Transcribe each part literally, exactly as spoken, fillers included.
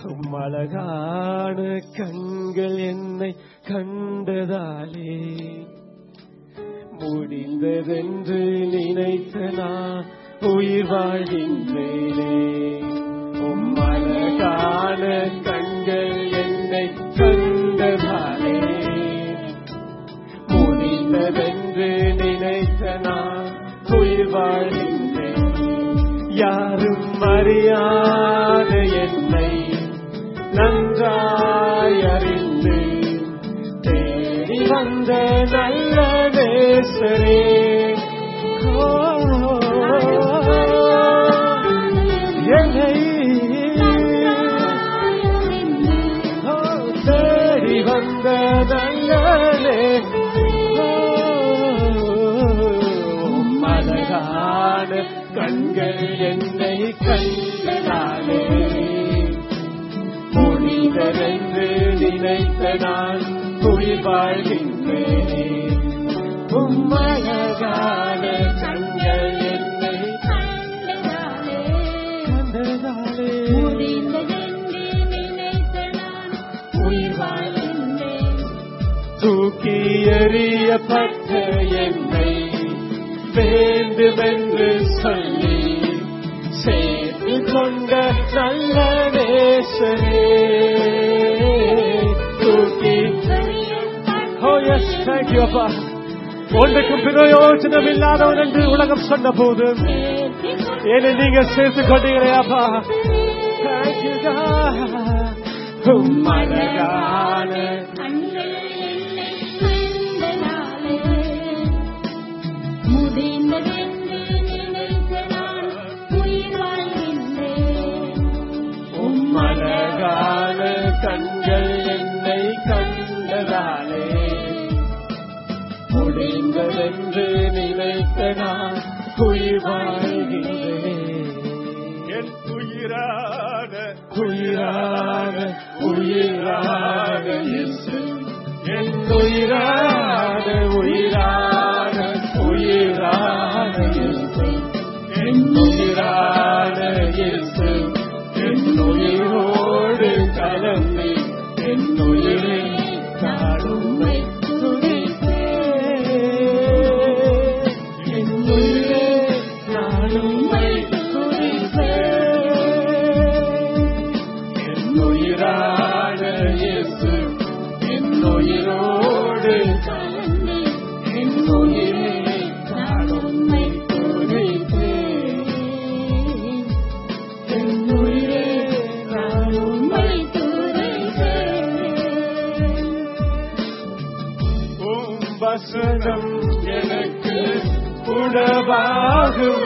அழகான கண்கள் என்னை கண்டதாலே முடிந்ததென்று நினைத்த நான் உயிர் வாழ்கின்றேனே. அழகான கண்கள் என்னை கண்டதாலே முடிந்ததென்று நினைத்த நான் உயிர் வாழ்கின்றேன். யாரும் அறியாத என்னை நன்றாய் அறிந்து தேடி வந்த நல்ல நேசரே, என்னை தேடி வந்த நல்ல அழகான கண்கள் என்னை கண்டதாலே முடிந்ததென்று நினைத்த நான் உயிர் வாழ்கின்றேனே. அழகான கண்கள் என்னை கண்டதாலே முடிந்ததென்று நினைத்த நான் உயிர் வாழ்கின்றேன். தூக்கி எறியப்பட்ட என்னை வேண்டுமென்று சொல்லி சேர்த்து கொண்ட நல்ல நேசரே, தூக்கி ஒன்றுக்கும் பிரயோஜனம் இல்லாதவன் என்று உலகம் சொன்ன போது என்னை நீங்க சேர்த்து கொண்டீங்களே அப்பா. அழகான அழகான கண்கள் என்னை கண்டதாலே முடிந்ததென்று நினைத்த நான் உயிர் வாழ்கின்றேன். என் உயிரான உயிரான உயிரான இயேசு, என் உயிரான உயிரான உயிரான இயேசு, என் உயிரான இயேசு, என் உயிரோடு கலந்து என் உயிரை நான் உம்மை துதிப்பேன். என் உயிரை நான் உம்மை துதிப்பேன். என் உயிரான இயேசு, என் உயிரோடு கலந்து என் உயிரை நான் உம்மை துதிப்பேன். என் உயிரை நான் உம்மை துதிப்பேன். உம் வசனம் எனக்கு உணவாகும்,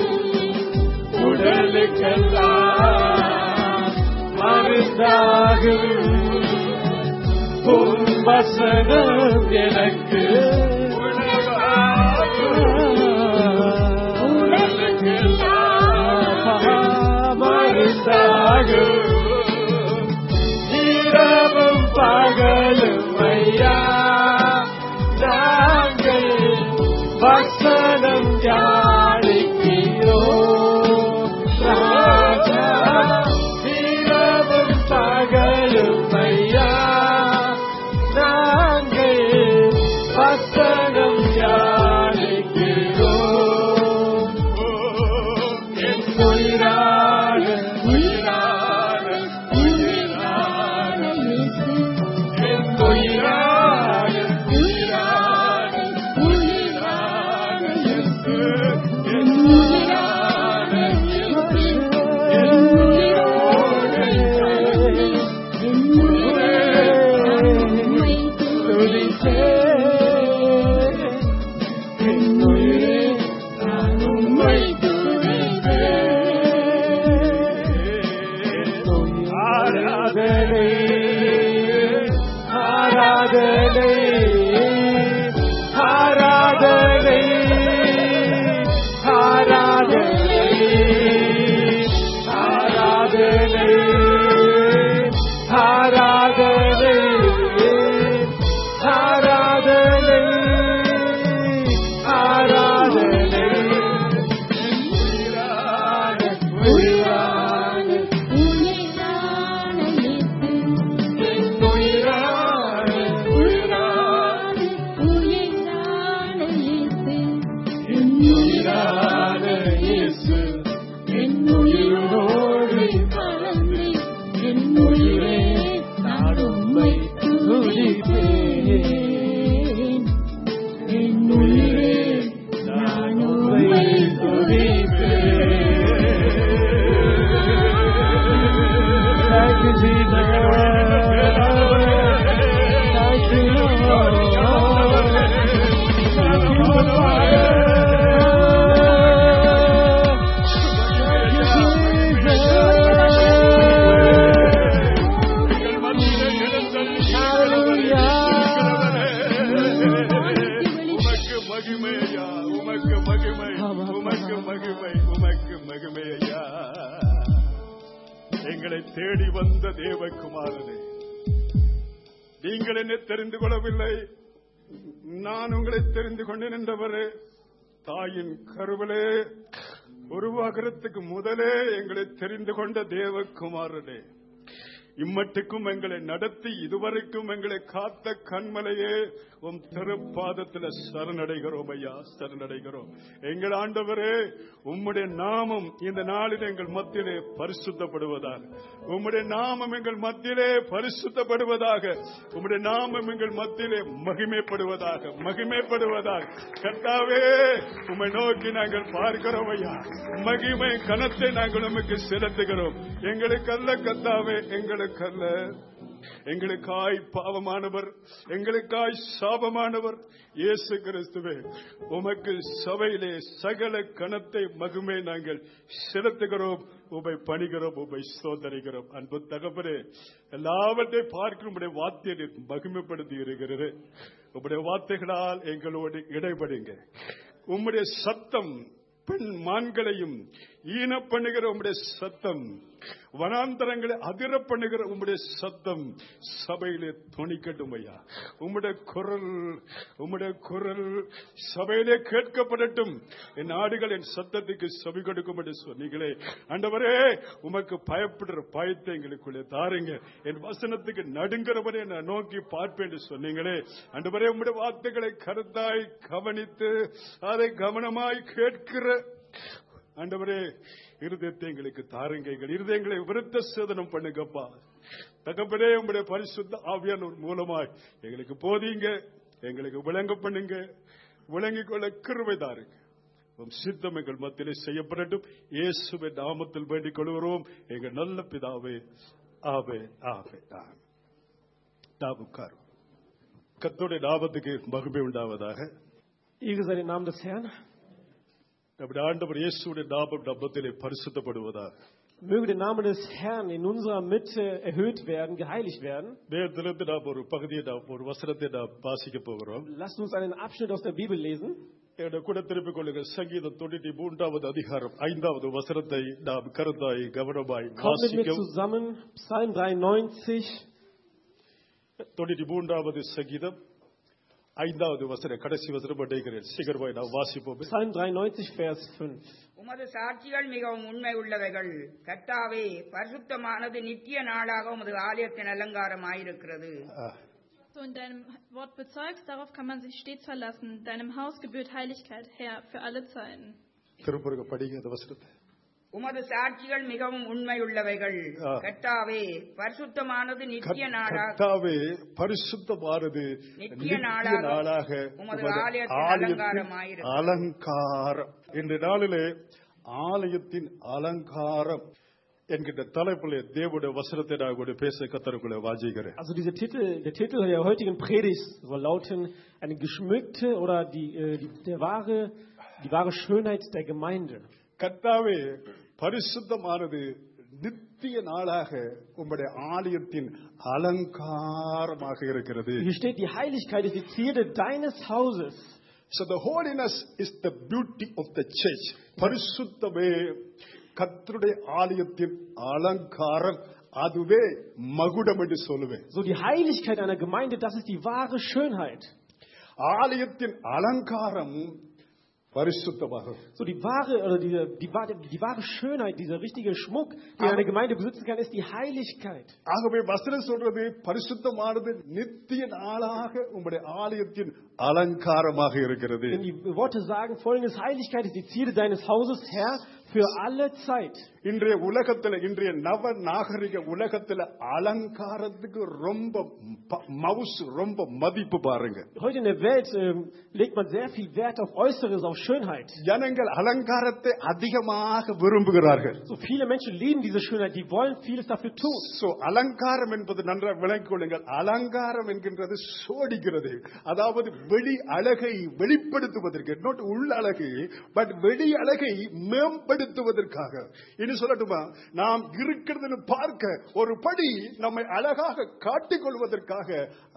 உடலுக்கெல்லாம் மருந்தாகும். உம் வசனம் எனக்கு உணவாகும், உடலுக்கெல்லாம் மருந்தாகும். இரவும் பகலும் ஐயா நாங்கள் வசனம் தியானிக்கிறோம் ராஜா. இரவும் பகலும் ஐயா நாங்கள் வசனம் தியானிக்கிறோம். என் உயிரான உயிரான உயிரான இயேசு, என் உயிரான உயிரான உயிரான இயேசு, என் உயிரான இயேசு, என் உயிரோடு கலந்து என் உயிரை உம்மை துதிப்பேன். என் உயிரை நான் உம்மை துதிப்பேன். ஆராதனை ஆராதனை ஆராதனை ஆராதனை ஆராதனை ஆராதனை ஆராதனை ஆராதனை. உயிரான உயிரான உயிரான you, Jesus. Thank you, Lord. Thank you, Father. எங்களை தேடி வந்த தேவகுமாரனே, நீங்கள் என்னை தெரிந்து கொள்ளவில்லை, நான் உங்களை தெரிந்து கொண்டேன் என்றவரே. தாயின் கருவிலே உருவாகிறதுக்கு முதலே எங்களை தெரிந்து கொண்ட தேவகுமாரனே, இம்மட்டுக்கும் எங்களை நடத்தி இதுவரைக்கும் எங்களை காத்த கண்மலையே, உம் திருப்பாதத்தில் சரணடைகிறோம் ஐயா, சரணடைகிறோம். எங்கள் ஆண்டவரே, உம்முடைய நாமம் இந்த நாளில் எங்கள் மத்தியிலே பரிசுத்தப்படுவதாக, உம்முடைய நாமம் எங்கள் மத்தியிலே பரிசுத்தப்படுவதாக, உம்முடைய நாமம் எங்கள் மத்தியிலே மகிமைப்படுவதாக, மகிமைப்படுவதாக. கர்த்தாவே, உம்மை நோக்கி நாங்கள் பார்க்கிறோம் ஐயா, மகிமை கனத்தை நாங்கள் உமக்கு செலுத்துகிறோம். எங்களுக்கல்ல கர்த்தாவே, எங்களுக்கு அல்ல, எங்களுக்காய் பாவமானவர், எங்களுக்காய் சாபமானவர் இயேசு கிறிஸ்துவே. உமக்கு சபையிலே சகல கனத்தை மகிமை நாங்கள் செலுத்துகிறோம், உமை பணிகிறோம், உமை சோதரிக்கிறோம். அன்பு தகப்பனே, எல்லாவற்றை பார்க்கும் உடைய வார்த்தையை மகிமைப்படுத்தி இருக்கிறது. உம்முடைய வார்த்தைகளால் எங்களோடு இடைபடுங்க. உம்முடைய சத்தம் பெண் மான்களையும் ஈன பண்ணுகிற உம்முடைய சத்தம், வனாந்தரங்களை அதிர பண்ணுகிற உம்முடைய சத்தம் சபையிலே தொனிக்கட்டும் ஐயா. உம்முடைய குரல், உம்முடைய குரல் சபையிலே கேட்கப்படட்டும். என் ஆடுகள் என் சத்தத்துக்கு செவி கொடுக்கும் என்று சொன்னீங்களே ஆண்டவரே, உமக்கு பயப்படுற பயத்தை எங்களுக்குள்ளே தாருங்க. என் வசனத்துக்கு நடுங்கிறவரை நான் நோக்கி பார்ப்பேன் என்று சொன்னீங்களே ஆண்டவரே, உம்முடைய வார்த்தைகளை கருத்தாய் கவனித்து அதை கவனமாய் கேட்கிற ஆண்டவரே, இருதயத்தை எங்களுக்கு தாருங்க. எங்கள் இருதயங்களை விருத்த சேதனம் பண்ணுங்கப்பா. தகப்பனே, உங்களுடைய பரிசுத்த ஆவியானவர் மூலமாய் எங்களுக்கு போதிங்க, எங்களுக்கு விளங்க பண்ணுங்க, விளங்கிக் கொள்ள கிருபை தாருங்க. உம் சித்தம் எங்கள் மத்தியிலே செய்யப்படட்டும். இயேசுவின் நாமத்தில் வேண்டிக் கொள்கிறோம் எங்கள் நல்ல பிதாவே. ஆவே ஆவே. நாம் உட்காரும். கர்த்தருடைய நாமத்துக்கு மகிமை உண்டாவதாக. Ehre sei dem Namen des Herrn. நம்முடைய ஆண்டவர் இயேசுவின் நாமம் நம்மத்திலே பரிசுத்தப்படுவதாக. Möge der Name des Herrn in unserer Mitte erhöht werden, geheiligt werden. வேதத்திலிருந்து நாம் ஒரு பகுதியை, நாம் ஒரு வசனத்தை நாம் வாசிக்க போகிறோம். Lasst uns einen Abschnitt aus der Bibel lesen. என்னோட கூட திருப்பிக் கொள்ளுங்கள். சங்கீதம் தொண்ணூற்றி மூன்றாவது அதிகாரம் ஐந்தாவது வசனத்தை நாம் கருத்தாய் கவனமாய் Kommt mit mir வாசிக்க. zusammen, Psalm dreiundneunzig. தொண்ணூற்றி மூன்றாவது சங்கீதம் ஐந்தாவது வசனம், கடைசி வசனம் அடைகிறேன். சீக்கிரமாய் நாம் வாசிப்போம். Psalm dreiundneunzig, Vers fünf. உமது சாட்சிகள் மிகவும் உண்மை உள்ளவைகள். கர்த்தாவே, பரிசுத்தமானது நித்திய நாளாக உமது ஆலயத்தின் அலங்காரமாயிருக்கிறது. So in deinem Wort bezeugst, darauf kann man sich stets verlassen. Deinem Haus gebührt Heiligkeit, Herr, für alle Zeiten. திருப்பூருக்கு படிங்க அந்த வசனத்தை. உமது சாட்சிகள் மிகவும் உண்மை உள்ளவைகள். கர்த்தாவே, பரிசுத்தமானது நித்திய நாளாக கர்த்தாவே, பரிசுத்தமானது நித்திய நாளாக உமது ஆலயத்தின் அலங்காரமாயிருக்கிறது. அலங்காரம். இந்த நாளிலே ஆலயத்தின் அலங்காரம் என்கின்ற தலைப்பிலே தேவனுடைய வசனத்தை நான் கூட பேச கர்த்தருக்குள்ளே வாஞ்சிக்கிறேன். Also dieser Titel, der Titel der heutigen Predigt soll lauten: eine geschmückte oder die, die der wahre, die wahre Schönheit der Gemeinde. கர்த்தாவே, பரிசுத்தமானது நித்திய நாளாக உம்முடைய ஆலயத்தின் அலங்காரமாக இருக்கிறது. Hier steht, die Heiligkeit ist die Zierde deines Hauses. So the holiness is the beauty of the church. பரிசுத்தமே கர்த்தருடைய ஆலயத்தின் அலங்காரம், அதுவே மகுடம் என்று சொல்லுவேன். So die Heiligkeit einer Gemeinde, das ist die wahre Schönheit. ஆலயத்தின் அலங்காரம் பரிசுத்தமாக. So die wahre oder die, die, die, die wahre Schönheit, dieser richtige Schmuck, den eine Gemeinde besitzen kann, ist die Heiligkeit. ஆகவே வசனம் சொல்றது பரிசுத்தமானது நித்திய நாளாக உம்முடைய ஆலயத்தின் அலங்காரமாக இருக்கிறது. Denn die Worte sagen folgendes: Heiligkeit ist die Zierde deines Hauses, Herr, für alle Zeit. இன்றைய உலகத்துல இன்றைய நவ நாகரிக உலகத்துல அலங்காரத்துக்கு ரொம்ப ப- மவுசு ரொம்ப மதிப்பு பாருங்க. Heute in der Welt ähm, legt man sehr viel Wert auf Äußeres, auf Schönheit. ஜனங்கள் அலங்காரத்தை அதிகமாக விரும்புகிறார்கள். So viele Menschen lieben diese Schönheit, die wollen vieles dafür tun. So அலங்காரம் என்பது நன்றாக விளங்கிக் கொள்ளுங்கள். அலங்காரம் என்கின்றது சோடிக்கிறது, அதாவது வெளி அழகை வெளிப்படுத்துவதற்கு, not உள் அழகு, பட் வெளி அழகை மேம்படுத்துவதற்காக. இனி சொல்லட்டுமா, நாம் இருக்கிறதுன்னு பார்க்க ஒரு படி நம்மை அழகாக காட்டிக் கொள்வதற்காக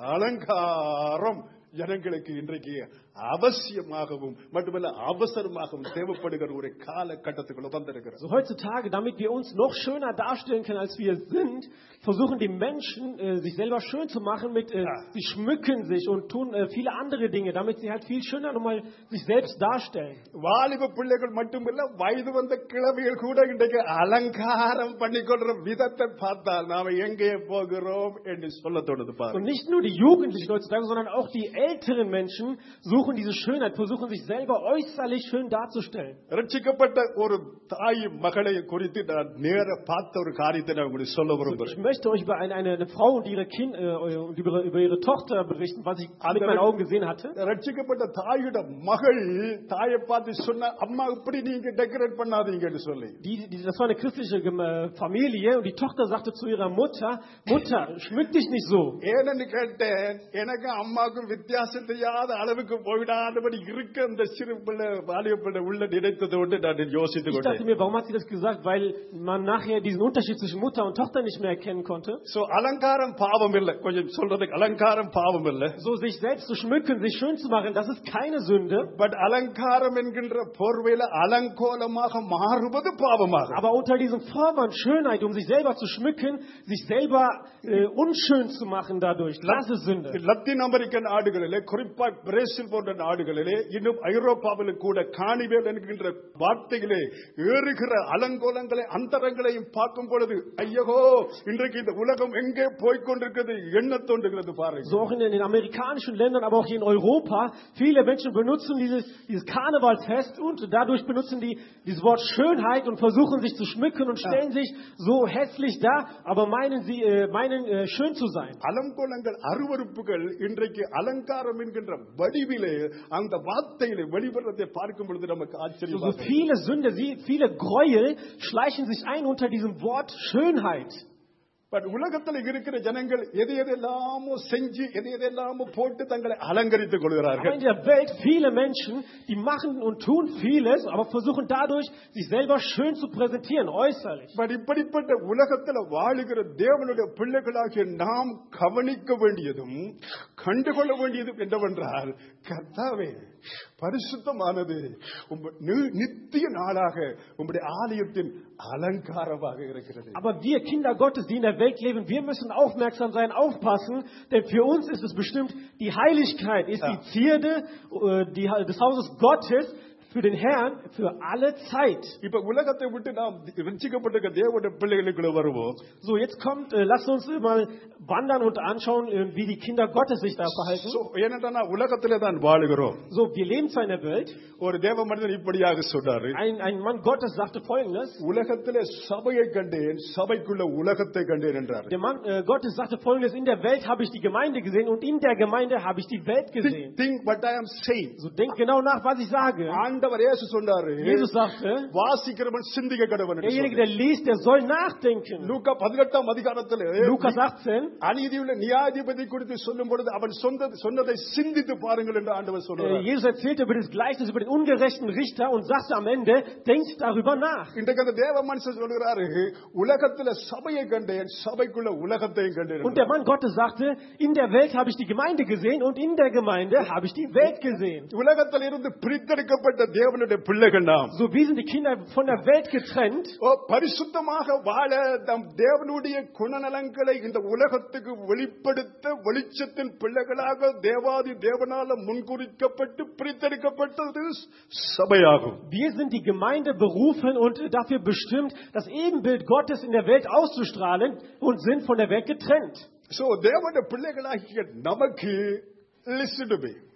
அலங்காரம் ஜனங்களுக்கு இன்றைக்கு அவசியமாகவும் மட்டுமல்ல அவசரமாகவும் தேவைப்படுகிற ஒரு காலகட்டத்துக்குள்ள வந்திருக்கிறது. So heutzutage, damit wir uns noch schöner darstellen können, als wir sind, versuchen die Menschen, äh, sich selber schön zu machen, mit, äh, sie schmücken sich und tun äh, viele andere Dinge, damit sie halt viel schöner nochmal sich selbst darstellen. வாலிப பிள்ளைகள் மட்டுமில்ல, வயது வந்த கிழவிகள் கூட இன்றைக்கு அலங்காரம் பண்ணிக்கொள்ற விதத்தை பார்த்தால் நாம எங்கே போகிறோம் என்று சொல்ல தோணுது பாருங்க. Und nicht nur die Jugendlichen heutzutage, sondern auch die älteren Menschen suchen diese Schönheit, versuchen sich selber äußerlich schön darzustellen. ரட்சிக்கப்பட்ட ஒரு தாய் மகளை குறித்து நான் நேர பார்த்த ஒரு காரியத்தை நான் உங்களுக்கு சொல்ல Ich விரும்புகிறேன். möchte euch über eine, eine, eine Frau und ihre Kind, äh, und über, über ihre Tochter berichten, was ich mit meinen Augen gesehen hatte. ரட்சிக்கப்பட்ட தாயோட மகள் தாயை பார்த்து சொன்ன, அம்மா இப்படி நீங்க டெக்கரேட் பண்ணாதீங்கன்னு சொல்லி. Die, die, das war eine christliche äh, Familie und die Tochter sagte zu ihrer Mutter, Mutter, schmück dich nicht so. ஏன்னு கேட்டேன், எனக்கு அம்மாவுக்கும் வித்தியாசம் தெரியாத அளவுக்கு போயிடாதபடி இருக்க அந்த சிறு பிள்ளை வாலிப பிள்ளை உள்ள நினைத்ததோடு நான் யோசித்துக் Ich dachte கொண்டேன். mir, warum hat sie das gesagt? Weil man nachher diesen Unterschied zwischen Mutter und Tochter nicht mehr erkennen konnte. So அலங்காரம் பாவம் இல்லை, கொஞ்சம் சொல்றதுக்கு அலங்காரம் பாவம் இல்லை. So sich selbst zu schmücken, sich schön zu machen, das ist keine Sünde. But அலங்காரம் என்கின்ற போர்வையில அலங்கோலமாக மாறுவது பாவமாகும். Aber unter diesem Vorwand Schönheit, um sich selber zu schmücken, sich selber äh, unschön zu machen dadurch, das ist Sünde. Latin America நாடுகளிலே, குறிப்பா Brazil போன்ற நாடுகளிலே, இன்னும் ஐரோப்பாவில் கூட காணிவேல் என்கின்ற வார்த்தையிலே ஏறுகிற அலங்கோலங்களை அந்தரங்களையும் பார்க்கும் பொழுது ஐயோ இன்றைக்கு இந்த உலகம் எங்கே போய்கொண்டிருக்கிறது என்ன தோன்றுகிறது பாருங்க. So auch in den amerikanischen Ländern, aber auch hier in Europa, viele Menschen benutzen dieses, dieses Karnevalsfest und dadurch benutzen die dieses Wort Schönheit und versuchen sich zu schmücken und stellen sich so hässlich dar, aber meinen sie äh, meinen äh, schön zu sein. அலங்கோலங்கள் அருவருப்புகள் இன்றைக்கு அலங்காரம் என்கின்ற வடிவிலே அந்த வார்த்தையிலே வெளிவரத்தை பார்க்கும் பொழுது நமக்கு So, so ஆச்சரியம். viele Sünde, sie- viele Gräuel schleichen sich ein unter diesem Wort Schönheit. But உலகத்தில் இருக்கிற ஜனங்கள் எதை எதெல்லாமோ செஞ்சு எதை எதெல்லாமோ போட்டு தங்களை அலங்கரித்துக் Aber கொள்கிறார்கள். in der Welt viele Menschen, die machen und tun vieles, aber versuchen dadurch, sich selber schön zu präsentieren, äußerlich. But இப்படிப்பட்ட உலகத்தில் வாழுகிற தேவனுடைய பிள்ளைகளாகிய நாம் கவனிக்க வேண்டியதும் கண்டுகொள்ள வேண்டியதும் என்னவென்றால், கர்த்தாவே பரிசுத்தமானது உம்ம- நி- நித்திய நாளாக உம்முடைய ஆலயத்தின் அலங்காரமாக இருக்கிறது. Aber wir Kinder Gottes, die in der Welt leben, wir müssen aufmerksam sein, aufpassen, denn für uns ist es bestimmt, die Heiligkeit ist die Zierde äh, die, des Hauses Gottes für den Herrn für alle Zeit. இப்ப உலகத்தை விட்டு நாம் ரட்சிக்கப்பட்ட தேவனுடைய பிள்ளைகளுக்குள்ள வருவோம். So, jetzt kommt, äh, lasst uns mal wandern und anschauen, äh, wie die Kinder Gottes sich da verhalten. So, ஏனென்றா உலகத்திலே தான் வாழுகிறோம். So, wir leben zwar in der Welt, ஒரு தேவ மனிதன் இப்படியாக சொன்னாரு, ein, ein Mann Gottes sagte Folgendes, உலகத்திலே சபையை கண்டேன், சபைக்குள்ள உலகத்தை கண்டேன் என்றார். der Mann äh, Gottes sagte Folgendes, in der Welt habe ich die Gemeinde gesehen und in der Gemeinde habe ich die Welt gesehen. Think what I am saying. So, denkt genau nach, was ich sage. ஆண்டவர் இயேசு சொன்னாரு, Jesus sagte, வாசிக்கிறவன் சிந்திக்க கடவன் என்று derjenige, சொன்னார். der liest, der soll nachdenken. லூக்கா பதினெட்டாம் அதிகாரத்திலே Lukas achtzehn, அநீதியுள்ள நியாயாதிபதி குறித்து சொல்லும் பொழுது அவன் சொந்த சொன்னதை சிந்தித்து பாருங்கள் என்று ஆண்டவர் äh, சொன்னார். Jesus erzählte über das Gleichnis über den ungerechten Richter und sagte am Ende, denkt darüber nach. இன்றைக்கு அந்த தேவ மனுஷன் சொல்கிறாரு, உலகத்திலே சபையை கண்டேன், சபைக்குள்ள உலகத்தையும் கண்டேன் Und der Mann Gottes sagte, in der Welt habe ich die Gemeinde gesehen und in der Gemeinde habe ich die Welt gesehen. உலகத்தில் இருந்து பிரித்தெடுக்கப்பட்ட தேவனுடைய பிள்ளைகள் நாம். So, wie sind die Kinder von der Welt getrennt? ஓ, பரிசுத்தமாக வாழ தம் தேவனுடைய குணநலங்களை இந்த உலகத்துக்கு வெளிப்படுத்த வெளிச்சத்தின் பிள்ளைகளாக தேவாதி தேவனால முன்குறிக்கப்பட்டு பிரித்தெடுக்கப்பட்டது சபையாகும். Wir sind die Gemeinde berufen und dafür bestimmt, das Ebenbild Gottes in der Welt auszustrahlen und sind von der Welt getrennt. So தேவனுடைய பிள்ளைகளாகிய நமக்கு listen to me.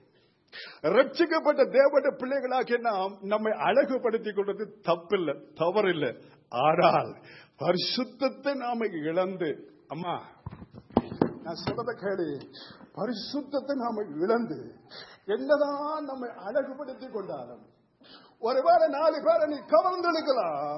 ரட்சிக்கப்பட்ட தேவனுடைய பிள்ளைகளாகிய நாம் நம்மை அழகுபடுத்திக் கொண்டது தப்பில்லை, தவறில்லை. ஆனால் பரிசுத்தத்தை நாம இழந்து, அம்மா நான் சொல்றத கேளு, பரிசுத்தத்தை நாம இழந்து என்னதான் நம்மை அழகுபடுத்திக் கொண்டாலும் ஒருவேளை நாலு பேரை நீ கவர்ந்தெடுக்கலாம்,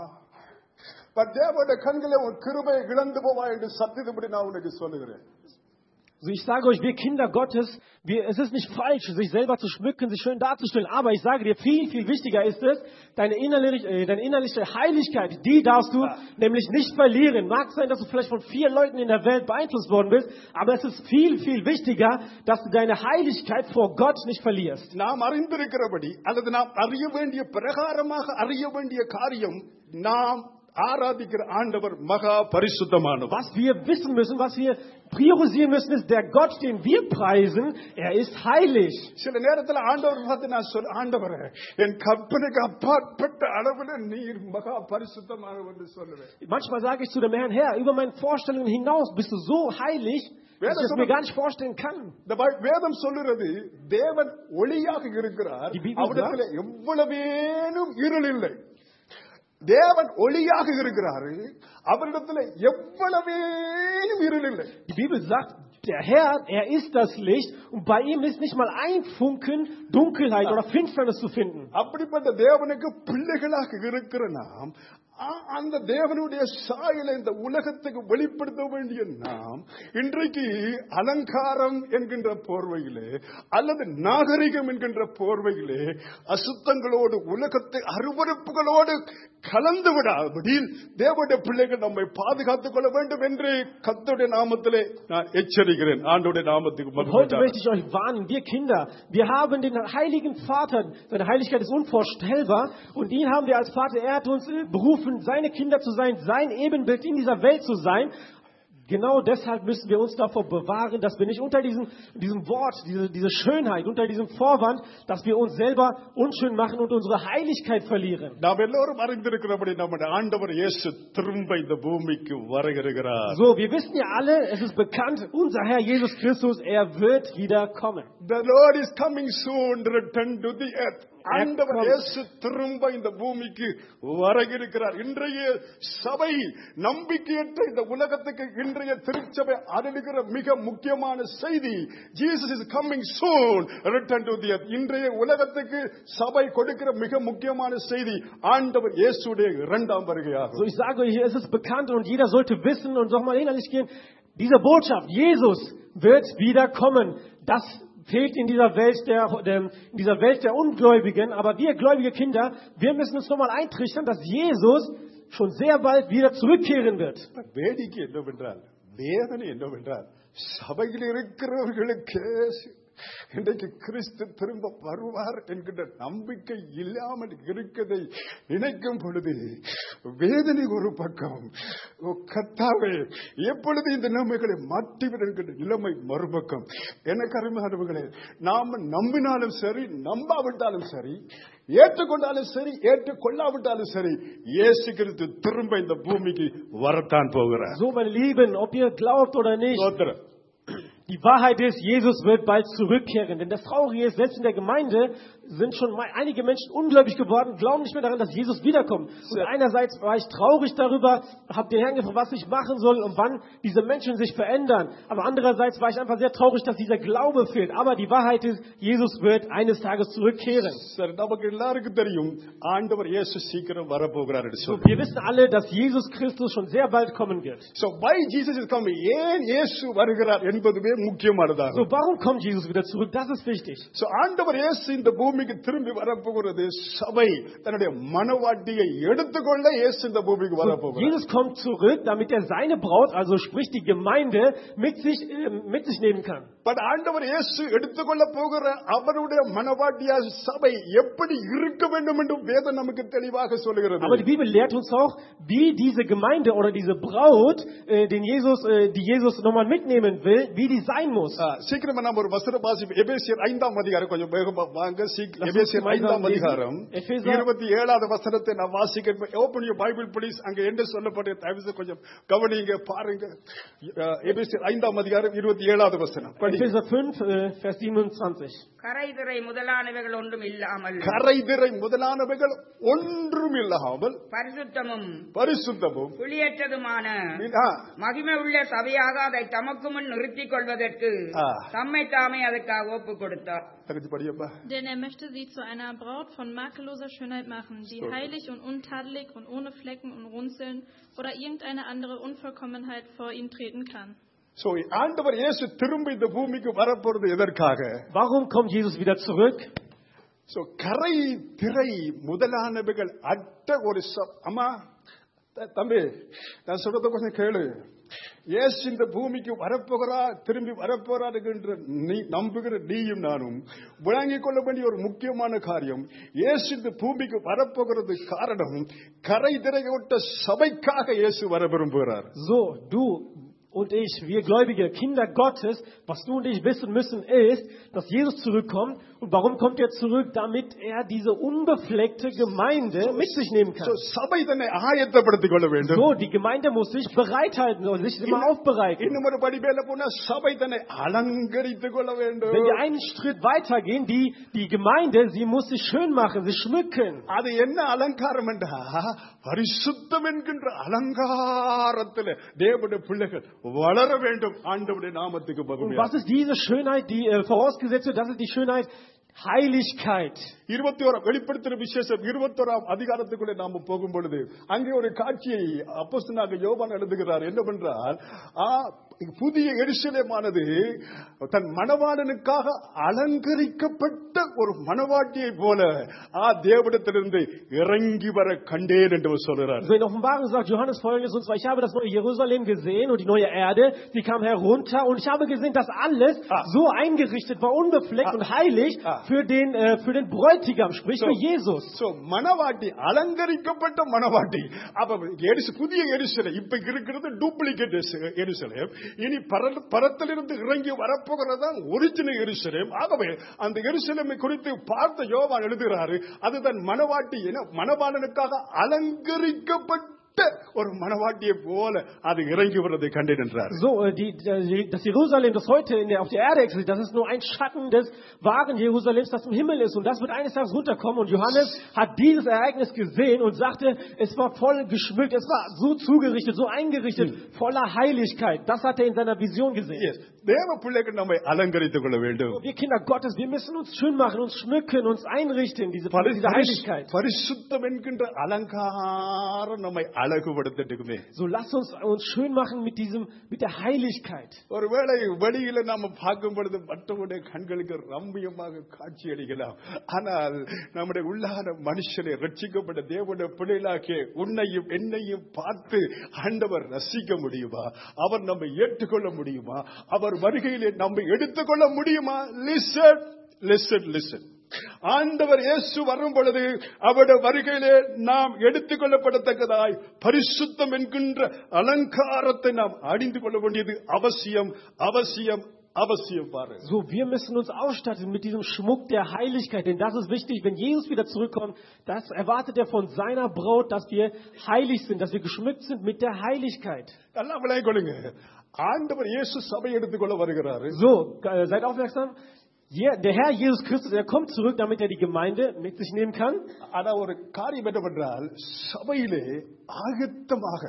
தேவனுடைய கண்களை உன் கிருபையை இழந்து போவா என்று சத்தியப்படி நான் உனக்கு சொல்லுகிறேன். Also ich sage euch, wir Kinder Gottes, wir, es ist nicht falsch, sich selber zu schmücken, sich schön darzustellen, aber ich sage dir, viel, viel wichtiger ist es, deine innerliche, äh, deine innerliche Heiligkeit, die darfst du ja. nämlich nicht verlieren. Mag sein, dass du vielleicht von vier Leuten in der Welt beeinflusst worden bist, aber es ist viel, viel wichtiger, dass du deine Heiligkeit vor Gott nicht verlierst. நாம் அறிந்திருக்கிறபடி அல்லது நாம் அறிய வேண்டிய பிரகாரமாக அறிய வேண்டிய காரியம், நாம் ஆராதிக்கிற ஆண்டவர் மகா பரிசுத்தமானவர். Was wir wissen müssen, was wir priorisieren müssen, ist der Gott, den wir preisen, er ist heilig. சில நேரத்தில் ஆண்டவர் பார்த்து நான் சொல்ல, ஆண்டவரே என் கற்பனைக்கு அப்பாற்பட்ட அளவில் நீர் மகா பரிசுத்தமானவர் என்று சொல்லுவேன். Manchmal sage ich zu dem Herrn, Herr, über meine Vorstellungen hinaus bist du so heilig, dass ich es mir gar nicht vorstellen kann. வேதம் சொல்லுறது தேவன் ஒளியாக இருக்கிறார், அவரிடத்தில் எவ்வளவேனும் இருள் இல்லை. தேவன் ஒளியாக இருக்கிறார், அவரிடத்தில் எவ்வளவேனும் இருள் இல்லை. Die Bibel sagt, der Herr, er ist das Licht und bei ihm ist nicht mal ein Funken Dunkelheit oder Finsternis zu finden. அப்படிப்பட்ட தேவனுக்கு பிள்ளைகளாக இருக்கிற நாம் அந்த தேவனுடைய சாயலை இந்த உலகத்துக்கு வெளிப்படுத்த வேண்டிய நாம் இன்றைக்கு அலங்காரம் என்கின்ற போர்வையிலே அல்லது நாகரிகம் என்கின்ற போர்வையிலே அசுத்தங்களோடு உலகத்தை அருவருப்புகளோடு கலந்து விடாதபடி தேவனுடைய பிள்ளைகள் நம்மை பாதுகாத்துக் கொள்ள வேண்டும் என்று கர்த்தருடைய நாமத்திலே நான் எச்சரிக்கிறேன். ஆண்டவருடைய நாமத்துக்கு Heute möchte ich euch warnen, wir Kinder, wir haben den heiligen Vater, seine Heiligkeit ist unvorstellbar und ihn haben wir als Vater, er hat uns berufen, seine Kinder zu sein, sein Ebenbild in dieser Welt zu sein. Genau deshalb müssen wir uns davor bewahren, dass wir nicht unter diesem, diesem Wort, diese, diese Schönheit, unter diesem Vorwand, dass wir uns selber unschön machen und unsere Heiligkeit verlieren. So, wir wissen ja alle, es ist bekannt, unser Herr Jesus Christus, er wird wieder kommen. The Lord is coming soon, return to the earth. ஆண்டவர் இயேசு திரும்ப இந்த பூமிக்கு வரவிருக்கிறார். இன்றைய சபை நம்பிக்கையற்ற இந்த உலகத்துக்கு இன்றைய திருச்சபை அறிவிக்கிற மிக முக்கியமான செய்தி, Jesus is coming soon, return to the earth. இன்றைய உலகத்துக்கு சபை கொடுக்கிற மிக முக்கியமான செய்தி ஆண்டவர் இயேசுடைய இரண்டாம் வருகையாகும். So, ich sage euch, es ist bekannt und jeder sollte wissen und doch mal innerlich gehen, diese Botschaft, Jesus wird wieder kommen. Das fehlt in dieser Welt der, der, in dieser Welt der Ungläubigen. Aber wir gläubige Kinder, wir müssen uns nochmal eintrichtern, dass Jesus schon sehr bald wieder zurückkehren wird. வேடிக்கை என்னவென்றால், வேதனை என்னவென்றால், சபையில் இருக்கிறவர்களுக்கு இன்றைக்கு கிறிஸ்து திரும்ப வருவார் என்கிற நம்பிக்கை இல்லாமல் இருக்கிறதை நினைக்கும் பொழுது வேதனை ஒரு பக்கம், கர்த்தாவே எப்பொழுது இந்த நிலைமைகளை மாற்றிவிட என்கிற நிலைமை மறுபக்கம். எனக்கு அருமையானவர்களே, நாம் நம்பினாலும் சரி நம்பாவிட்டாலும் சரி, ஏற்றுக்கொண்டாலும் சரி ஏற்றுக்கொள்ளாவிட்டாலும் சரி, இயேசு கிறிஸ்து திரும்ப இந்த பூமிக்கு வரத்தான் போகிறார். So, meine Lieben, ob ihr glaubt oder nicht, die Wahrheit ist, Jesus wird bald zurückkehren. Denn das Traurige ist, selbst in der Gemeinde sind schon einige Menschen ungläubig geworden, glauben nicht mehr daran, dass Jesus wiederkommt. Und einerseits war ich traurig darüber, habe den Herrn gefragt, was ich machen soll und wann diese Menschen sich verändern. Aber andererseits war ich einfach sehr traurig, dass dieser Glaube fehlt. Aber die Wahrheit ist, Jesus wird eines Tages zurückkehren. So, wir wissen alle, dass Jesus Christus schon sehr bald kommen wird. So, why Jesus is coming? So, warum kommt Jesus wieder zurück? Das ist wichtig. So, ஆண்டவர் இயேசு இந்த பூமிக்கு திரும்பி வரப்போகிறது. சபை தன்னுடைய மனவாட்டியை எடுத்துக்கொள்ள இயேசு இந்த பூமிக்கு வரப்போகிறார். Jesus kommt zurück, damit er seine Braut, also sprich die Gemeinde, mit sich äh, mit sich nehmen kann. But ஆண்டவர் இயேசு எடுத்துக்கொள்ள போகிற அவருடைய மனவாட்டியா சபை எப்படி இருக்க வேண்டும் என்று வேதம் நமக்கு தெளிவாக சொல்கிறது. Aber die Bibel lehrt uns auch, wie diese Gemeinde oder diese Braut, äh, den Jesus, äh, die Jesus nochmal mitnehmen will, wie die sein muss. சீக்கிரமா நம்ம ஒரு வசன வாசிப்பு, எபேசியர் ஐந்தாம் அதிகாரம், கொஞ்சம் வேகமா வாங்க. Lass uns எபேசியர் gemeinsam ஐந்தாம் lesen. அதிகாரம் Epheser. இருபத்தி ஏழாவது வசனத்தை நான் வாசிக்கிறேன். Open your Bible please. அங்க என்ன சொல்லப்பட்ட தயவு செய்து கொஞ்சம் கவனிங்க, பாருங்க. அஹ், எபேசியர் ஐந்தாம் அதிகாரம் இருபத்தி ஏழாவது வசனம் படி. Epheser fünf, äh, Vers siebenundzwanzig. கரைதிரை முதலானவைகள் ஒன்றும் இல்லாமல் கரைதிரை முதலானவைகள் ஒன்றும் இல்லாமல் பரிசுத்தமும் பரிசுத்தமும் புளியற்றதுமான ஆ, மகிமை உள்ள சபையாக அதை தமக்கு முன் நிறுத்திக் கொள்வதற்கு ஆ. தம்மை தாமே அதற்காக ஒப்பு கொடுத்தார். தங்கச்சி படியப்பா. Denn er möchte sie zu einer Braut von makelloser Schönheit machen, die So. heilig und untadelig und ohne Flecken und Runzeln oder irgendeine andere Unvollkommenheit vor ihn treten kann. So, ஆண்டவர் இயேசு திரும்ப இந்த பூமிக்கு வரப்போறது எதற்காக? Warum kommt Jesus wieder zurück? So, கரை திரை முதலானவைகள் அட்ட ஒரு ச- அம்மா த- தம்பி நான் சொல்றத கொஞ்சம் கேளு. இயேசு இந்த பூமிக்கு வரப்போகிறா, திரும்பி வரப்போறார் என்ற நீ நம்புகிற நீயும் நானும் விளங்கிக் கொள்ள வேண்டிய ஒரு முக்கியமான காரியம், இயேசு இந்த பூமிக்கு வரப்போகிறது காரணம் கரை திரையொட்ட சபைக்காக இயேசு வர விரும்புகிறார். So, du und ich, wir Gläubige, Kinder Gottes, was du und ich wissen müssen, ist, dass Jesus zurückkommt. Und warum kommt er zurück? Damit er diese unbefleckte Gemeinde mit sich nehmen So, kann. சபை தன்னை ஆயத்தப்படுத்திக் கொள்ள வேண்டும். So, die Gemeinde muss sich bereithalten und sich immer aufbereiten. இன்னும் ஒரு படி மேல போனா சபை தன்னை அலங்கரித்துக் கொள்ள வேண்டும். Wenn wir einen Schritt weitergehen, die, die Gemeinde, sie muss sich schön machen, sich schmücken. அது என்ன அலங்காரம் என்றா பரிசுத்தம் என்கின்ற அலங்காரத்தில் தேவனுடைய பிள்ளைகள் வளர வேண்டும். ஆண்டவருடைய நாமத்துக்கு Und மகிமை. was ist diese Schönheit, die äh, vorausgesetzt wird? Das ist die Schönheit Heiligkeit. இருபத்தி ஓராம் வெளிப்படுத்துற விசேஷம் இருபத்தி ஓராம் அதிகாரத்துக்குள்ளே நாம போகும் பொழுது அங்கே ஒரு காட்சியை அப்போஸ்தலனாகிய யோவான் எழுதுகிறார். என்னவென்றால், ஆ, புதிய எருசலேமானது தன் மணவாளனுக்காக அலங்கரிக்கப்பட்ட ஒரு மணவாட்டியை போல ஆ தேவனிடத்திலிருந்து இறங்கி வர கண்டேன் என்று சொல்கிறார். So in Offenbarung sagt Johannes folgendes, und zwar, ich habe das neue Jerusalem gesehen und die neue Erde, die kam herunter und ich habe gesehen, dass alles Ah. so eingerichtet war, unbefleckt Ah. und heilig Ah. für den, äh, für den Bräutigam, sprich für Jesus. So, மணவாட்டி அலங்கரிக்கப்பட்ட மணவாட்டி. அப்ப எருச- புதிய எருசலேம் இப்ப இருக்கிறது duplicate எருசலேம். இனி பர- பரத்திலிருந்து இறங்கி வரப்போகிறதா ஒரிஜினல் எருசலேம். ஆகவே அந்த எருசலேமை குறித்து பார்த்த யோவான் எழுதுகிறாரு, அது தன் மணவாட்டி என மணவாளனுக்காக அலங்கரிக்கப்பட்ட ஒரு மணவாட்டியை போல அது இறங்கி வருவதை கண்டேன் என்றார். So, äh, die, die, das Jerusalem, das heute in der, auf der Erde existiert, das ist nur ein Schatten des wahren Jerusalems, das im Himmel ist. Und das wird eines Tages runterkommen. Und Johannes hat dieses Ereignis gesehen und sagte, es war voll geschmückt, es war so zugerichtet, so eingerichtet, voller Heiligkeit. Das hat er in seiner Vision gesehen. Yes. தேவ பிள்ளைகள் நம்மை அலங்கரித்துக் கொள்ள வேண்டும். Wir Kinder Gottes, wir müssen uns schön machen, uns schmücken, uns einrichten, diese, diese Heiligkeit. பரிசுத்தம் என்கின்ற அலங்காரம் நம்மை அழகுபடுத்தட்டுமே. So lasst uns uns schön machen mit diesem, mit der Heiligkeit. ஒருவேளை வெளியில நாம பார்க்கும் பொழுது மற்றவருடைய கண்களுக்கு ரம்மியமாக காட்சி அளிக்கலாம். ஆனால் நம்முடைய உள்ளான மனுஷனை ரட்சிக்கப்பட்ட தேவனுடைய பிள்ளைகளாகிய உன்னையும் என்னையும் பார்த்து ஆண்டவர் ரசிக்க முடியுமா? அவர் நம்மை ஏற்றுக்கொள்ள முடியுமா? அவர் வருகையிலே நம்மை எடுத்துக்கொள்ள முடியுமா? லிசன் லிசன் லிசன் ஆண்டவர் இயேசு வரும் பொழுது அவருடைய வருகையிலே நாம் எடுத்துக் கொள்ளப்படத்தக்கதாய் பரிசுத்தம் என்கின்ற அலங்காரத்தை நாம் அணிந்து கொள்ள வேண்டியது அவசியம் அவசியம் அவசியம். பாருங்க. So, wir müssen uns ausstatten mit diesem Schmuck der Heiligkeit, denn das ist wichtig. Wenn Jesus wieder zurückkommt, das erwartet er von seiner Braut, dass wir heilig sind, dass wir geschmückt sind mit der Heiligkeit. நல்லா விளையாடி கொள்ளுங்க. ஆண்டவர் இயேசு சபை எடுத்துக்கொள்ள வருகிறாரு. So, äh, seid aufmerksam. Ja, der Herr Jesus Christus, er kommt zurück, damit er die Gemeinde mit sich nehmen kann. ஆனா ஒரு காரியம் என்னவென்றால், சபையிலே ஆயத்தமாக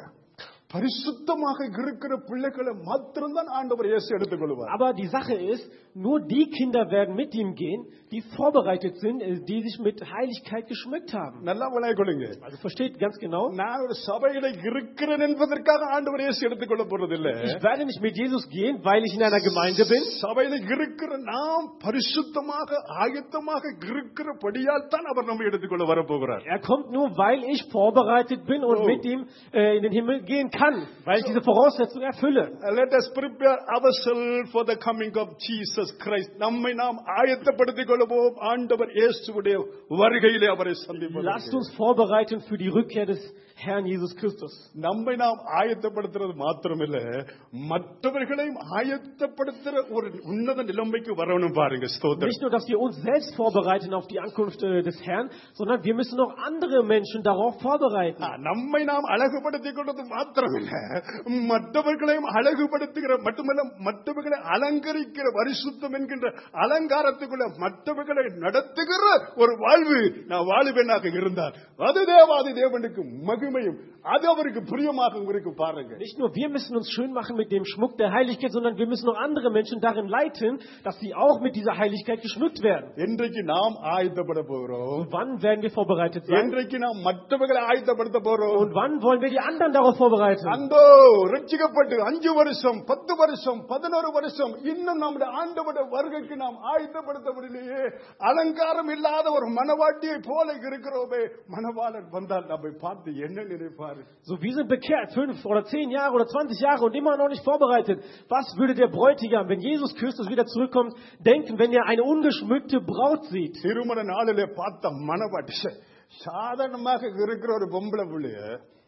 பரிசுத்தமாக இருக்கிற பிள்ளைகளை மாத்திரம்தான் ஆண்டவர் இயேசு எடுத்துக்கொள்வார். Aber die Sache ist, nur die Kinder werden mit ihm gehen, die vorbereitet sind, äh, die sich mit Heiligkeit geschmückt haben. நல்லா விளையாடி கொள்ளுங்க. Also versteht ganz genau. நான் ஒரு சபையில இருக்கிறேன் என்பதற்காக ஆண்டவர் இயேசு எடுத்துக்கொள்ள போறதில்லை. Ich werde nicht mit Jesus gehen, weil ich in einer Gemeinde bin. சபையில இருக்கிற நாம் பரிசுத்தமாக ஆயத்தமாக இருக்கிறபடியால் தான் அவர் நம்மை எடுத்துக்கொள்ள வரப்போகிறார். Er kommt nur, weil ich vorbereitet bin und Oh. mit ihm äh, in den Himmel gehen kann. kann, weil ich diese Voraussetzung erfülle. Uh, Let us prepare ourselves for the coming of Jesus Christ. நம்மை நாம் ஆயத்தப்படுத்திக் கொள்வோம் ஆண்டவர் இயேசுவுடைய வருகையிலே அவரை Lasst சந்திப்பதற்கு. uns vorbereiten für die Rückkehr des Herrn Jesus Christus. நம்மை நாம் ஆயத்தப்படுத்துறது மாத்திரமில்ல, மற்றவர்களையும் ஆயத்தப்படுத்துற ஒரு உன்னத நிலைமைக்கு வரணும் பாருங்க. ஸ்தோத்திரம். Nicht nur, dass wir uns selbst vorbereiten auf die Ankunft äh, des Herrn, sondern wir müssen auch andere Menschen darauf vorbereiten. ஆ, நம்மை நாம் அழகுபடுத்திக் கொண்டது மாத்திரமில்ல, மற்றவர்களையும் அழகுபடுத்துகிற மட்டுமல்ல, மற்றவர்களை அலங்கரிக்கிற பரிசுத்தம் என்கின்ற அலங்காரத்துக்குள்ள மற்றவர்களை நடத்துகிற ஒரு வாழ்வு நான் வாழுவேனாக இருந்தால் அது தேவாதி தேவனுக்கு மகிமையும் அது அவருக்கு பிரியமாக இருக்கு பாருங்க. Nicht nur wir müssen uns schön machen mit dem Schmuck der Heiligkeit, sondern wir müssen auch andere Menschen darin leiten, dass sie auch mit dieser Heiligkeit geschmückt werden. இன்றைக்கு நாம் ஆயத்தப்பட போகிறோம். Und wann werden wir vorbereitet sein? இன்றைக்கு நாம் மற்றவர்களை ஆயத்தப்படுத்த போறோம். Und wann wollen wir die anderen darauf vorbereiten? அந்தோ ரட்சிக்கப்பட்டு அஞ்சு வருஷம் பத்து வருஷம் பதினோரு வருஷம் இன்னும் நம்முடைய ஆண்டவருடைய வருகைக்கு நாம் ஆயத்தப்படுத்த முடியலையே. அலங்காரம் இல்லாத ஒரு மணவாட்டியை போல இருக்கிறோமே. மணவாளன் வந்தால் நம்மை பார்த்து என்ன நினைப்பாரு? So, wir sind bekehrt, fünf oder zehn Jahre oder zwanzig Jahre und immer noch nicht vorbereitet. Was würde der Bräutigam, wenn Jesus Christus wieder zurückkommt, denken, wenn er eine ungeschmückte Braut sieht? திருமண நாளிலே பார்த்த மணவாட்டி சாதாரணமாக இருக்கிற ஒரு பொம்பளை புள்ளைய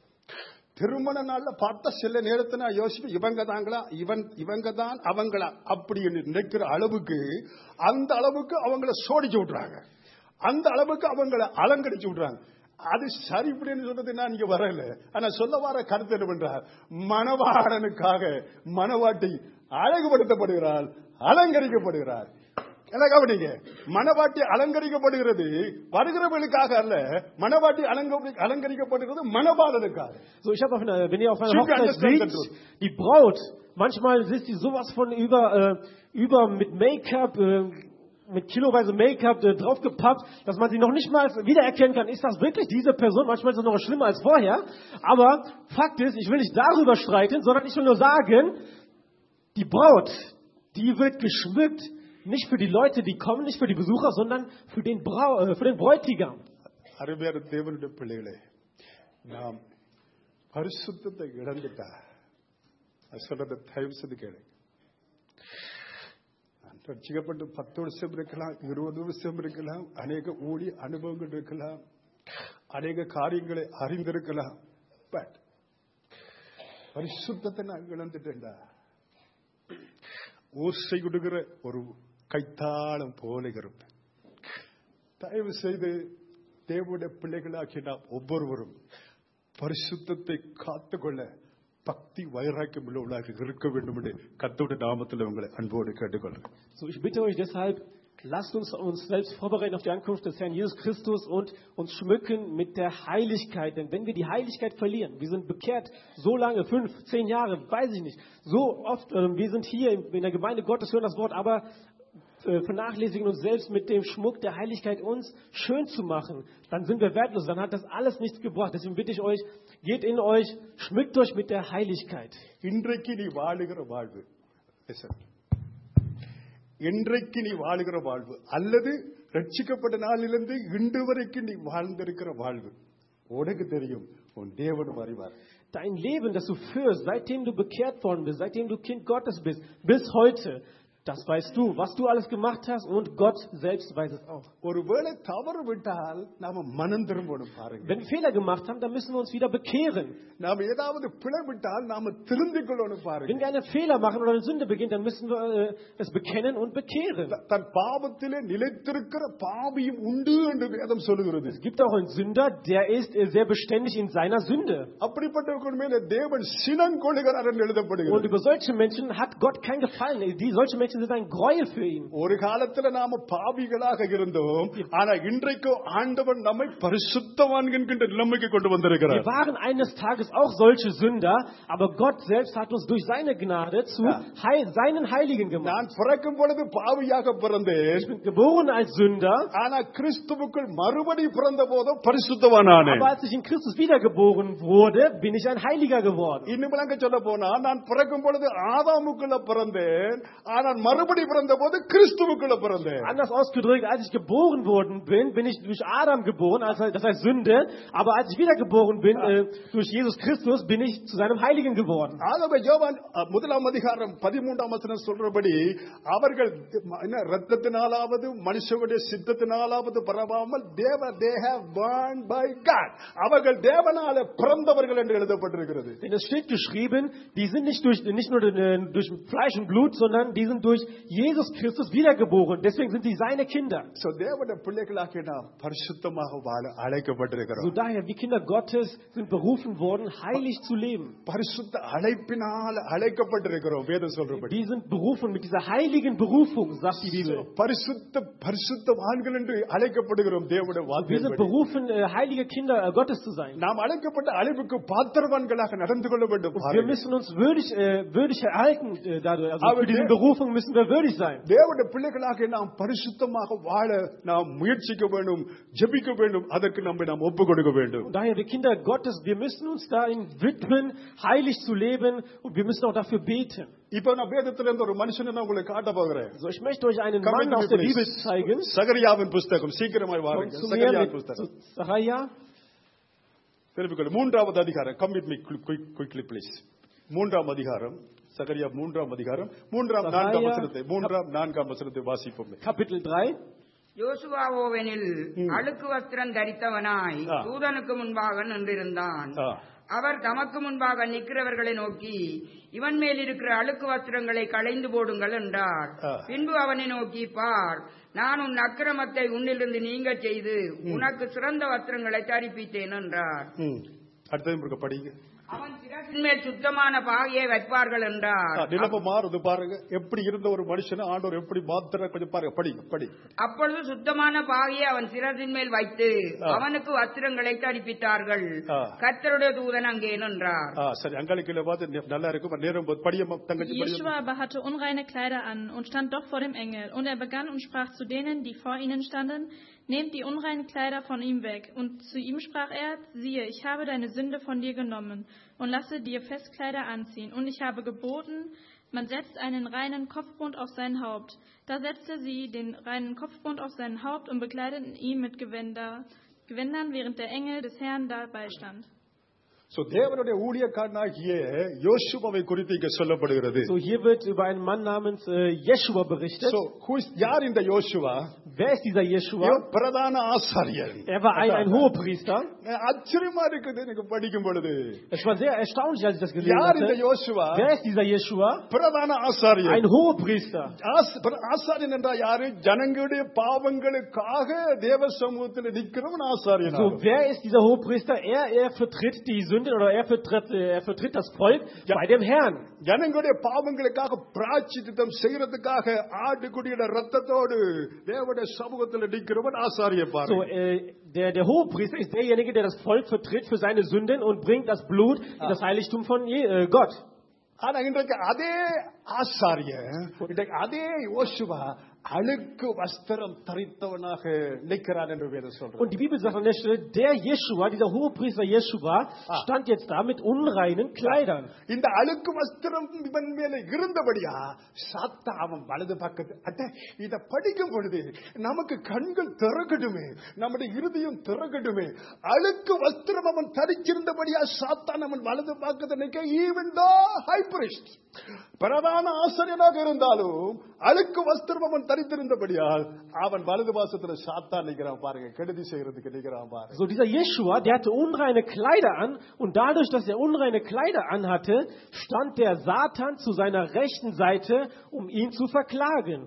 திருமண நாள்ல பார்த்த சில நேரத்தை நான் யோசிப்பேன், இவங்க தாங்களா இவன் இவங்க தான் அவங்களா அப்படி நினைக்கிற அளவுக்கு அந்த அளவுக்கு அவங்கள சோடிச்சு விட்டுறாங்க, அந்த அளவுக்கு அவங்கள அலங்கரிச்சு விட்டுறாங்க. அது சரி இப்படின்னு சொல்றது நான் இங்க வரல. ஆனா சொல்ல வர கருத்து என்னவென்றால், மணவாளனுக்காக மணவாட்டி அழகுபடுத்தப்படுகிறாள், அலங்கரிக்கப்படுகிறார். கவனிங்க, மணவாட்டி அலங்கரிக்கப்படுகிறது வருகிறவர்களுக்காக அல்ல, மணவாட்டி அலங்கரிக்கப்படுகிறது மணவாளனுக்காக. So, ich habe auf einer, wenn ihr auf einer Hochzeit seht, die Braut, manchmal ist sie sowas von über, äh, über mit Make-up, äh, mit kiloweise Make-up äh, draufgepappt, dass man sie noch nicht mal wiedererkennen kann. Ist das wirklich diese Person? Manchmal ist es noch schlimmer als vorher. Aber Fakt ist, ich will nicht darüber streiten, sondern ich will nur sagen, die Braut, die wird geschmückt, nicht für die Leute, die kommen, nicht für die Besucher, sondern für den, Brau, äh, für den Bräutigam. அருமையான தேவனுடைய பிள்ளைகளே, நாம் பரிசுத்தத்தை இழந்துட்டா சொல்றதை தயவு செய்து கேளுங்க. ரட்சிக்கப்பட்டு பத்து வருஷம் இருக்கலாம், இருபது வருஷம் இருக்கலாம், அநேக ஊழிய அனுபவங்கள் இருக்கலாம், அநேக காரியங்களை அறிந்திருக்கலாம். பட் பரிசுத்தத்தை நான் இழந்துட்டேன்டா, ஓசை கொடுக்கிற ஒரு கைத்தாளம் போல இருப்பேன். தயவு செய்து தேவனுடைய பிள்ளைகளாக்கி நாம் ஒவ்வொருவரும் பரிசுத்தத்தை காத்துக்கொள்ள பக்தி வைராக்கியம் உள்ளவர்களாக இருக்க வேண்டும் என்று கர்த்தருடைய நாமத்தில் உங்களை அன்போடு கேட்டுக்கொள்கிறேன். So, ich bitte euch deshalb, lasst uns uns selbst vorbereiten auf die Ankunft des Herrn Jesus Christus und uns schmücken mit der Heiligkeit. Denn wenn wir die Heiligkeit verlieren, wir sind bekehrt so lange, fünf, zehn Jahre, weiß ich nicht, so oft, äh, wir sind hier in der Gemeinde Gottes, hören das Wort, aber äh, vernachlässigen uns selbst mit dem Schmuck der Heiligkeit, uns schön zu machen, dann sind wir wertlos, dann hat das alles nichts gebracht. Deswegen bitte ich euch, geht in euch, schmückt euch mit der Heiligkeit. இன்றைக்கு நீ வாழுகிற வாழ்வு, இன்றைக்கு நீ வாழுகிற வாழ்வு அல்லது ரட்சிக்கப்பட்ட நாளிலிருந்து இன்று வரைக்கும் நீ வாழ்ந்திருக்கிற வாழ்வு உனக்கு தெரியும், உன் தேவனும் அறிவார். Dein Leben, das du führst, seitdem du bekehrt worden bist, seitdem du Kind Gottes bist, bis heute, das weißt du, was du alles gemacht hast, und Gott selbst weiß es auch. ஒருவேளை தவறு விட்டால் நாம மனம் திரும்பணும் பாருங்க. Wenn wir Fehler gemacht haben, dann müssen wir uns wieder bekehren. நாம ஏதாவது பிழை விட்டால் நாம திருந்திக் கொள்ளணும் பாருங்க. Wenn wir einen Fehler machen oder eine Sünde begehen, dann müssen wir äh, es bekennen und bekehren. தன் பாவத்திலே நிலைத்திருக்கிற பாவியும் உண்டு என்று வேதம் சொல்லுகிறது. Es gibt auch einen Sünder, der ist äh, sehr beständig in seiner Sünde. அப்படிப்பட்டவர்கள் மேலே தேவன் சினம் கொள்ளுகிறார் என்று எழுதப்படுகிறது. Und über solche Menschen hat Gott kein Gefallen. Die solche Menschen sind ein Gräuel für ihn. ஒரு காலத்துல நாம பாவிகளாக இருந்தோம், ஆனா இன்றைக்கு ஆண்டவன் நம்மை பரிசுத்தவான் என்கின்ற நிலைமைக்கு கொண்டு வந்திருக்கிறார். Wir waren eines Tages auch solche Sünder, aber Gott selbst hat uns durch seine Gnade zu heil, seinen Heiligen gemacht. நான் பிறக்கும் பொழுது பாவியாக பிறந்தேன். Ich bin geboren als Sünder. ஆனா கிறிஸ்துவுக்குள் மறுபடி பிறந்த போது பரிசுத்தவானானேன். Aber als ich in Christus wiedergeboren wurde, bin ich ein Heiliger geworden. இன்னும் சொல்ல போனா, நான் பிறக்கும் பொழுது ஆதாமுக்குள்ள பிறந்தேன், ஆனால் மறுபடி பிறந்த போது கிறிஸ்துவுக்குள்ள பிறந்தேன். Anders ausgedrückt, als ich geboren worden bin, bin ich durch Adam geboren, also das heißt Sünde. Aber als ich wiedergeboren bin, äh, durch Jesus Christus, bin ich zu seinem Heiligen geworden. ஆகவே யோவான் முதலாம் அதிகாரம் பதிமூன்றாம் வசனம் சொல்றபடி அவர்கள் என்ன ரத்தத்தினாலாவது மனுஷனுடைய சித்தத்தினாலாவது பரவாமல் தேவ they have born by God. அவர்கள் தேவனாலே பிறந்தவர்கள் என்று எழுதப்பட்டிருக்கிறது. Denn es steht geschrieben, die sind nicht durch nicht nur durch Fleisch und Blut, sondern die sind durch Jesus Christus wiedergeboren. Deswegen sind sie seine Kinder. So தேவனுடைய பிள்ளைகளாகிய நாம் பரிசுத்தமாக வாழ அழைக்கப்பட்டிருக்கிறோம். So daher, wir Kinder Gottes sind berufen worden, heilig zu leben. பரிசுத்த அழைப்பினால் அழைக்கப்பட்டிருக்கிறோம் வேதம் சொல்றபடி. Wir sind berufen mit dieser heiligen Berufung, sagt die Bibel. பரிசுத்த பரிசுத்தவான்கள் என்று அழைக்கப்படுகிறோம் தேவனுடைய Wir வார்த்தையின்படி. sind berufen, heilige Kinder Gottes zu sein. நாம் அழைக்கப்பட்ட அழைப்புக்கு பாத்திரவான்களாக நடந்து கொள்ள வேண்டும். Wir müssen uns würdig äh, würdig erhalten äh, dadurch. Also für diese Berufung müssen wir würdig sein. தேவனுடைய பிள்ளைகளாக நாம் பரிசுத்தமாக வாழ நாம் முயற்சிக்க வேண்டும், ஜெபிக்க வேண்டும், அதற்கு நம்மை நாம் ஒப்பு கொடுக்க வேண்டும். Und daher, wir Kinder Gottes, wir müssen uns dahin widmen, heilig zu leben, und wir müssen auch dafür beten. இப்போ நான் வேதத்திலிருந்து ஒரு மனுஷனை நான் உங்களுக்கு காட்ட போகிறேன். So, ich möchte euch einen Mann aus der Bibel zeigen. சகரியாவின் புஸ்தகம் சீக்கிரமாய் வாருங்க. Zu mir சகரியாவின் mit புஸ்தகம். Sacharja. திருப்பிக்கொள்ள மூன்றாவது அதிகாரம். Come with me quickly please. மூன்றாம் அதிகாரம். சகரியா மூன்றாம் அதிகாரம். மூன்றாம் நான்காம் வசனத்தை மூன்றாம் நான்காம் வசனத்தை வாசிப்போம். Kapitel drei. யோசுவாவோவெனில் அழுக்கு வஸ்திரம் தரித்தவனாய் தூதனுக்கு முன்பாக நின்றிருந்தான். அவர் தமக்கு முன்பாக நிற்கிறவர்களை நோக்கி, இவன் மேல் இருக்கிற அழுக்கு வஸ்திரங்களை களைந்து போடுங்கள் என்றார். பின்பு அவனை நோக்கி, பார், நான் உன் அக்கிரமத்தை உன்னிலிருந்து நீங்க செய்து உனக்கு சிறந்த வஸ்திரங்களை தரிப்பித்தேன் என்றார். அடுத்தது படிங்க. அவன் சிரசின் மேல் சுத்தமான பாகையை வைப்பார்கள் என்றார். நிலவு மாறுது பாருங்க. எப்படி இருந்த ஒரு மனுஷன் ஆண்டவர் எப்படி மாத்திர கொஞ்சம் பாருங்க. படிங்க படி. அப்பொழுது சுத்தமான பாகையை அவன் சிரசின் மேல் வைத்து அவனுக்கு வஸ்திரங்களை தரிப்பித்தார்கள். கர்த்தருடைய தூதன் அங்கே நின்றார். சரி, அங்களுக்கு பார்த்து நல்லா இருக்கும். நேரம் படியம் தங்கச்சி. Jeschua aber hatte unreine Kleider an und stand doch vor dem Engel. Und er begann und sprach zu denen, die vor ihnen standen, nehmt die unreinen Kleider von ihm weg. Und zu ihm sprach er, siehe, ich habe deine Sünde von dir genommen und lasse dir Festkleider anziehen. Und ich habe geboten, man setzt einen reinen Kopfbund auf sein Haupt. Da setzte sie den reinen Kopfbund auf sein Haupt und bekleideten ihn mit Gewänder, Gewändern, während der Engel des Herrn dabei stand. So தேவனுடைய ஊழியக்காரனாகிய யோசுவாவை குறித்து இங்கே சொல்லப்படுகிறது. So hier wird über einen Mann namens äh, Jeschua berichtet. So who is யார் இந்த யோசுவா? Wer ist dieser Jeschua? பிரதான ஆசாரியர். Er war ein, ein Hohepriester. ஆச்சரியமா இருக்குது எனக்கு படிக்கும் பொழுது. Es war sehr erstaunlich, als ich das gelesen யார் இந்த hatte. யோசுவா? Wer ist dieser Jeschua? பிரதான ஆசாரியர். Ein Hohepriester. ஆசாரியன் என்றால் யாரு? ஜனங்களுடைய பாவங்களுக்காக தேவ சமூகத்தில் நிற்கிறவன் ஆசாரியன். So wer ist dieser Hohepriester? Er er vertritt die Sünde oder er vertritt, er vertritt das Volk ja. bei dem Herrn. ஜனங்களுடைய பாவங்களுக்காக பிராயச்சித்தம் செய்யறதுக்காக ஆட்டுக்குட்டியோட ரத்தத்தோடு தேவனுடைய சமூகத்தில் நிற்கிறவன் ஆசாரியன் பாரு. So äh, der der Hohepriester ist derjenige, der das Volk vertritt für seine Sünden und bringt das Blut in das Heiligtum von äh, Gott. ஆனா இன்றைக்கு அதே ஆசாரியன் இன்றைக்கு அதே யோசுவா அழுக்கு வஸ்திரம் தரித்தவனாக நிற்கிறான் என்று வேதம் சொல்றது. Und die Bibel sagt an der Stelle, der Jeschua, dieser Hohepriester Jeschua, stand jetzt da mit unreinen Kleidern. இந்த அழுக்கு வஸ்திரம் இவன் மேல இருந்தபடியா சாத்தா அவன் வலது பக்கத்து அட்ட இத படிக்கும் பொழுது நமக்கு கண்கள் திறக்கட்டுமே, நம்முடைய இருதயம் திறக்கட்டுமே. அழுக்கு வஸ்திரம் அவன் தரிச்சிருந்தபடியா சாத்தான் அவன் வலது பக்கத்து நிற்க. ஈவன் தோ ஹை பிரிஸ்ட் பிரதான ஆசாரியனாக இருந்தாலும் அழுக்கு வஸ்திரம் அவன் தரித்திருந்தபடியால் அவன் வலது பாசத்துல சாத்தான் நிற்கிறான் பாருங்க, கெடுதி செய்யறதுக்கு நிற்கிறான் பாருங்க. So dieser Jeschua, der hatte unreine Kleider an und dadurch, dass er unreine Kleider anhatte, stand der Satan zu seiner rechten Seite, um ihn zu verklagen.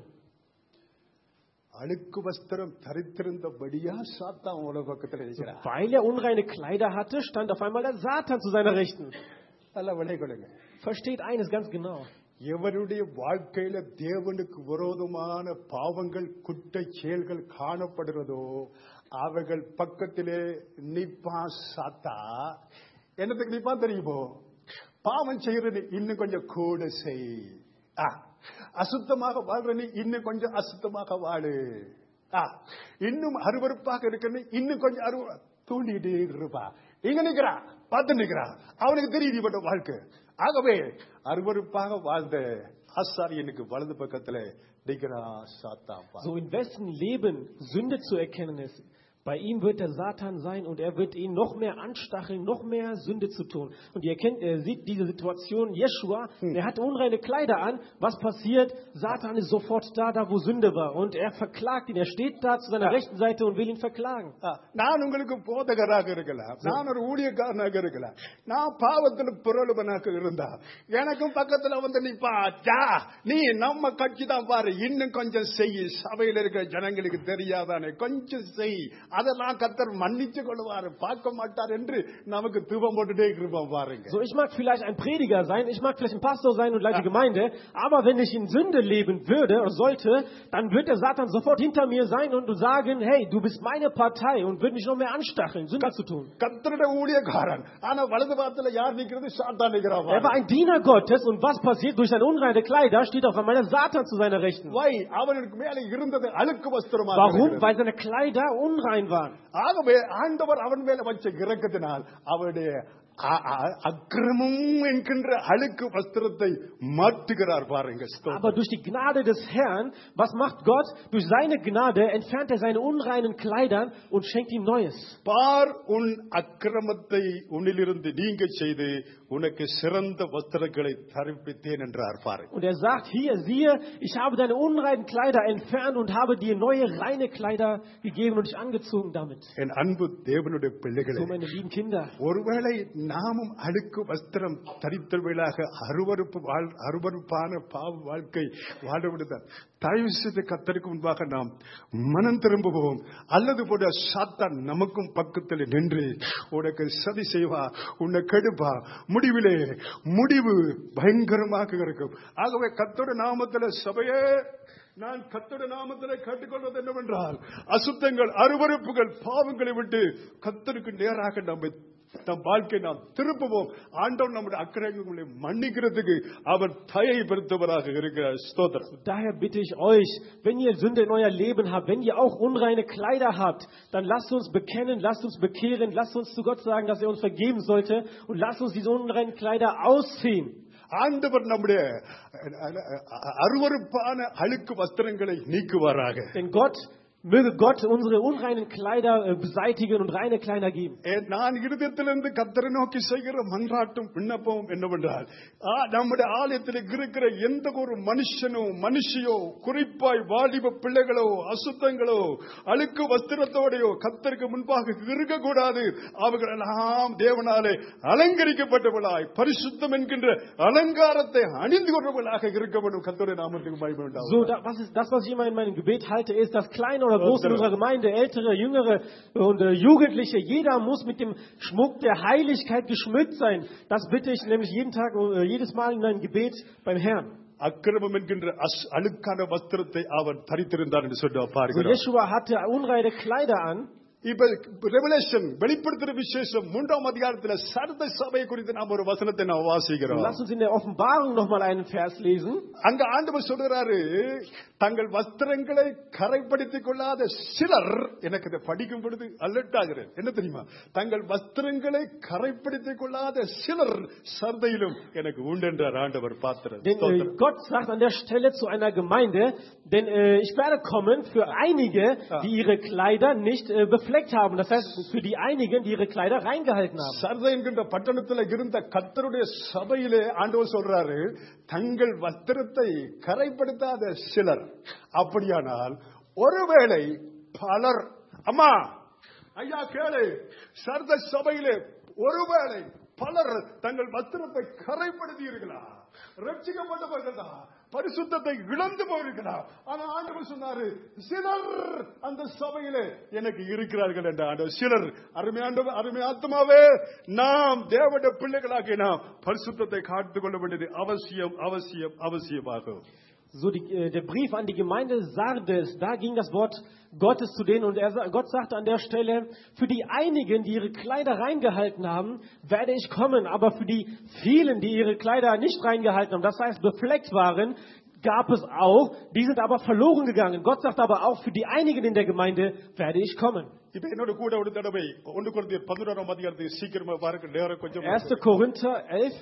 அழுக்கு வஸ்திரம் தரித்திருந்தபடியா சாத்தான் வலது பக்கத்துல நிற்கிறான். Weil er unreine Kleider hatte, stand auf einmal der Satan zu seiner Rechten. நல்லா விளை கொடுங்க. Versteht eines ganz genau. எவருடைய வாழ்க்கையில தேவனுக்கு விரோதமான பாவங்கள் குற்ற செயல்கள் காணப்படுகிறதோ அவர்கள் பக்கத்திலே நிப்பா சாத்தா. என்னத்துக்கு நிப்பா தெரியுமோ? பாவம் செய்யறது இன்னும் கொஞ்சம் கூட செய், அசுத்தமாக வாழ்றனி இன்னும் கொஞ்சம் அசுத்தமாக வாழு, இன்னும் அருவருப்பாக இருக்கிறது இன்னும் கொஞ்சம் அருவ தூண்டிட்டு இருப்பா. இங்க நிக்கிறா பார்த்து நிக்கிறா. அவனுக்கு தெரியுது பட்ட வாழ்க்கை. ஆகவே அருவருப்பாக வாழ்ந்த ஆசாரியனுக்கு வலது பக்கத்துல நிற்கிறான் சாத்தான். So in wessen Leben Sünde zu erkennen ist, bei ihm wird der Satan sein und er wird ihn noch mehr anstacheln, noch mehr Sünde zu tun. Und ihr kennt, er sieht diese Situation, Jeschua, hm. er hat unreine Kleider an. Was passiert? Satan ist sofort da, da wo Sünde war. Und er verklagt ihn. Er steht da zu seiner ja. rechten Seite und will ihn verklagen. நான் உங்களுக்கு போதகராக இருக்கலாம், நான் ஒரு ஊழியக்காரனாக இருக்கலாம், நான் பாவத்தில் புரளுவனாக இருந்தா எனக்கும் பக்கத்துல வந்து நிப்பா, நீ நம்ம கட்சி தான் பாரு, இன்னும் கொஞ்சம் செய், சபையில் இருக்கிற ஜனங்களுக்கு தெரியாதானே, கொஞ்சம் செய், அதெல்லாம் கர்த்தர் மன்னிச்சு கொள்வார், பார்க்க மாட்டார் என்று நமக்கு தூபம் போட்டுட்டே இருப்போம் பாருங்க. So, ich mag vielleicht ein Prediger sein, ich mag vielleicht ein Pastor sein und leite Gemeinde, aber wenn ich in Sünde leben würde oder sollte, dann wird der Satan sofort hinter mir sein und sagen, hey, du bist meine Partei, und wird mich noch mehr anstacheln, Sünde zu tun. கர்த்தருடைய ஊழியக்காரன், ஆனா வலது பாகத்துல யார் நிக்கிறது? சாத்தான் நிக்கிறான். Er war ein Diener Gottes, und was passiert? Durch seine unreine Kleider steht auf einmal der Satan zu seiner Rechten. Why? அவனுக்கு மேலே இருந்தது அழுக்கு வஸ்திரமாக. Warum? Weil seine Kleider unrein waren. ஆகவே ஆண்டவர் அவன் மேல வச்ச இரக்கத்தினால் அவருடைய அக்கிரமம் என்கின்ற அழுக்கு வஸ்திரத்தை மாற்றுகிறார் பாருங்க. Aber durch die Gnade des Herrn, was macht Gott? Durch seine Gnade entfernt er seine unreinen Kleidern und schenkt ihm Neues. பார், உன் அக்கிரமத்தை உன்னிலிருந்து நீங்க செய்து உனக்கு சிறந்த வஸ்திரங்களை தரிப்பித்தேன் என்றார் பாருங்க. Und er sagt hier, siehe, ich habe deine unreinen Kleider entfernt und habe dir neue reine Kleider gegeben und dich angezogen damit. என் அன்பு தேவனுடைய பிள்ளைகளே, so meine lieben Kinder, ஒருவேளை நாமும் அழுக்கு வஸ்திரம் தரித்தவர்களாக அருவருப்பு அருவருப்பான பாவ வாழ்க்கை வாழ்விடுதால் தயவு செய்து கர்த்தருக்கு முன்பாக நாம் மனம் திரும்புவோம். அல்லது போல சாத்தான் நமக்கும் பக்கத்தில் நின்று உனக்கு சதி செய்வா, உன்னை கெடுப்பா, முடிவிலே முடிவு பயங்கரமாக இருக்கும். ஆகவே கர்த்தருடைய நாமத்திலே சபையே, நான் கர்த்தருடைய நாமத்திலே கேட்டுக்கொள்வது என்னவென்றால், அசுத்தங்கள் அருவருப்புகள் பாவங்களை விட்டு கர்த்தருக்கு நேராக நம்மை நம் வாழ்க்கை நாம் திருப்புவோம். ஆண்டவர் நம்முடைய அக்கிரமங்களை மன்னிக்கிறதுக்கு அவர் தயை பெருத்தவராக இருக்கிறார். ஸ்தோத்திரம். Daher bitte ich euch, wenn ihr Sünde in euer Leben habt, wenn ihr auch unreine Kleider habt, dann lasst uns bekennen, lasst uns bekehren, lasst uns zu Gott sagen, dass er uns vergeben sollte, und lasst uns diese unreinen Kleider ausziehen. ஆண்டவர் நம்முடைய அருவருப்பான அழுக்கு வஸ்திரங்களை நீக்குவாராக. Denn Gott Möge Gott unsere unreinen Kleider beseitigen und reine Kleider geben. நான் இருதயத்திலிருந்து கர்த்தரை நோக்கி செய்கிற மன்றாட்டும் விண்ணப்பம் என்னவென்றால், நம்முடைய ஆலயத்தில் இருக்கிற எந்த ஒரு மனுஷனோ மனுஷியோ, குறிப்பாய் வாலிப பிள்ளைகளோ அசுத்தங்களோ அழுக்கு வஸ்திரத்தோடையோ கர்த்தருக்கு முன்பாக இருக்கக்கூடாது. அவர்கள் எல்லாம் தேவனாலே அலங்கரிக்கப்பட்டவர்களாய் பரிசுத்தம் என்கின்ற அலங்காரத்தை அணிந்து கொண்டவர்களாக இருக்க வேண்டும். கர்த்தருடைய நாமத்துக்கு மகிமை உண்டாவதாக. So, das ist das, was ich immer in meinem Gebet halte, ist, dass kleine oder groß in unserer Gemeinde, ältere, jüngere und äh, Jugendliche, jeder muss mit dem Schmuck der Heiligkeit geschmückt sein. Das bitte ich nämlich jeden Tag, äh, jedes Mal in meinem Gebet beim Herrn. அக்கிரமம் என்கின்ற அழுக்கான வஸ்திரத்தை அவர் தரித்திருந்தார் என்று சொல்ல So, பாருகிறோம். Jeschua hatte unreine Kleider an. இப்ப Revelation வெளிப்படுத்துற விசேஷம் மூன்றாம் அதிகாரத்தில் சர்த சபை குறித்து நாம் ஒரு வசனத்தை நாம் வாசிக்கிறோம். Lass uns in der Offenbarung noch mal einen Vers lesen. அங்க ஆண்டவர் சொல்றாரு, தங்கள் வஸ்திரங்களை கரைப்படுத்திக் கொள்ளாத சிலர், எனக்கு இதை படிக்கும் பொழுது அலர்ட் ஆகிறேன். என்ன தெரியுமா? தங்கள் வஸ்திரங்களை கரைப்படுத்திக் கொள்ளாத சிலர் சர்தையிலும் எனக்கு உண்டு என்றார் ஆண்டவர். பாத்திர Denn äh, Gott sagt an der Stelle zu einer Gemeinde, denn äh, ich werde kommen für einige, die ihre Kleider nicht äh, befleckt haben. Das heißt, für die einigen, die ihre Kleider reingehalten haben. Sardis என்கின்ற பட்டணத்தில் இருந்த கர்த்தருடைய சபையிலே ஆண்டவர் சொல்றாரு, தங்கள் வஸ்திரத்தை கரைப்படுத்தாத சிலர். அப்படியானால் ஒருவேளை பலர், அம்மா ஐயா கேளு, சர்த சபையிலே ஒருவேளை பலர் தங்கள் வஸ்திரத்தை கரைப்படுத்தியிருக்கிறா, ரட்சிக்கப்பட்டவர்களா, பரிசுத்தத்தை இழந்து போயிருக்கிறா. ஆனா ஆண்டவர் சொன்னாரு, சிலர் அந்த சபையிலே எனக்கு இருக்கிறார்கள் என்ற ஆண்டவர். சிலர் அருமையாண்ட அருமை ஆத்மாவே, நாம் தேவனுடைய பிள்ளைகளாக நாம் பரிசுத்தத்தை காத்துக் கொள்ள வேண்டியது அவசியம் அவசியம் அவசியமாகும். So die, äh, der Brief an die Gemeinde Sardes, da ging das Wort Gottes zu denen, und er, Gott sagte an der Stelle, für die einigen, die ihre Kleider reingehalten haben, werde ich kommen, aber für die vielen, die ihre Kleider nicht reingehalten haben, das heißt befleckt waren, gab es auch, die sind aber verloren gegangen. Gott sagt aber auch, für die einigen in der Gemeinde werde ich kommen. இப்ப என்னோட கூட ஒரு தடவை ஒன்று கொரிந்தியர் பதினோராம் அதிகாரத்தை சீக்கிரமா பாருங்க, நேரம் கொஞ்சம். erster Korinther elf.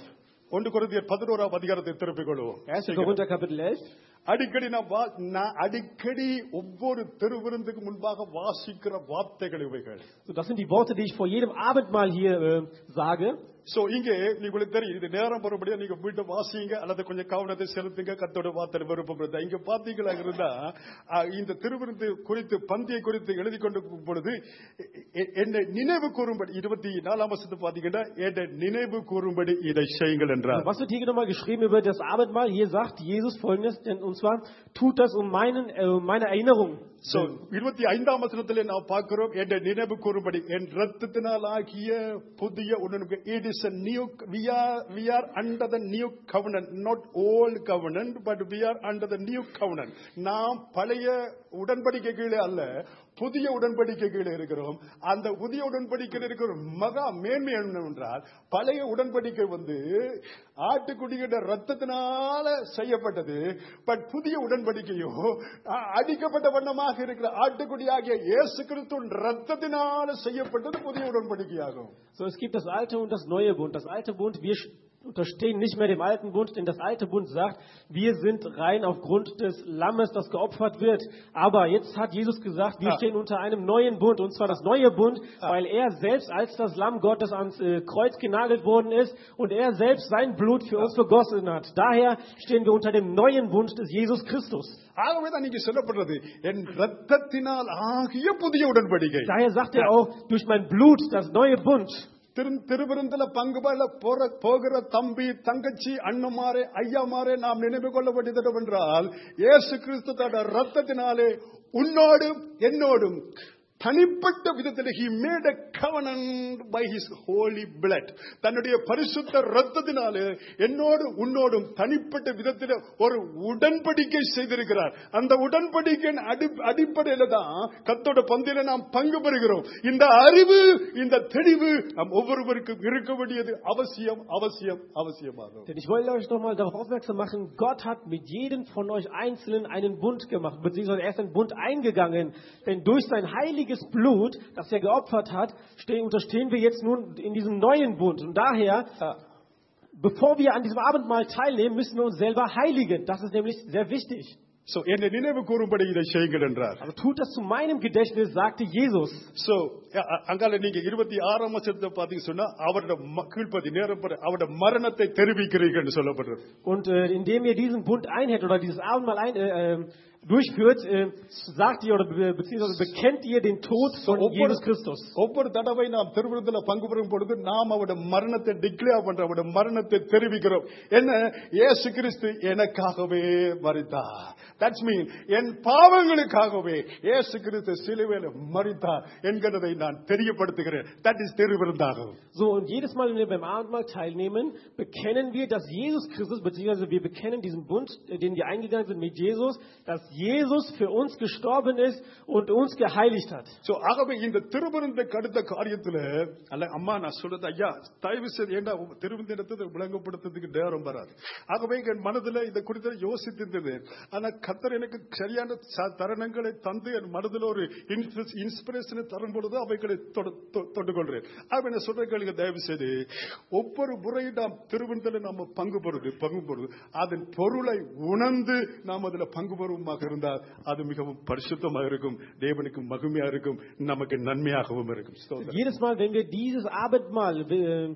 ஒன்று கொரிந்தியர் பதினோராம் அதிகாரத்தை திருப்பிக் கொள்வோம். erster Korinther Kapitel elf. அடிக்கடி நான் வா- நான் அடிக்கடி ஒவ்வொரு திருவிருந்துக்கு முன்பாக வாசிக்கிற வார்த்தைகள் இவைகள். So, das sind die Worte, die ich vor jedem Abendmahl hier äh, sage. So இங்கே உங்களுக்கு தெரியும், இது நேரம் வரும்படியா நீங்க வீட்டை வாசிங்க அல்லது கொஞ்சம் கவனத்தை செலுத்துங்க. கர்த்தரோட வார்த்தை விருப்பம். இங்க பாத்தீங்களா இருந்தா அஹ், இந்த திருவிருந்து குறித்து பந்தியை குறித்து எழுதி கொண்டு பொழுது எ- என்னை நினைவு கூறும்படி இருபத்தி நாலாம் வருஷத்தை பாத்தீங்கன்னா என்னை நினைவு கூறும்படி இதை செய்யுங்கள் என்றார். Was wird hier nochmal geschrieben über das Abendmahl? Hier sagt Jesus Folgendes, denn, und zwar, tut das um, meinen, äh, um meine Erinnerung. So இருபத்தி ஐந்தாம் வசனத்திலே நாம் பார்க்கிறோம், என்னை நினைவு கூறும்படி என் ரத்தத்தினால் ஆகிய புதிய உடன்படிக்கை. It is a new, we are we are under the new covenant, not old covenant, but we are under the new covenant. நாம் பழைய உடன்படிக்கை கீழே அல்ல, புதிய உடன்படிக்கை கீழே இருக்கிறோம். அந்த புதிய உடன்படிக்கையில் இருக்கிற மகா மேன்மை என்னவென்றால், பழைய உடன்படிக்கை வந்து ஆட்டுக்குட்டியோட ரத்தத்தினால செய்யப்பட்டது. பட் புதிய உடன்படிக்கையோ அ- அடிக்கப்பட்ட வண்ணமாக இருக்கிற ஆட்டுக்குட்டியாகிய இயேசு கிறிஸ்துவின் ரத்தத்தினால செய்யப்பட்டது புதிய உடன்படிக்கையாகும். So, es gibt das alte und das neue Bund. Das alte Bund, wir unterstehen nicht mehr dem alten Bund, denn das alte Bund sagt, wir sind rein aufgrund des Lammes, das geopfert wird. Aber jetzt hat Jesus gesagt, wir Ah. stehen unter einem neuen Bund, und zwar das neue Bund, weil er selbst als das Lamm Gottes ans äh, Kreuz genagelt worden ist und er selbst sein Blut für uns vergossen hat. Daher stehen wir unter dem neuen Bund des Jesus Christus. ஆகவேதான் நீங்க சொல்லப்படுறது என் ரத்தத்தினால் ஆகிய புதிய உடன்படிக்கை. Daher sagt er auch, durch mein Blut, das neue Bund. திரு- திருவிருந்துல பங்கு பெற போற- போகிற தம்பி தங்கச்சி அண்ணமாரே ஐயாமாரே நாம் நினைவு கொள்ள வேண்டியது என்றால், இயேசு கிறிஸ்து தன்னுடைய ரத்தத்தினாலே உன்னோடும் என்னோடும் தனிப்பட்ட விதத்தில் he made a covenant by his holy blood. தன்னுடைய பரிசுத்த ரத்தத்தினாலே என்னோடு உன்னோடும் தனிப்பட்ட விதத்தில் ஒரு உடன்படிக்கை செய்திருக்கிறார். அந்த உடன்படிக்கையின் அடி- அடிப்படையில தான் கர்த்தருடைய பந்தியில நாம் பங்கு பெறுகிறோம். இந்த அறிவு, இந்த தெளிவு நம் ஒவ்வொருவருக்கும் இருக்க வேண்டியது அவசியம் அவசியம் அவசியமாகும். Denn ich wollte euch nochmal darauf aufmerksam machen, Gott hat mit jedem von euch Einzelnen einen Bund gemacht, beziehungsweise er ist einen Bund eingegangen. Denn durch sein heiliges Blut, das er geopfert hat, stehen, unterstehen wir jetzt nun in diesem neuen Bund. Und daher, äh, bevor wir an diesem Abendmahl teilnehmen, müssen wir uns selber heiligen. Das ist nämlich sehr wichtig. So என்னை நினைவு கூறும்படி இதை செய்யுங்கள் என்றார். Also tut das zu meinem Gedächtnis, sagte Jesus. So அங்கால நீங்க இருபத்தி ஆறாம் வருஷத்தை பாத்தீங்க சொன்னா அவருடைய ம- கீழ்ப்பதி நேரம் பெற அவருடைய மரணத்தை தெரிவிக்கிறீர்கள் என்று சொல்லப்படுறது. Und äh, indem ihr diesen Bund einhält oder dieses Abendmahl ein, äh, äh, durchführt, äh, sagt ihr oder be beziehungsweise bekennt ihr den Tod von Jesus Christus. ஒவ்வொரு தடவை நாம் திருவிருந்துல பங்கு பெறும் பொழுது நாம் அவருடைய மரணத்தை டிக்ளேர் பண்றோம், அவருடைய மரணத்தை தெரிவிக்கிறோம். என்ன, இயேசு கிறிஸ்து எனக்காகவே மரித்தார். தட்ஸ் மீன் என் பாவங்களுக்காகவே இயேசு கிறிஸ்து சிலுவையில் மரித்தார் என்கிறதை நான் தெரியப்படுத்துகிறேன். தட் இஸ் திருவிருந்தாகும். So, und jedes Mal, wenn wir beim Abendmahl teilnehmen, bekennen wir, dass Jesus Christus, beziehungsweise wir bekennen diesen Bund, äh, den wir eingegangen sind mit Jesus, dass Jesus für uns gestorben ist und uns geheiligt hat. So ஆகவே இந்த திருவிருந்தை கடுத்த காரியத்துல அல்ல அம்மா நான் சொல்றது ஐயா தயவு செய்து ஏண்டா திருவிருந்தத்தை விளங்கப்படுத்துறதுக்கு நேரம் வராது. ஆகவே என் மனதுல இதை குறித்து யோசித்திருந்தது. ஆனா கர்த்தர் எனக்கு சரியான ச- தருணங்களை தந்து என் மனதில் ஒரு இன்ஸ்பிரேஷனை தரும் பொழுது அவைகளை தொடு- தொ- தொட்டுக்கொள்றேன். ஆகவே நான் சொல்ற கேளுங்க தயவு செய்து, ஒவ்வொரு முறையும் நாம் திருவிருந்தில நாம பங்கு பெறுது பங்கு பெறுது அதன் பொருளை உணர்ந்து நாம் அதுல பங்கு பெறுவமாக இருந்தால் அது மிகவும் பரிசுத்தமாக இருக்கும், தேவனுக்கு மகிமையா இருக்கும், நமக்கு நன்மையாகவும் இருக்கும். ஸ்தோத்திரம். Jedes Mal, wenn wir dieses Abendmahl, äh,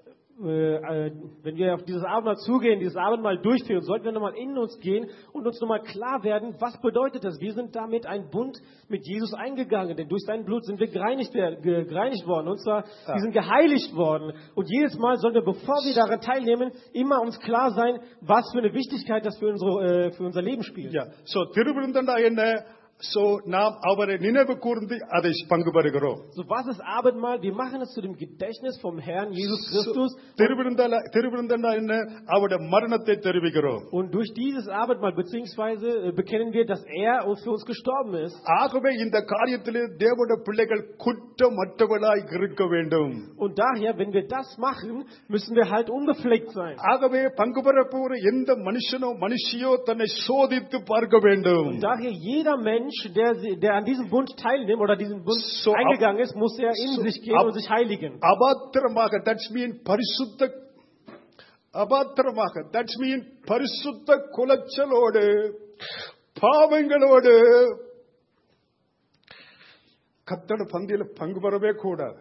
äh, wenn wir auf dieses Abendmahl zugehen, dieses Abendmahl durchführen, sollten wir nochmal in uns gehen und uns nochmal klar werden, was bedeutet das? Wir sind damit einen Bund mit Jesus eingegangen, denn durch sein Blut sind wir gereinigt, gereinigt worden, und zwar, ja. wir sind geheiligt worden. Und jedes Mal sollen wir, bevor wir daran teilnehmen, immer uns klar sein, was für eine Wichtigkeit das für, unsere, äh, für unser Leben spielt. Ja, so திருவிருந்தண்டா என்ன? So நாம் அவரை நினைவு கூர்ந்து அதை பங்கு பெறுகிறோம். So, was ist Abendmahl? Wir machen es zu dem Gedächtnis vom Herrn Jesus Christus. திருவிருந்தல திருவிருந்தண்டா என்ன? அவருடைய மரணத்தை தெரிவிக்கிறோம். Und durch dieses Abendmahl beziehungsweise äh, bekennen wir, dass er für uns gestorben ist. ஆகவே இந்த காரியத்திலே தேவனுடைய பிள்ளைகள் குற்றமற்றவர்களாய் இருக்க வேண்டும். Und daher, wenn wir das machen, müssen wir halt unbefleckt sein. ஆகவே பங்கு பெற போற எந்த மனுஷனோ மனுஷியோ தன்னை சோதித்து பார்க்க வேண்டும். Und daher jeder Mensch, der, der an diesem Bund teilnimmt oder diesen Bund So, eingegangen ist, muss er in so, sich gehen ab, und sich heiligen. அபாத்திரமாக, தட்ஸ் மீன் பரிசுத்த அபாத்திரமாக, தட்ஸ் மீன் பரிசுத்த குலைச்சலோடு பாவங்களோடு கர்த்தருடைய பந்தியில பங்கு பெறவே கூடாது,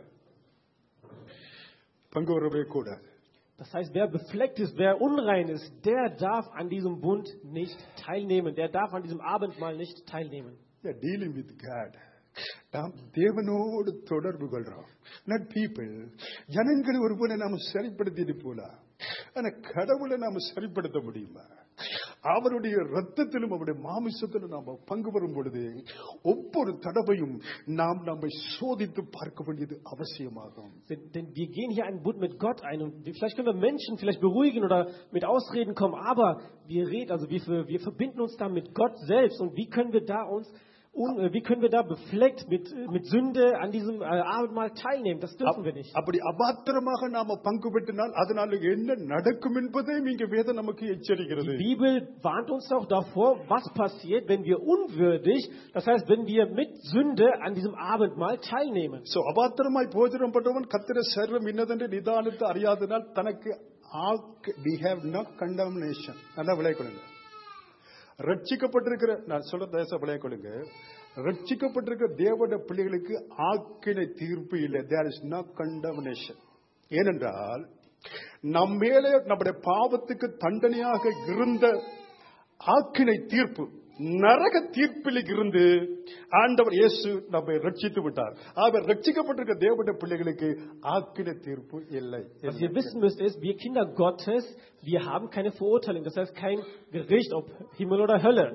பங்கு பெறவே கூடாது. Das heißt, wer befleckt ist, wer unrein ist, der darf an diesem Bund nicht teilnehmen. Der darf an diesem Abendmahl nicht teilnehmen. Yeah, dealing with God. நாம் தேவனோடு தொடர்பு கொள்றோம். Not people. ஜனங்களை ஒருவனை நாம சரிப்படுத்திட்டு போலாம், ஆனா கடவுளை நாம சரிப்படுத்த முடியுமா? அவருடைய ரத்தத்திலும் அவருடைய மாமிசத்திலும் நாம் பங்கு பெறும் பொழுது ஒவ்வொரு தடவையும் நாம் நம்மை சோதித்து பார்க்க வேண்டியது அவசியமாகும். Denn wir gehen hier einen Bund mit Gott ein und vielleicht können wir Menschen vielleicht beruhigen oder mit Ausreden kommen, aber wir reden, also wir, wir verbinden uns da mit Gott selbst und wie können wir da uns Und wie können wir da befleckt mit, mit Sünde an diesem äh, Abendmahl teilnehmen? Das dürfen wir nicht. அப்படி அபாத்திரமாக நாம பங்கு பெற்றினால் அதனால என்ன நடக்கும் என்பதை இங்க வேதம் நமக்கு எச்சரிக்கிறது. Die Bibel warnt uns auch davor, was passiert, wenn wir unwürdig, das heißt, wenn wir mit Sünde an diesem Abendmahl teilnehmen. So அபாத்திரமாய் போஜனம் பண்றவன் கர்த்தருடைய சரீரம் இன்னதென்று நிதானித்து அறியாதனால் தனக்கு we have no condemnation. நல்லா விளையாடுங்க. ரட்சிக்கப்பட்டிருக்கிற, நான் சொல்ற தேச விளைய கொடுங்க, ரட்சிக்கப்பட்டிருக்கிற தேவனுடைய பிள்ளைகளுக்கு ஆக்கினை தீர்ப்பு இல்லை. There is no condemnation. ஏனென்றால் நம் மேலே நம்முடைய பாவத்துக்கு தண்டனையாக இருந்த ஆக்கினை தீர்ப்பு, நரக தீர்ப்பில் இருந்து ஆண்டவர் இயேசு நம்மை ரட்சித்து விட்டார். அவர் ரட்சிக்கப்பட்டிருக்கிற தேவனுடைய பிள்ளைகளுக்கு ஆக்கினை தீர்ப்பு இல்லை. Was ihr wissen müsst ist, wir Kinder Gottes, wir haben keine Verurteilung, das heißt kein Gericht, ob Himmel oder Hölle.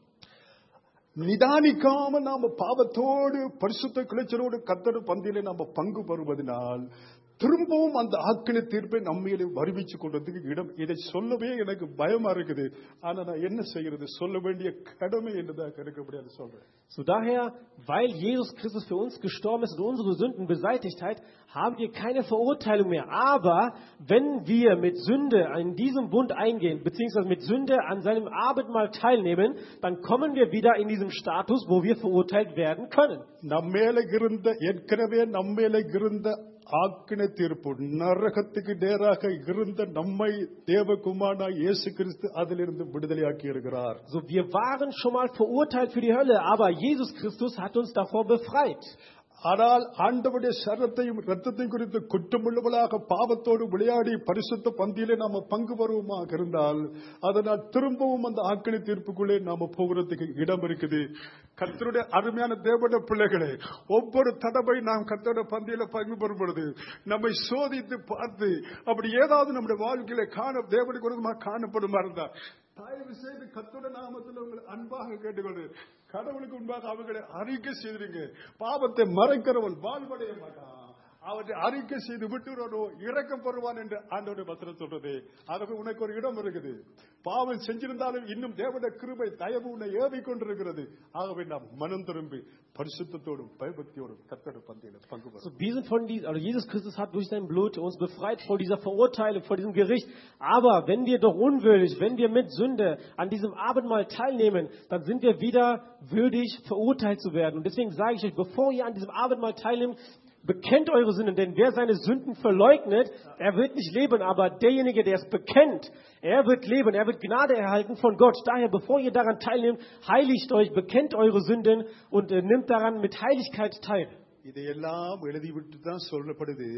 நிதானிக்காம நாம பாவத்தோடு பரிசுத்த குலைச்சலோடு கர்த்தருடைய பந்தியிலே நாம பங்கு பெறுவதனால் திரும்பவும் அந்த ஆக்கினை தீர்ப்பை நம்மையிலே வருவிச்சு கொண்டதுக்கு இடம். இதை சொல்லவே எனக்கு பயமா இருக்குது, ஆனா நான் என்ன செய்யறது, சொல்ல வேண்டிய கடமை என்றதாக இருக்கப்படியாது சொல்றேன். So daher, weil Jesus Christus für uns gestorben ist und unsere Sünden beseitigt hat, haben wir keine Verurteilung mehr. Aber wenn wir mit Sünde in diesem Bund eingehen, beziehungsweise mit Sünde an seinem Abendmahl teilnehmen, dann kommen wir wieder in diesem Status, wo wir verurteilt werden können. நம்மேல இருந்த ஏற்கனவே நம்மேல இருந்த ஆக்கினை தீர்ப்பு, நரகத்துக்கு நேராக இருந்த நம்மை தேவகுமாரனாய் இயேசு கிறிஸ்து அதிலிருந்து விடுதலையாக்கி இருக்கிறார். So, wir waren schon mal verurteilt für die Hölle, aber Jesus Christus hat uns davor befreit. ஆனால் ஆண்டவருடைய சரத்தையும் ரத்தத்தையும் குறித்து குற்றமுள்ளவளாக பாவத்தோடு விளையாடி பரிசுத்த பந்தியிலே நாம பங்கு பெறுவோமாக இருந்தால் அதனால் திரும்பவும் அந்த ஆக்கினை தீர்ப்புக்குள்ளே நாம போகிறதுக்கு இடம் இருக்குது. கர்த்தருடைய அருமையான தேவனுடைய பிள்ளைகளே, ஒவ்வொரு தடவை நாம் கர்த்தருடைய பந்தியில பங்கு பெறும் பொழுது நம்மை சோதித்து பார்த்து அப்படி ஏதாவது நம்முடைய வாழ்க்கையில காண தேவனுக்கு விரோதமாக காணப்படுமா இருந்தா தயவு செய்து கர்த்தருடைய நாமத்தில் உங்களை அன்பாக கேட்டுக்கொண்டு கடவுளுக்கு முன்பாக அவர்களை அறிக்கை செய்திருங்க. பாவத்தை மறைக்கிறவன் வாழ்வடைய மாட்டான், அவற்றை அறிக்கை செய்து விட்டுறோ இறக்கம் பெறுவான் என்று ஆண்டவருடைய வசனம் சொல்றது. ஆகவே உனக்கு ஒரு இடம் இருக்குது. பாவம் செஞ்சிருந்தாலும் இன்னும் தேவனுடைய கிருபை தயவு உன்னை ஏவி கொண்டிருக்கிறது. ஆகவே நாம் மனம் திரும்பி பரிசுத்தத்தோடும் பயபக்தியோடும் கர்த்தருடைய பந்தியில பங்கு பெறுவோம். So, wir sind von diesem, also Jesus Christus hat durch sein Blut uns befreit vor dieser Verurteilung, vor diesem Gericht. Aber wenn wir doch unwürdig, wenn wir mit Sünde an diesem Abendmahl teilnehmen, dann sind wir wieder würdig, verurteilt zu werden. Und deswegen sage ich euch, bevor ihr an diesem Abendmahl teilnehmt, bekennt eure Sünden, denn wer seine Sünden verleugnet, er wird nicht leben, aber derjenige, der es bekennt, er wird leben, er wird Gnade erhalten von Gott. Daher, bevor ihr daran teilnehmt, heiligt euch, bekennt eure Sünden und äh, nimmt daran mit Heiligkeit teil. இதையெல்லாம் எழுதிவிட்டு தான் சொல்லப்படுது,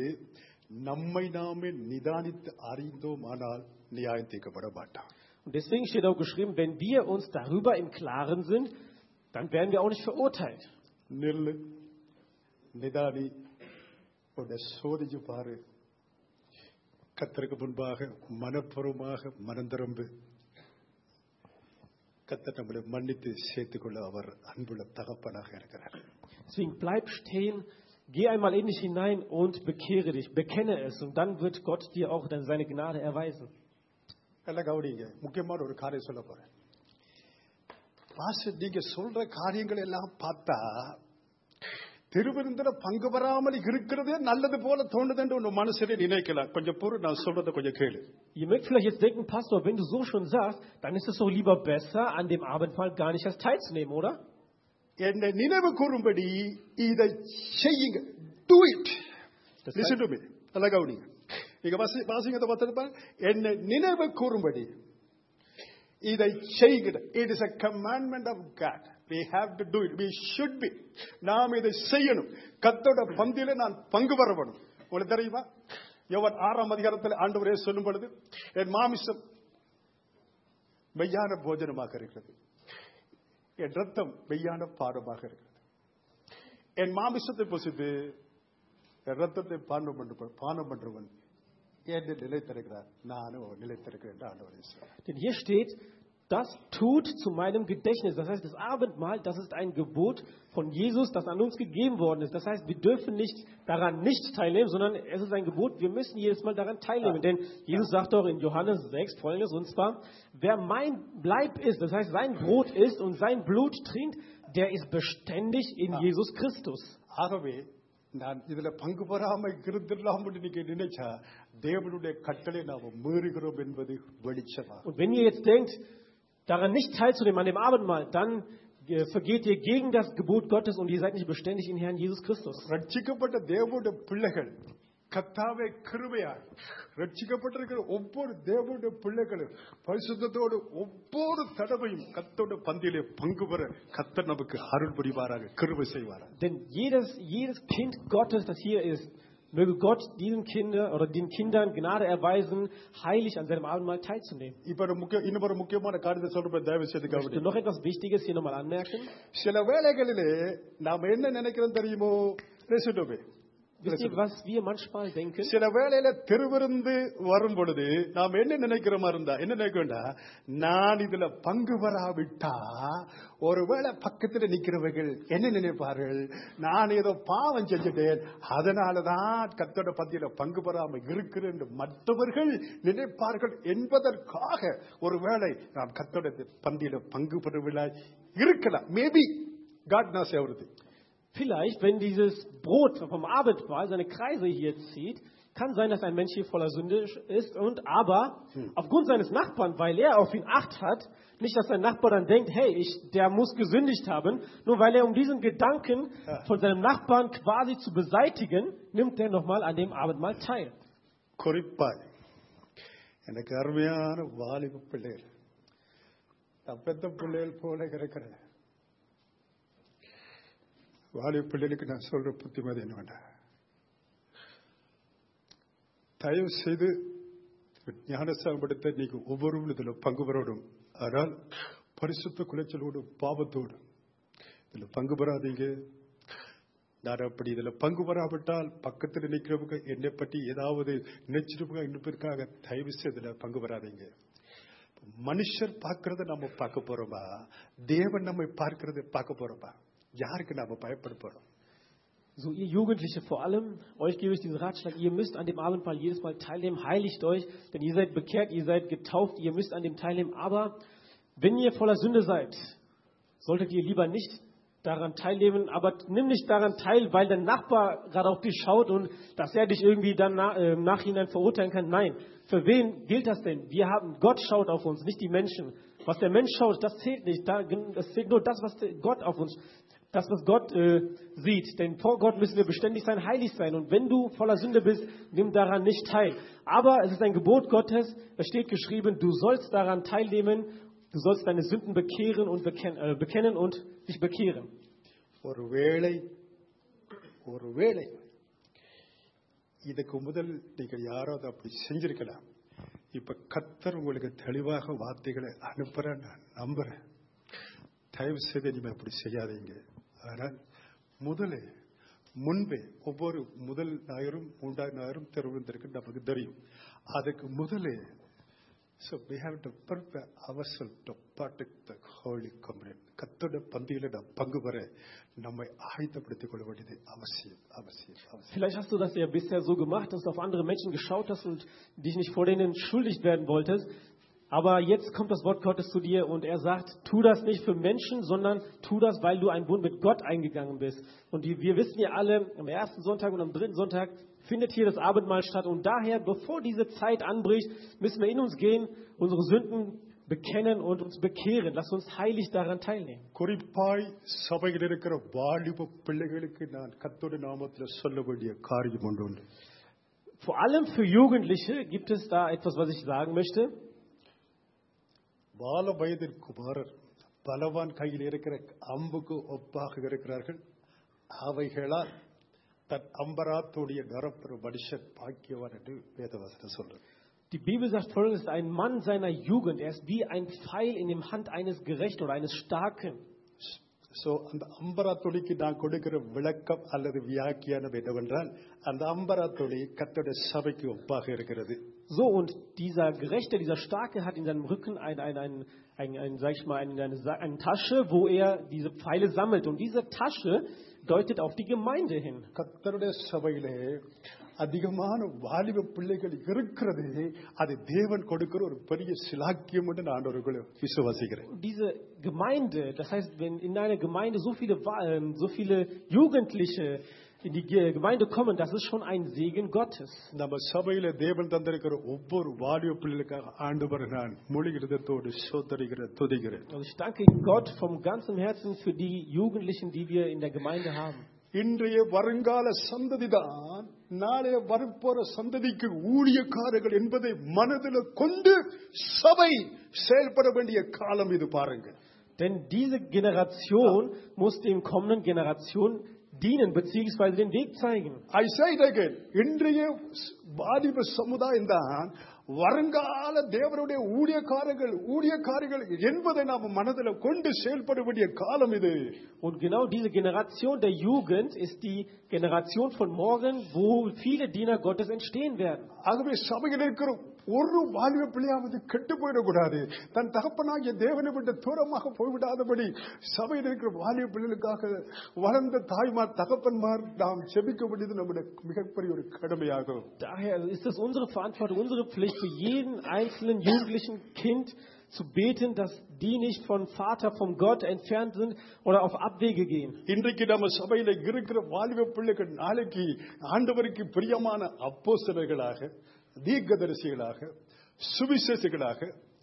நம்மை நாமே நிதானித்து அறிந்தோமானால் நியாயம் தீர்க்கப்பட மாட்டான். Und deswegen steht auch geschrieben, wenn wir uns darüber im Klaren sind, dann werden wir auch nicht verurteilt. நில்லு, நிதானி, உன்னை சோதிச்சு பாரு. கர்த்தருக்கு முன்பாக மனப்பூர்வமாக மனம் திரும்பு. கர்த்தர் நம்மளை மன்னித்து சேர்த்துக்கொள்ள அவர் அன்புள்ள தகப்பனாக இருக்கிறார். Deswegen bleib stehen, geh einmal in dich hinein und bekehre dich, bekenne es und dann wird Gott dir auch dann seine Gnade erweisen. எல்லாம் கவனிங்க, முக்கியமான ஒரு காரியம் சொல்ல போறேன். பாஸ்டர், நீங்க சொல்ற காரியங்கள் எல்லாம் பார்த்தா திருவிருந்தில பங்கு பெறாமல் இருக்கிறதே நல்லது போல தோணுது என்று உன் மனசிலே நினைக்கலாம். கொஞ்சம் பொறு, நான் சொல்றதை கொஞ்சம் கேளு. Ihr mögt vielleicht jetzt denken, Pastor, wenn du so schon sagst, dann ist es doch lieber besser, an dem Abendmahl gar nicht erst teilzunehmen, oder? என்னை நினைவு கூறும்படி இதை செய்யுங்க. Do it. Listen to me. நல்லா கவனிங்க. இங்க வாசி வாசிங்கத பார்த்திருப்பாங்க. என்னை நினைவு கூறும்படி இதை செய்கிற. It is a commandment of God. We have to do it. We should be. நாம் இதை செய்யணும். கர்த்தருடைய பந்தியிலே நான் பங்கு பெற வேண்டும். உங்களுக்கு தெரியுமா? யோவான் ஆறாம் அதிகாரத்தில் ஆண்டவரே சொல்லும் பொழுது, என் மாமிசம் மெய்யான போஜனமாக இருக்கிறது, என் ரத்தம் மெய்யான பானமாக இருக்கிறது. என் மாமிசத்தை புசித்து என் ரத்தத்தை பானம் பண்ற பானம் பண்றவன் என்று நிலைத்திருக்கிறார், நானும் நிலைத்திருக்கிறேன் என்று ஆண்டவரே சொல்றார். Denn hier steht, das tut zu meinem Gedächtnis. Das heißt, das Abendmahl, das ist ein Gebot von Jesus, das an uns gegeben worden ist. Das heißt, wir dürfen nicht daran nicht teilnehmen, sondern es ist ein Gebot, wir müssen jedes Mal daran teilnehmen. Denn Jesus sagt doch in Johannes sechs Folgendes, und zwar, wer mein Leib isst, das heißt, sein Brot isst und sein Blut trinkt, der ist beständig in Jesus Christus. ஆகவே நான் இதுல பங்கு பெறாம இருந்திடலாம் என்று நினைச்சா தேவனுடைய கட்டளை நாம் மீறுகிறோம் என்பது வெளிச்சமா. Und wenn ihr jetzt denkt, daran nicht teilzunehmen an dem Abendmahl, dann äh, vergeht ihr gegen das Gebot Gottes und ihr seid nicht beständig in Herrn Jesus Christus. ரட்சிக்கப்பட்ட தேவனுடைய பிள்ளைகள் கர்த்தாவே கிருபையாய் ரட்சிக்கப்பட்டிருக்கிற ஒவ்வொரு தேவனுடைய பிள்ளைகளும் பரிசுத்தத்தோடு ஒவ்வொரு தடவையும் கர்த்தருடைய பந்தியிலே பங்கு பெற கர்த்தர் நமக்கு அருள் புரிவாராக, கிருபை செய்வாராக. Denn jedes, jedes Kind Gottes, das hier ist, möge Gott diesen Kindern oder den Kindern Gnade erweisen, heilig an seinem Abendmahl teilzunehmen. இப்ப முக்கிய இன்னொரு முக்கியமான காரியத்தை சொல்றேன், தயவு செய்து Ich möchte கவனிங்க. noch etwas Wichtiges hier nochmal anmerken. சில வேளைகளிலே நாம் என்ன நினைக்கிறோம் தெரியுமோ? ரெசிடோவே Wisst ihr, was wir manchmal denken? சில வேளையில திருவிருந்து வரும் பொழுது நாம் என்ன நினைக்கிறோமா இருந்தா என்ன நினைக்கிறோம்டா, நான் இதுல பங்கு பெறாவிட்டா ஒருவேளை பக்கத்துல நிக்கிறவர்கள் என்ன நினைப்பார்கள், நான் ஏதோ பாவம் செஞ்சுட்டேன், அதனாலதான் கர்த்தருடைய பந்தியில பங்கு பெறாம இருக்கிறேன் என்று மற்றவர்கள் நினைப்பார்கள் என்பதற்காக ஒருவேளை நாம் கர்த்தருடைய பந்தியில பங்கு பெறவில்லை இருக்கலாம். Maybe God knows everything. Vielleicht, wenn dieses Brot vom Abendmahl seine Kreise hier zieht, kann sein, dass ein Mensch hier voller Sünde ist, und aber hm. aufgrund seines Nachbarn, weil er auf ihn Acht hat, nicht, dass sein Nachbar dann denkt, hey, ich, der muss gesündigt haben, nur weil er um diesen Gedanken ja. von seinem Nachbarn quasi zu beseitigen, nimmt er nochmal an dem Abendmahl teil. குறிப்பாய் எனக்கு அருமையான வாலிப பிள்ளைகள், பெத்த பிள்ளைகள் போல இருக்கிறேன். வாலிப பிள்ளைகளுக்கு நான் சொல்ற புத்திமதி என்ன, தயவு செய்து ஞானஸ்தானப்படுத்த நீங்க ஒவ்வொருவரும் இதுல பங்கு பெறணும். ஆனால் பரிசுத்த குலைச்சலோடு பாவத்தோடு இதுல பங்கு பெறாதீங்க. நான் அப்படி இதுல பங்கு பெறாவிட்டால் பக்கத்தில் நிற்கிறவங்க என்னை பற்றி ஏதாவது நினைச்சிருப்பாங்க என்பதற்காக தயவு செய்து இதுல பங்கு பெறாதீங்க. மனுஷர் பார்க்கறத நம்ம பார்க்க போறோமா, தேவன் நம்மை பார்க்கறத பார்க்க போறோமா? யாருக்கு நாம பயப்பட போறோம்? So, ihr Jugendliche vor allem, euch gebe ich diesen Ratschlag, ihr müsst an dem Abendmahl jedes Mal teilnehmen, heiligt euch, denn ihr seid bekehrt, ihr seid getauft, ihr müsst an dem teilnehmen. Aber wenn ihr voller Sünde seid, solltet ihr lieber nicht daran teilnehmen, aber nimm nicht daran teil, weil dein Nachbar gerade auf dich schaut und dass er dich irgendwie dann na, äh, im Nachhinein verurteilen kann. Nein, für wen gilt das denn? Wir haben, Gott schaut auf uns, nicht die Menschen. Was der Mensch schaut, das zählt nicht. Das zählt nur das, was Gott auf uns, das, was Gott äh, sieht. Denn vor Gott müssen wir beständig sein, heilig sein. Und wenn du voller Sünde bist, nimm daran nicht teil. Aber es ist ein Gebot Gottes. Es steht geschrieben, du sollst daran teilnehmen. Du sollst deine Sünden bekehren und bekennen, äh, bekennen und dich bekehren. ஒருவேளை ஒருவேளை இதுக்கு முதல் நீங்கள் யாராவது அப்படி செஞ்சிருக்கலாம். இப்ப கர்த்தர் உங்களுக்கு தெளிவாக வார்த்தைகளை அனுப்புற நான் நம்புறேன். தயவு செய்து நீங்க அப்படி செய்யாதீங்க. ஆனால் முதலே முன்பே ஒவ்வொரு முதல் ஞாயிறும் மூன்றாம் ஞாயிறும் திறந்திருக்கு நமக்கு தெரியும். அதுக்கு முதலே so we have to prepare ourselves to partake the holy communion. கர்த்தருடைய பந்தியில நாம் பங்கு பெற நம்மை ஆயத்தப்படுத்திக் கொள்ள வேண்டியது அவசியம் அவசியம் அவசியம். Vielleicht hast du das ja bisher so gemacht, dass du auf andere Menschen geschaut hast und dich nicht vor denen schuldig werden wolltest. Aber jetzt kommt das Wort Gottes zu dir und er sagt, tu das nicht für Menschen, sondern tu das, weil du einen Bund mit Gott eingegangen bist. Und die, wir wissen ja alle, am ersten Sonntag und am dritten Sonntag findet hier das Abendmahl statt. Und daher, bevor diese Zeit anbricht, müssen wir in uns gehen, unsere Sünden bekennen und uns bekehren. Lass uns heilig daran teilnehmen. குறிப்பாய் சபையில் இருக்கிற வாலிப பிள்ளைகளுக்கு நான் கர்த்தருடைய நாமத்தில் சொல்ல வேண்டிய காரியம் ஒன்று உண்டு. Vor allem für Jugendliche gibt es da etwas, was ich sagen möchte. பால வயதில் குமாரர் பலவான் கையில் இருக்கிற அம்புக்கு ஒப்பாக இருக்கிறார்கள். அவைகளால் தன் அம்பராத்துடைய நிரப்புற மனுஷன் பாக்கியவான் என்று வேதவசனம் சொல்றது. Die Bibel sagt folgendes: Ein Mann seiner Jugend, er ist wie ein Pfeil in der Hand eines Gerechten oder eines Starken. So அந்த அம்பராத்துளிக்கு நான் கொடுக்கிற விளக்கம் அல்லது வியாக்கியானம் என்னவென்றால், அந்த அம்பராத்துளி கர்த்தருடைய சபைக்கு ஒப்பாக இருக்கிறது. So, und dieser Gerechte, dieser Starke hat in seinem Rücken ein, ein, ein, ein, ein, sag ich mal, eine, eine, eine Tasche, wo er diese Pfeile sammelt. Und diese Tasche deutet auf die Gemeinde hin. கர்த்தருடைய சபையிலே அதிகமான வாலிப பிள்ளைகள் இருக்கிறது, அது தேவன் கொடுக்கிற ஒரு பெரிய சிலாக்கியம் என்று நான் ஒரு விசுவாசிக்கிறேன். Diese Gemeinde, das heißt, wenn in einer Gemeinde so viele, so viele Jugendliche in die Gemeinde kommen, das ist schon ein Segen Gottes. நம்ம சபையில தேவன் தந்திருக்கிற ஒவ்வொரு வாலிப பிள்ளைகளுக்காக ஆண்டவரை நான் முழு இதயத்தோடு ஸ்தோத்திரிக்கிறேன், துதிக்கிறேன். Also ich danke Gott vom ganzen Herzen für die Jugendlichen, die wir in der Gemeinde haben. இன்றைய வருங்கால சந்ததிதான் நாளைய வரப்போற சந்ததிக்கு ஊழியக்காரர்கள் என்பதை மனதில் கொண்டு சபை செயல்பட வேண்டிய காலம் இது பாருங்க. Denn diese Generation muss den kommenden Generationen dienen bzw. den Weg zeigen. I say it again. இன்றைய வாலிப சமுதாயம் தான் வருங்கால தேவனுடைய ஊழியக்காரர்கள் ஊழியக்காரர்கள் என்பதை நாம் மனதில் கொண்டு செயல்பட வேண்டிய காலம் இது. Und genau diese Generation der Jugend ist die Generation von morgen, wo viele Diener Gottes entstehen werden. ஆகவே சபையில் இருக்கிற ஒரு வாலிப பிள்ளையாவது கெட்டு போயிடக்கூடாது, தன் தகப்பனாகிய தேவனை விட்டு தூரமாக போய்விடாதபடி சபையில் இருக்கிற வாலிப பிள்ளைகளுக்காக வளர்ந்த தாய்மார் தகப்பன்மார் நாம் செபிக்க வேண்டியது நம்முடைய மிகப்பெரிய ஒரு கடமையாகும். Daher ist es unsere Verantwortung, unsere Pflicht für jeden einzelnen jugendlichen Kind zu beten, dass die nicht von Vater, vom Gott entfernt sind oder auf Abwege gehen. இன்றைக்கு நம்ம சபையில இருக்கிற வாலிப பிள்ளைகள் நாளைக்கு ஆண்டவருக்கு பிரியமான அப்போஸ்தலர்களாக, தீர்க்கதரிசிகளாக, சுவிசேஷகளாக,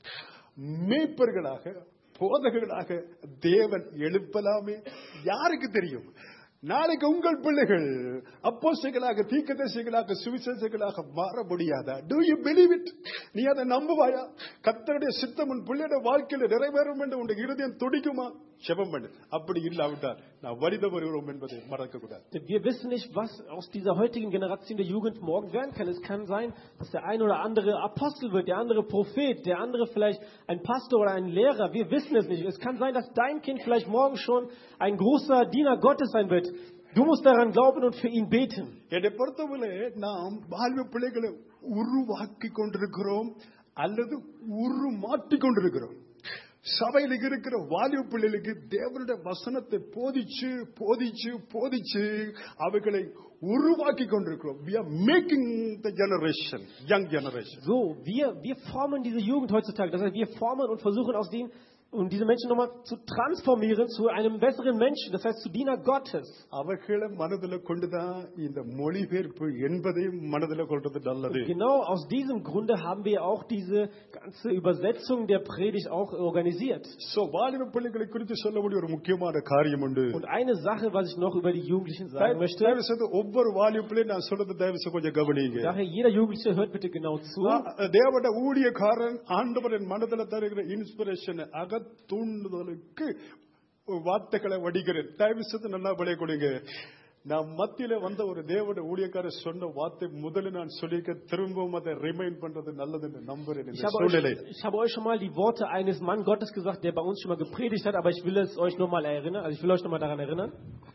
மேய்ப்பர்களாக, போதகர்களாக தேவன் எழுப்பலாமே. யாருக்கு தெரியும்? நாளைக்கு உங்கள் பிள்ளைகள் அப்போஸ்தலர்களாக, தீர்க்கதரிசிகளாக, சுவிசேஷகளாக மாற முடியாதா? Do you believe it? நீ அதை நம்புவாயா? கர்த்தருடைய சித்தம் உன் பிள்ளையோட வாழ்க்கையில் நிறைவேறும் என்று உன் இருதயம் துடிக்குமா? ஜெபம் பண்ணு. அப்படி இல்லாவிட்டால் நான் வழித வருகிறோம் என்பதை மறக்க கூடாது. Wir wissen nicht, was aus dieser heutigen Generation der Jugend morgen werden kann. Es kann sein, dass der eine oder andere Apostel wird, der andere Prophet, der andere vielleicht ein Pastor oder ein Lehrer. Wir wissen es nicht. Es kann sein, dass dein Kind vielleicht morgen schon ein großer Diener Gottes sein wird. Du musst daran glauben und für ihn beten. என்னை பொறுத்தவரை நாம் வாலிப பிள்ளைகளை உருவாக்கி கொண்டிருக்கிறோம் அல்லது உருமாற்றி கொண்டிருக்கிறோம். சபையில் இருக்கிற வாலிப பிள்ளைகளுக்கு தேவனுடைய வசனத்தை போதிச்சு போதிச்சு போதிச்சு அவைகளை உருவாக்கி கொண்டிருக்கிறோம். We are making the generation, young generation. So, wir, wir formen diese Jugend heutzutage. Das heißt, wir formen und versuchen aus denen, um diese Menschen nochmal zu transformieren zu einem besseren Menschen, das heißt zu Diener Gottes. அவர்களை மனதில் கொண்டுதான் இந்த மொழிபெயர்ப்பு என்பதையும் மனதில் கொண்டது நல்லது. Genau aus diesem Grunde haben wir auch diese ganze Übersetzung der Predigt auch organisiert. So, வாலிப பிள்ளைகளை குறித்து சொல்லக்கூடிய ஒரு முக்கியமான காரியம் உண்டு. Und eine Sache, was ich noch über die Jugendlichen sagen möchte. தயவு செய்து ஒவ்வொரு வாலிப பிள்ளை நான் சொல்றது தயவு செய்து கொஞ்சம் கவனிங்க. Daher jeder Jugendliche hört bitte genau zu. தேவனுடைய ஊழியக்காரன் ஆண்டவரின் மனதில் தருகிற இன்ஸ்பிரேஷன் அக தூண்டுதலுக்கு வார்த்தைகளை வடிக்கிறேன். தயவு செய்து நல்லா விளைய கொடுங்க. நான் மத்தியில வந்த ஒரு தேவனுடைய ஊழியக்காரர் சொன்ன வார்த்தை முதல்ல நான் சொல்லிக்க திரும்பவும் அதை ரிமைண்ட் பண்றது நல்லது என்று நம்புறேன். Ich habe euch schon mal die Worte eines Mann Gottes gesagt, der bei uns schon mal gepredigt hat, aber ich will es euch noch mal erinnern. Also ich will euch noch mal daran erinnern.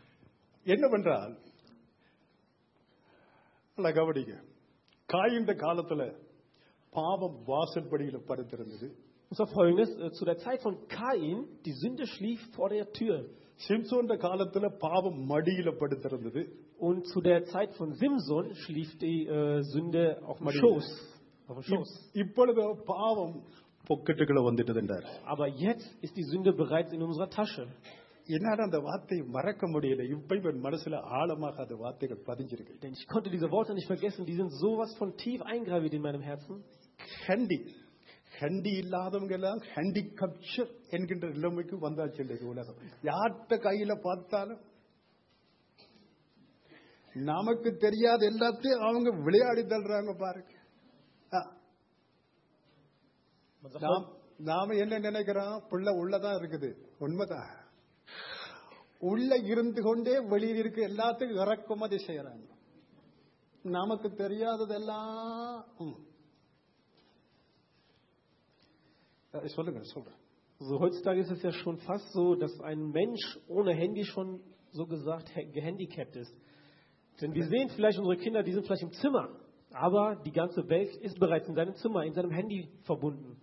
என்னவென்றால் நல்லா கவனிங்க. காயின்ற காலத்துல பாவம் வாசற்படியில படுத்திருந்தது. Und zwar folgendes: Zu der Zeit von Kain, die Sünde schlief vor der Tür. Samson காலத்துல பாவம் மடியில படுத்திருந்தது. Und zu der Zeit von Simson schlief die äh, Sünde auf dem Schoß. Auf dem Schoß. இப்பொழுது பாவம் பொக்கெட்டுக்குள்ள வந்துட்டது என்றார். Aber jetzt ist die Sünde bereits in unserer Tasche. என்னால அந்த வார்த்தையை மறக்க முடியல. இப்ப என் மனசுல ஆழமாக அந்த வார்த்தைகள் பதிஞ்சிருக்கு. Denn ich konnte diese Worte nicht vergessen, die sind sowas von tief eingraviert in meinem Herzen. Handi handi இல்லாதவங்க எல்லாம் ஹேண்டிகப்சர் என்கின்ற நிலைமைக்கு வந்தாச்சு இந்த உலகம். யார்கிட்ட கையில பார்த்தாலும் நமக்கு தெரியாத எல்லாத்தையும் அவங்க விளையாடி தள்ளுறாங்க பாருங்க. நாம என்ன நினைக்கிறோம், பிள்ளை உள்ளதான் இருக்குது. உண்மைதான், உள்ள இருந்து கொண்டே வெளியில் இருக்க எல்லாத்துக்கும் இறக்குமதி செய்யறாங்க. நமக்கு தெரியாததெல்லாம் சொல்லுங்க சொல்றேன். So, heutzutage ist es ja schon fast so, dass ein Mensch ohne Handy schon so gesagt gehandicapt ist. Denn wir sehen vielleicht unsere Kinder, die sind vielleicht im Zimmer, aber die ganze Welt ist bereits in seinem Zimmer, in seinem Handy verbunden.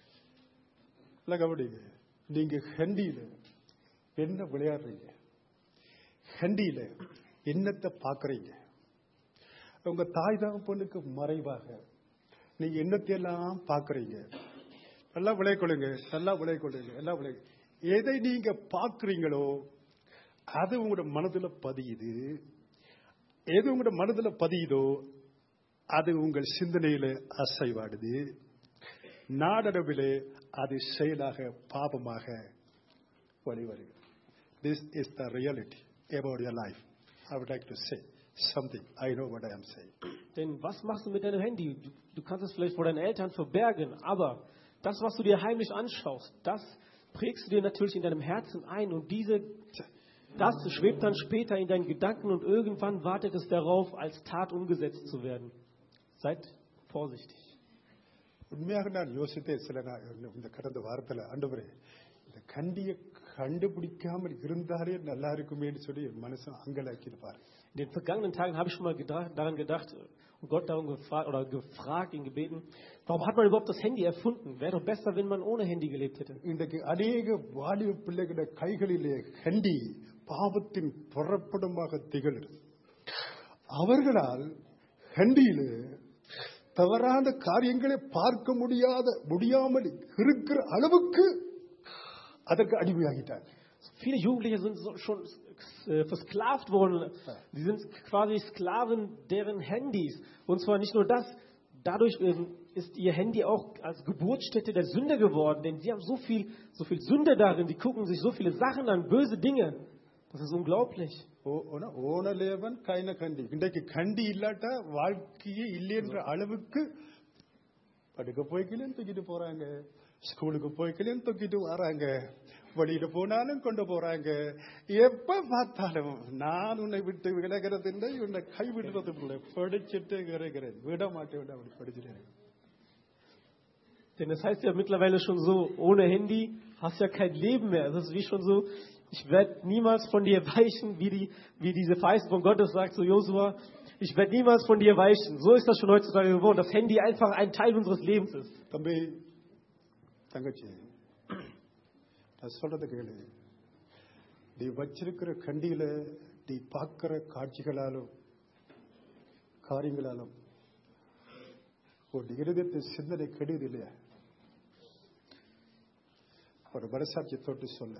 நீங்க ஹண்டியில என்ன விளையாடுறீங்க? ஹண்டியில என்னத்தை பாக்குறீங்க? உங்க தாய் தகப்பனுக்கு மறைவாக நீங்க என்னத்தையெல்லாம் பாக்குறீங்க? நல்லா விளையாடுங்க, நல்லா விளையாடுங்க, எல்லாம் விளையாடு. எதை நீங்க பாக்குறீங்களோ அது உங்களோட மனதுல பதியுது. எது உங்களோட மனதுல பதியுதோ அது உங்கள் சிந்தனையில அசைவாடுது. நாடளவிலே அது செயலாக பாபமாக வழிவருகிறது. This is the reality about your life. I would like to say something. I know what I am saying. Denn was machst du mit deinem Handy? Du, du kannst es vielleicht vor deinen Eltern verbergen, aber das, was du dir heimlich anschaust, das prägst du dir natürlich in deinem Herzen ein und diese, das schwebt dann später in deinen Gedanken und irgendwann wartet es darauf, als Tat umgesetzt zu werden. Seid vorsichtig. உண்மையாக நான் யோசித்தேன் சில இந்த கடந்த வாரத்தில், ஆண்டவரே இந்த கண்டியை கண்டுபிடிக்காமல் இருந்தாலே நல்லா இருக்குமே சொல்லி என் மனசு அங்கலாக்கியிருப்பார். In den vergangenen Tagen habe ich schon mal gedacht, daran gedacht und Gott darum gefragt oder gefragt, ihn gebeten, warum hat man überhaupt das Handy erfunden? Wäre doch besser, wenn man ohne Handy gelebt hätte. இன்றைக்கு அநேக வாலிப பிள்ளைகளுடைய கைகளிலே ஹண்டி பாவத்தின் புறப்படமாக திகழ்கிறது. அவர்களால் ஹண்டியிலே தவறான காரியங்களை பார்க்க முடியாத முடியாமல் இருக்கிற அளவுக்கு அதற்கு அடிமையாகிட்டார். Viele Jugendliche sind so schon äh, versklavt worden. Sie sind quasi Sklaven deren Handys. Und zwar nicht nur das, dadurch äh, ist ihr Handy auch als Geburtsstätte der Sünde geworden. Denn sie haben so viel, so viel Sünde darin. Sie gucken sich so viele Sachen an, böse Dinge. Das ist unglaublich. ஓனலேவன் கைன கண்டி இன்றைக்கு கண்டி இல்லாட்டா வாழ்க்கையே இல்லைன்ற அளவுக்கு படுக்க போய்க்கலையும் தூக்கிட்டு போறாங்க, ஸ்கூலுக்கு போய்க்கலையும் தூக்கிட்டு வராங்க, வழியில போனாலும் கொண்டு போறாங்க. எப்ப பார்த்தாலும் நான் உன்னை விட்டு விலகிறது இல்லை, உன்னை கைவிடுறது இல்லை, படிச்சுட்டு இருக்கிறேன், விட மாட்டேன், விட அப்படி படிச்சுட்டு. Denn das heißt ja mittlerweile schon so, ohne Handy hast du ja kein Leben mehr. Das ist wie schon so, ich werde niemals von dir weichen, wie, die, wie diese Verheißung von Gott das sagt, so Josua, ich werde niemals von dir weichen. So ist das schon heutzutage geworden, dass Handy einfach ein Teil unseres Lebens ist. தம்பி தங்கச்சி, நான் சொல்றது கேளு. நீ வச்சிருக்கிற கண்டியில நீ பார்க்கிற காட்சிகளாலும் காரியங்களாலும் ஒரு இருதயத்தை சிந்தனை கெடுது இல்லையா? ஒரு மனசாட்சி தொட்டு சொல்ல.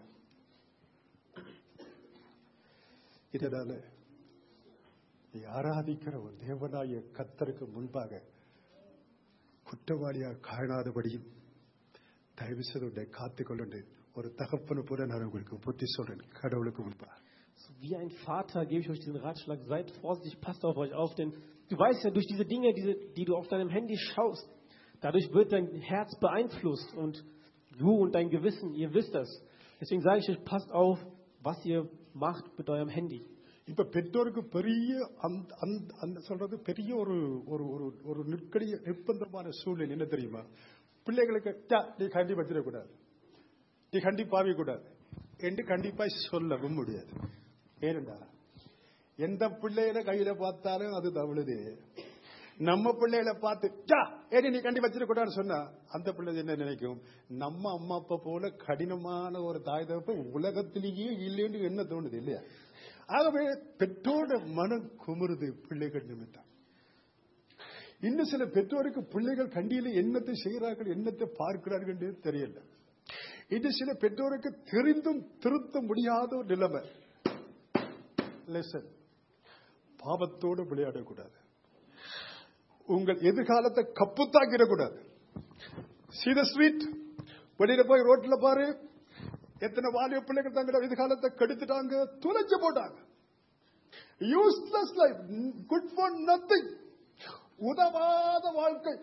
இதனால நீ ஆராதிக்கிற ஒரு தேவனாய கர்த்தருக்கு முன்பாக குற்றவாளியாக காணாதபடியும் தயவு செய்து காத்துக்கொள்ளு. ஒரு தகப்பனு போல நான் உங்களுக்கு புத்தி சொல்றேன் கடவுளுக்கு முன்பாக. Wie ein Vater gebe ich euch diesen Ratschlag, seid vorsichtig, passt auf euch auf, denn du weißt ja, durch diese Dinge, diese, die du auf deinem Handy schaust, dadurch wird dein Herz beeinflusst und du und dein Gewissen, ihr wisst das. Deswegen sage ich euch, passt auf, was ihr macht mit eurem Handy. இப்ப பெற்றோருக்கு பெரிய அந்த சொல்றது பெரிய ஒரு ஒரு நிற்கடிய நிர்பந்தமான சூழ்நிலை என்ன தெரியுமா? பிள்ளைகளுக்கு நீ கண்டி வச்சிடக்கூடாது, நீ கண்டி பாவிக்கூடாது என்று கண்டிப்பா சொல்லவும் முடியாது. ஏனென்றா எந்த பிள்ளைகளை கையில பார்த்தாலும் அது தவழுது. நம்ம பிள்ளைகளை பார்த்து ஏன் நீ கண்டி வச்சிடக்கூடாதுன்னு சொன்னா அந்த பிள்ளை என்ன நினைக்கும்? நம்ம அம்மா அப்பா போல கடினமான ஒரு தாய் தகப்ப உலகத்திலேயே இல்லைன்னு என்ன தோணுது இல்லையா? ஆகவே பெற்றோட மனம் குமுறுது பிள்ளைகள் நிமித்தம். இன்னும் சில பெற்றோருக்கு பிள்ளைகள் கண்டியில என்னத்தை செய்கிறார்கள், என்னத்தை பார்க்கிறார்கள் தெரியல. இன்னும் சில பெற்றோருக்கு தெரிந்தும் திருத்த முடியாத ஒரு நிலைமை. லெசன், பாவத்தோடு விளையாடக்கூடாது, உங்கள் எதிர்காலத்தை கப்புத்தாக்கிடக்கூடாது. சீத ஸ்வீட் வெளியில போய் ரோட்ல பாரு, எத்தனை வாலிப பிள்ளைகள் தங்களோட எதிர்காலத்தை கெடுத்துட்டாங்க, துளைச்சு போட்டாங்க. Useless life, good for nothing, உதவாத வாழ்க்கை.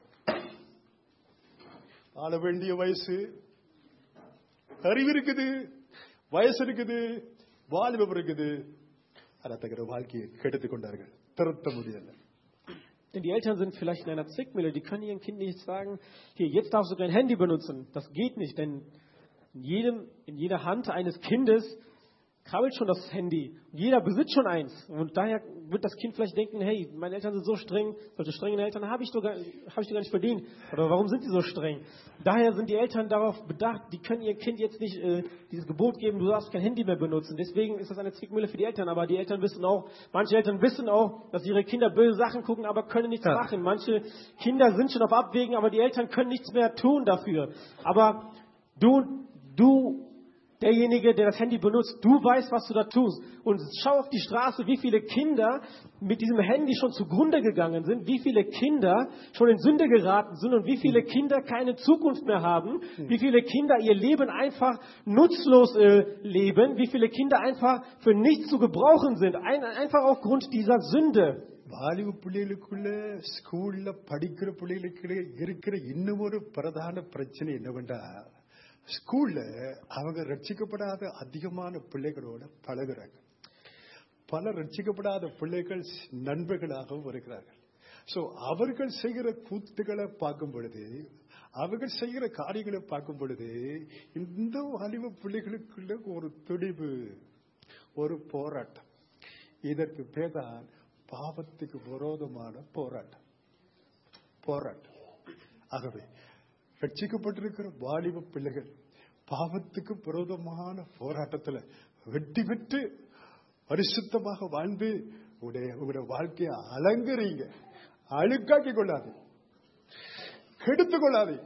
ஆள வேண்டிய வயசு, அறிவு இருக்குது, வயசு இருக்குது, வாலிபம் இருக்குது, அதை தவிர வாழ்க்கையை கெடுத்துக் கொண்டார்கள். திருத்த முடியல. Denn die Eltern sind vielleicht in einer Zwickmühle, die können ihrem Kind nicht sagen, hier, jetzt darfst du kein Handy benutzen. Das geht nicht, denn in, jedem, in jeder Hand eines Kindes krabbelt schon das Handy. Jeder besitzt schon eins. Und daher wird das Kind vielleicht denken, hey, meine Eltern sind so streng, solche strengen Eltern habe ich, doch gar, hab ich doch gar nicht verdient. Oder warum sind sie so streng? Daher sind die Eltern darauf bedacht, die können ihr Kind jetzt nicht äh, dieses Gebot geben, du darfst kein Handy mehr benutzen. Deswegen ist das eine Zwickmühle für die Eltern. Aber die Eltern wissen auch, manche Eltern wissen auch, dass ihre Kinder böse Sachen gucken, aber können nichts ja. machen. Manche Kinder sind schon auf Abwägen, aber die Eltern können nichts mehr tun dafür. Aber du, du, derjenige, der das Handy benutzt, du weißt, was du da tust. Und schau auf die Straße, wie viele Kinder mit diesem Handy schon zugrunde gegangen sind, wie viele Kinder schon in Sünde geraten sind und wie viele Kinder keine Zukunft mehr haben, wie viele Kinder ihr Leben einfach nutzlos äh, leben, wie viele Kinder einfach für nichts zu gebrauchen sind, ein, einfach aufgrund dieser Sünde. வாலிப பிள்ளைகளுக்குள்ள ஸ்கூல்ல படிக்கிற பிள்ளைகளுக்கு இருக்கிற இன்னும் ஒரு பிரதான பிரச்சனை என்னவென்றா, ஸ்கூல்ல அவங்க ரட்சிக்கப்படாத அதிகமான பிள்ளைகளோட பழகுறாங்க. பல ரட்சிக்கப்படாத பிள்ளைகள் நண்பர்களாகவும் வருகிறார்கள். சோ அவர்கள் செய்கிற கூத்துக்களை பார்க்கும் பொழுது, அவர்கள் செய்கிற காரியங்களை பார்க்கும் பொழுது, இந்த வாலிப பிள்ளைகளுக்குள்ள ஒரு துடிப்பு, ஒரு போராட்டம். இதற்கு பேர்தான் பாவத்துக்கு விரோதமான போராட்டம். போராட்டம். ஆகவே ரட்சிக்கப்பட்டிருக்கிற வாலிப பிள்ளைகள் பாவத்துக்கு விரோதமான போராட்டத்தில் வெற்றி பெற்று பரிசுத்தமாக வாழ்ந்து உங்களுடைய வாழ்க்கையை அலங்கரிங்க. அழுக்காக்கி கொள்ளாது, கெடுத்து கொள்ளாது.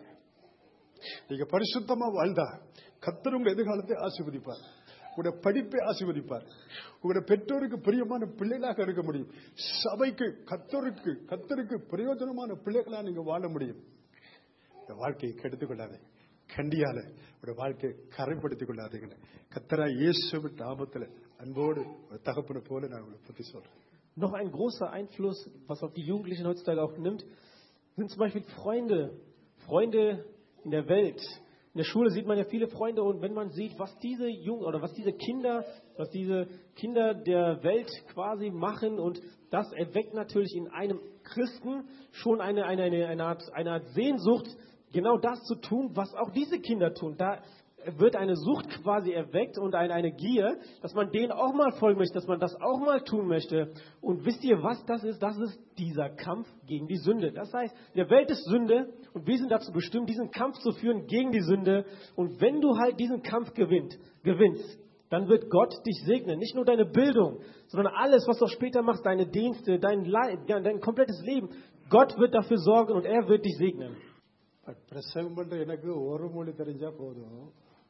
நீங்க பரிசுத்தமா வாழ்ந்தா கர்த்தர் உங்க எதிர்காலத்தை ஆசீர்வதிப்பார், உங்களுடைய படிப்பை ஆசீர்வதிப்பார், உங்களுடைய பெற்றோருக்கு பிரியமான பிள்ளைகளாக இருக்க முடியும், சபைக்கு கர்த்தருக்கு கர்த்தருக்கு பிரயோஜனமான பிள்ளைகளா நீங்க வாழ முடியும். வாழ்க்கையை கெடுத்துக் கொள்ளாதே, கண்டியால உடைய வாழ்க்கையை கரைப்படுத்திக் கொள்ளாதீங்க. கர்த்தராகிய இயேசுவின் நாமத்தில் அன்போடு ஒரு தகப்பனை போல நான் உங்களை பத்தி சொல்றேன். Noch ein großer Einfluss, was auf die Jugendlichen heutzutage auch nimmt, sind zum Beispiel Freunde. Freunde in der Welt. In der Schule sieht man ja viele Freunde, und wenn man sieht, was diese Jungen oder was diese Kinder, was diese Kinder der Welt quasi machen, und das erweckt natürlich in einem Christen schon eine, eine, eine, eine, Art, eine Art Sehnsucht, genau das zu tun, was auch diese Kinder tun. Da wird eine Sucht quasi erweckt und eine, eine Gier, dass man denen auch mal folgen möchte, dass man das auch mal tun möchte. Und wisst ihr, was das ist? Das ist dieser Kampf gegen die Sünde. Das heißt, in der Welt ist Sünde, und wir sind dazu bestimmt, diesen Kampf zu führen gegen die Sünde. Und wenn du halt diesen Kampf gewinnt, gewinnst, dann wird Gott dich segnen. Nicht nur deine Bildung, sondern alles, was du auch später machst, deine Dienste, dein, Le- dein komplettes Leben. Gott wird dafür sorgen und er wird dich segnen. பிரசங்கம் பண்ற எனக்கு ஒரு மொழி தெரிஞ்சா போதும்,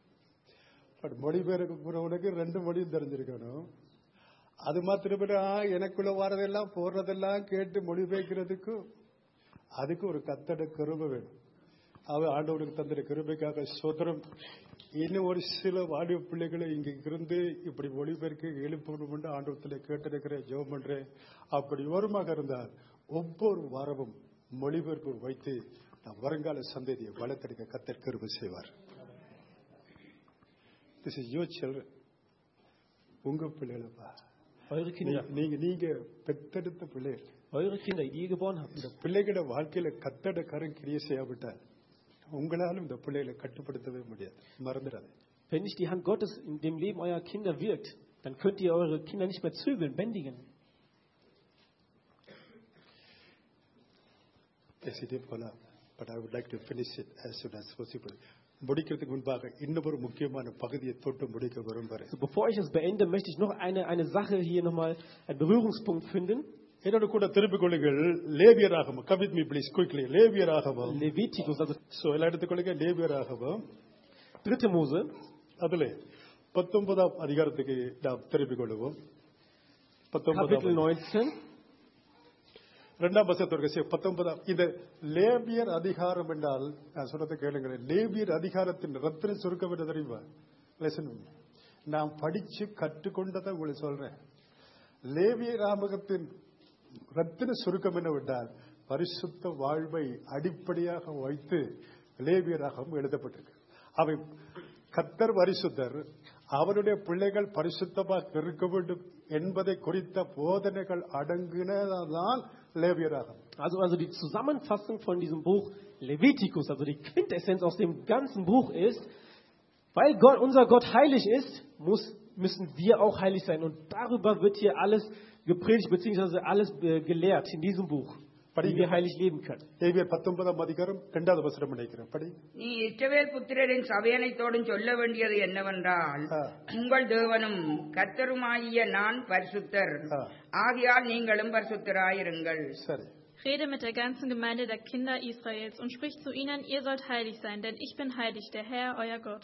but மொழிபெயர்க்க போறவனுக்கு ரெண்டு மொழியும் தெரிஞ்சிருக்கணும். அது மாத்திரமில்ல, எனக்குள்ள வரதெல்லாம் போறதெல்லாம் கேட்டு மொழிபெயர்க்கிறதுக்கு அதுக்கு ஒரு கத்தட கிருபை வேணும். அவ ஆண்டவனுக்கு தந்திர கிருபைக்காக சோதரம். இன்னும் ஒரு சில வாலிப பிள்ளைகளை இங்க இருந்து இப்படி மொழிபெயர்க்க எழுப்பணும் என்று ஆண்டவத்தில் கேட்டிருக்கிறேன், ஜெபம் பண்றேன். அப்படி ஓரமாக இருந்தால் ஒவ்வொரு வாரமும் மொழிபெயர்ப்பு வைத்து நம் வருங்கால சந்ததியை வளர்த்தெடுக்க கத்தர் கிருபை செய்வார். This is your children. உங்க பிள்ளைகளப்பா, Eure Kinder, நீங்க நீங்க பெத்தெடுத்த பிள்ளைகள். eure Kinder, die ihr geboren habt. இந்த பிள்ளைகளோட வாழ்க்கையில கத்தட கரம் கிரியை செய்யாவிட்டால் உங்களாலும் இந்த பிள்ளைகளை கட்டுப்படுத்தவே முடியாது. மறந்துடாது. Wenn nicht die Hand Gottes in dem Leben eurer Kinder wirkt, dann könnt ihr eure Kinder nicht mehr zügeln, bändigen. Yes, it is Paula, but I would like to finish it as soon as possible. முடிக்கிறதுக்கு முன்பாக இன்னொரு முக்கியமான பகுதியை தொட்டு முடிக்க விரும்புகிறேன். So, bevor ich es beende, möchte ich noch eine, eine Sache hier nochmal, einen Berührungspunkt finden. என்னோட கூட திருப்பிக் கொள்ளுங்கள். லேவியராகமம், come with me please quickly. லேவியராகமம், Leviticus, also சோ எல்லாம் எடுத்துக்கொள்ளுங்க. லேவியராகமம் dritte Mose, அதுல பத்தொன்பதாம் அதிகாரத்துக்கு நாம் திருப்பிக் கொள்ளுவோம். Kapitel neunzehn. இரண்டாம் வசனத்திற்கு பத்தொன்பதாம். இந்த லேவியர் அதிகாரம் என்றால் நான் சொன்னதை கேளுங்களேன். லேவியர் அதிகாரத்தின் ரத்தின சுருக்கம் என்ன தெரியுமா? லெசன் நான் படிச்சு கற்றுக்கொண்டதை உங்களுக்கு சொல்றேன். லேவிய ராமகத்தின் ரத்தின சுருக்கம் என்னவென்றால் பரிசுத்த வாழ்வை அடிப்படையாக வைத்து லேவிய ராகம் எழுதப்பட்டிருக்கு. அவை கர்த்தர் பரிசுத்தர், அவருடைய பிள்ளைகள் பரிசுத்தமாக இருக்க வேண்டும் என்பதை குறித்த போதனைகள் அடங்கினதான் லேவிய ராகம். Also, also die Zusammenfassung von diesem Buch Levitikus, also die Quintessenz aus dem ganzen Buch ist, weil Gott, unser Gott heilig ist, muss, müssen wir auch heilig sein. Und darüber wird hier alles gepredigt, beziehungsweise alles äh, gelehrt in diesem Buch, wie wir heilig leben können. லேவியர் பத்தொன்பதாம் அதிகாரம் இரண்டாவது வசனம் நினைக்கிறேன். படி. நீ இஸ்ரவேல் புத்திரரின் சபையனைத்தோடும் சொல்ல வேண்டியது என்னவென்றால், உங்கள் தேவனும் கர்த்தருமாகிய நான் பரிசுத்தர், ஆகையால் நீங்களும் பரிசுத்தராயிருங்கள். சரி. Rede mit der ganzen Gemeinde der Kinder Israels und sprich zu ihnen, ihr sollt heilig sein, denn ich bin heilig, der Herr, euer Gott.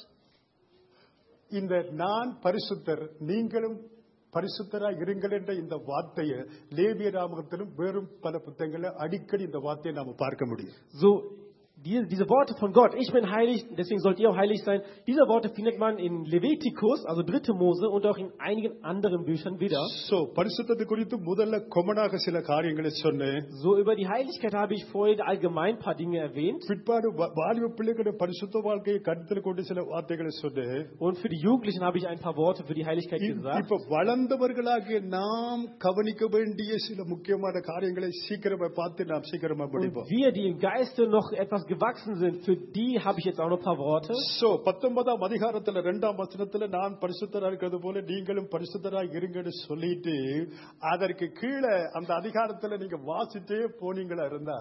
இந்த நான் பரிசுத்தர் நீங்களும் பரிசுத்தராய் இருங்கள் என்ற இந்த வார்த்தையை லேவிய ராமகத்திலும் வேறும் பல புத்தகங்களில் அடிக்கடி இந்த வார்த்தையை நாம பார்க்க முடியும். So, diese, diese Worte von Gott, ich bin heilig, deswegen sollt ihr auch heilig sein, diese Worte findet man in Levitikus, also dritte Mose und auch in einigen anderen Büchern wieder. So, பரிசுத்தத்தை குறித்து முதல்ல கொமனாக சில காரியங்களை சொன்னேன். So, über die Heiligkeit habe ich vorhin allgemein ein paar Dinge erwähnt. பிற்பாடு வாலிப பிள்ளைகளுடைய பரிசுத்த வாழ்க்கையை கருத்தில் கொண்டு சில வார்த்தைகளை சொன்னேன். Und für die Jugendlichen habe ich ein paar Worte für die Heiligkeit gesagt. இப்ப வளர்ந்தவர்களாகிய நாம் கவனிக்க வேண்டிய சில முக்கியமான காரியங்களை சீக்கிரமா பார்த்து நாம் சீக்கிரமா படிப்போம். Wir, die im Geiste noch etwas gewachsen sind, für die habe ich jetzt auch noch ein paar Worte. So, பத்தொன்பதாம் அதிகாரத்துல இரண்டாம் வசனத்துல நான் பரிசுத்தராக இருக்கிறது போல நீங்களும் பரிசுத்தராக இருங்கன்னு சொல்லிட்டு அதற்கு கீழே அந்த அதிகாரத்துல நீங்க வாசிட்டே போனீங்களா இருந்தா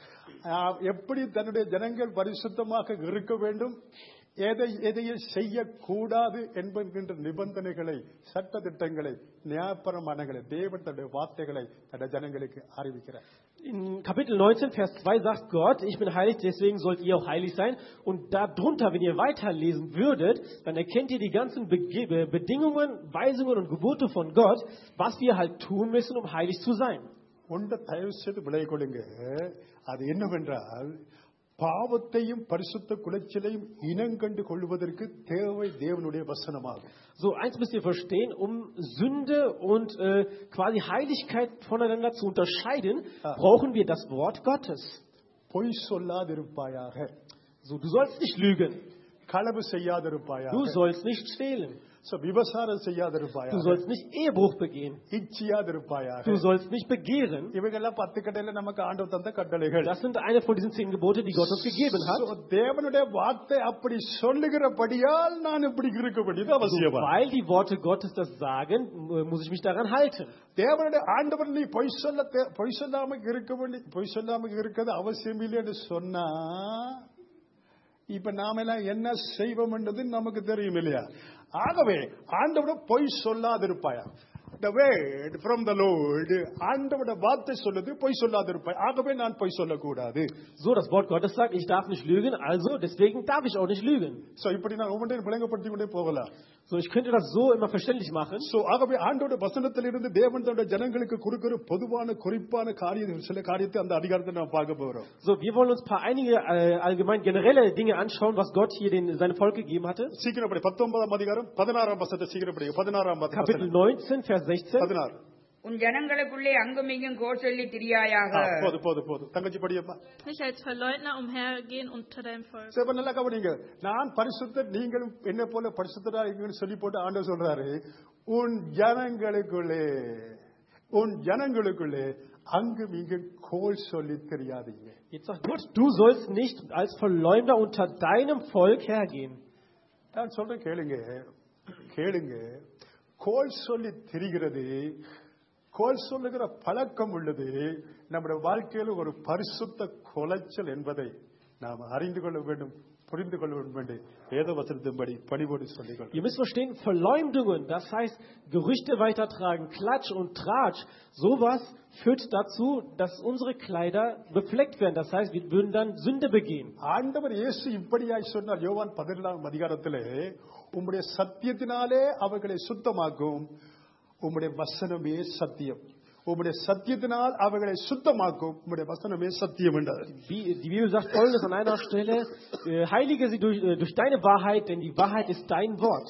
எப்படி தன்னுடைய ஜனங்கள் பரிசுத்தமாக இருக்க வேண்டும், எதை எதையும் செய்யக்கூடாது என்கின்ற நிபந்தனைகளை, சட்ட திட்டங்களை, நியாயப்பிரமாணங்களை, தேவன் தன்னுடைய வார்த்தைகளை தன்னுடைய ஜனங்களுக்கு அறிவிக்கிறார். In Kapitel neunzehn, Vers zwei sagt Gott, ich bin heilig, deswegen sollt ihr auch heilig sein. Und darunter, wenn ihr weiterlesen würdet, dann erkennt ihr die ganzen Be- Bedingungen, Weisungen und Gebote von Gott, was wir halt tun müssen, um heilig zu sein. ஒன்றை தயவு செய்து விளங்கிக் கொள்ளுங்க. அது என்னவென்றால் பாவத்தையும் பரிசுத்த குலைச்சலையும் இனங்கண்டு கொள்வதற்கு தேவை தேவனுடைய வசனமாகும். So, eins müsst ihr verstehen, um Sünde und äh, quasi Heiligkeit voneinander zu unterscheiden, Ah. brauchen wir das Wort Gottes. பொய் சொல்லாதிருப்பாயாக, So, du sollst nicht lügen, களவு செய்யாதிருப்பாயாக, du sollst nicht stehlen, So, விபசாரம் du செய்யாதிருப்பாயாக, sollst nicht Ehebruch begehen, இச்சியாதிருப்பாயாக. du sollst nicht begehren. இவைகெல்லாம் பத்து கட்டளையில நமக்கு ஆண்டவர் தந்த கட்டளைகள். Das sind eine von diesen zehn Gebote, die Gott uns gegeben hat. So, தேவனுடைய வார்த்தை அப்படி சொல்லுகிறபடியால் நான் இப்படி இருக்க வேண்டியது அவசியமா? Weil die Worte Gottes das sagen, muss ich mich daran halten. தேவனுடைய ஆண்டவர் நீ பொய் சொல்ல தே- பொய் சொல்லாம இருக்க வேண்டிய பொய் சொல்லாம இருக்கிறது அவசியம் இல்லைன்னு சொன்னா இப்ப நாம எல்லாம் என்ன செய்வோம் என்றது நமக்கு தெரியும் இல்லையா? ஆகவே ஆண்டவட பொய் சொல்லாதிருப்பாயா. The word from the Lord, ஆண்டவட வார்த்தை சொல்லுது பொய் சொல்லாதிருப்பாய். ஆகவே நான் பொய் சொல்லக்கூடாது. So, das Wort Gottes sagt, ich darf nicht lügen, also deswegen darf ich auch nicht lügen. So, இப்படி நான் ஒவ்வொன்றையும் விளங்கப்படுத்தி கொண்டே போகலாம். So, ich könnte das so immer verständlich machen. So, ஆகவே ஆண்டோட வசனத்திலிருந்து தேவன் தன்னுடைய ஜனங்களுக்கு கொடுக்கிற பொதுவான குறிப்பான காரியம் சில காரியத்தை அந்த அதிகாரத்தை நாம் பார்க்க போறோம். So, wir wollen uns ein paar einige äh, allgemein generelle Dinge anschauen, was Gott hier den, seinem Volk gegeben hatte. சீக்கிரம் படி. பத்தொன்பதாம் அதிகாரம் பதினாறாம் வசனத்தை சீக்கிரம் படி. பதினாறாம் Kapitel வசனம். neunzehn, Vers sechzehn. பதினாறு. உன் ஜனங்களுக்குள்ளே அங்கும் இங்கும் கோல் சொல்லி திரியாயாக. ஆ, போது போது போது தங்கச்சி படியம்மா. Nicht als Verleugner umhergehen unter deinem Volk. சரி, இப்ப நல்லா கவனிங்க. நான் பரிசுத்தர், நீங்களும் என்ன போல பரிசுத்தரா இருக்கீங்கன்னு சொல்லி போட்டு ஆண்டவர் சொல்றாரு, உன் ஜனங்களுக்குள்ளே உன் ஜனங்களுக்குள்ளே அங்கும் இங்கும் கோல் சொல்லி தெரியாதீங்க. Jetzt sagt Gott, du sollst nicht als Verleumder unter deinem Volk hergehen. நான் சொல்றேன் கேளுங்க கேளுங்க கோல் சொல்லி திரிகிறது, கோல் சொல்லுகிற பழக்கம் உள்ளது நம்முடைய வாழ்க்கையில் ஒரு பரிசுத்த கொலைச்சல் என்பதை நாம் அறிந்து கொள்ள வேண்டும், புரிந்து கொள்ள வேண்டும் என்று வேத வசனத்தின்படி பணிவோடு சொல்லிக் Ihr müsst verstehen, Verleumdungen, das heißt Gerüchte weitertragen, Klatsch und Tratsch, sowas führt dazu, dass unsere Kleider befleckt werden. Das heißt, wir würden dann Sünde begehen. ஆண்டவர் இயேசு இப்படியாய் சொன்னார் யோவான் பதினேழாம் அதிகாரத்திலே, உம்முடைய சத்தியத்தினாலே அவர்களை சுத்தமாக்கும், உம்முடைய வசனமே சத்தியம். உம்முடைய சத்தியத்தினால் அவர்களை சுத்தமாக்கும், உம்முடைய வசனமே சத்தியம் என்றார். Die die Bibel sagt Folgendes an einer Stelle, äh, heilige sie durch, äh, durch deine Wahrheit, denn die Wahrheit ist dein Wort.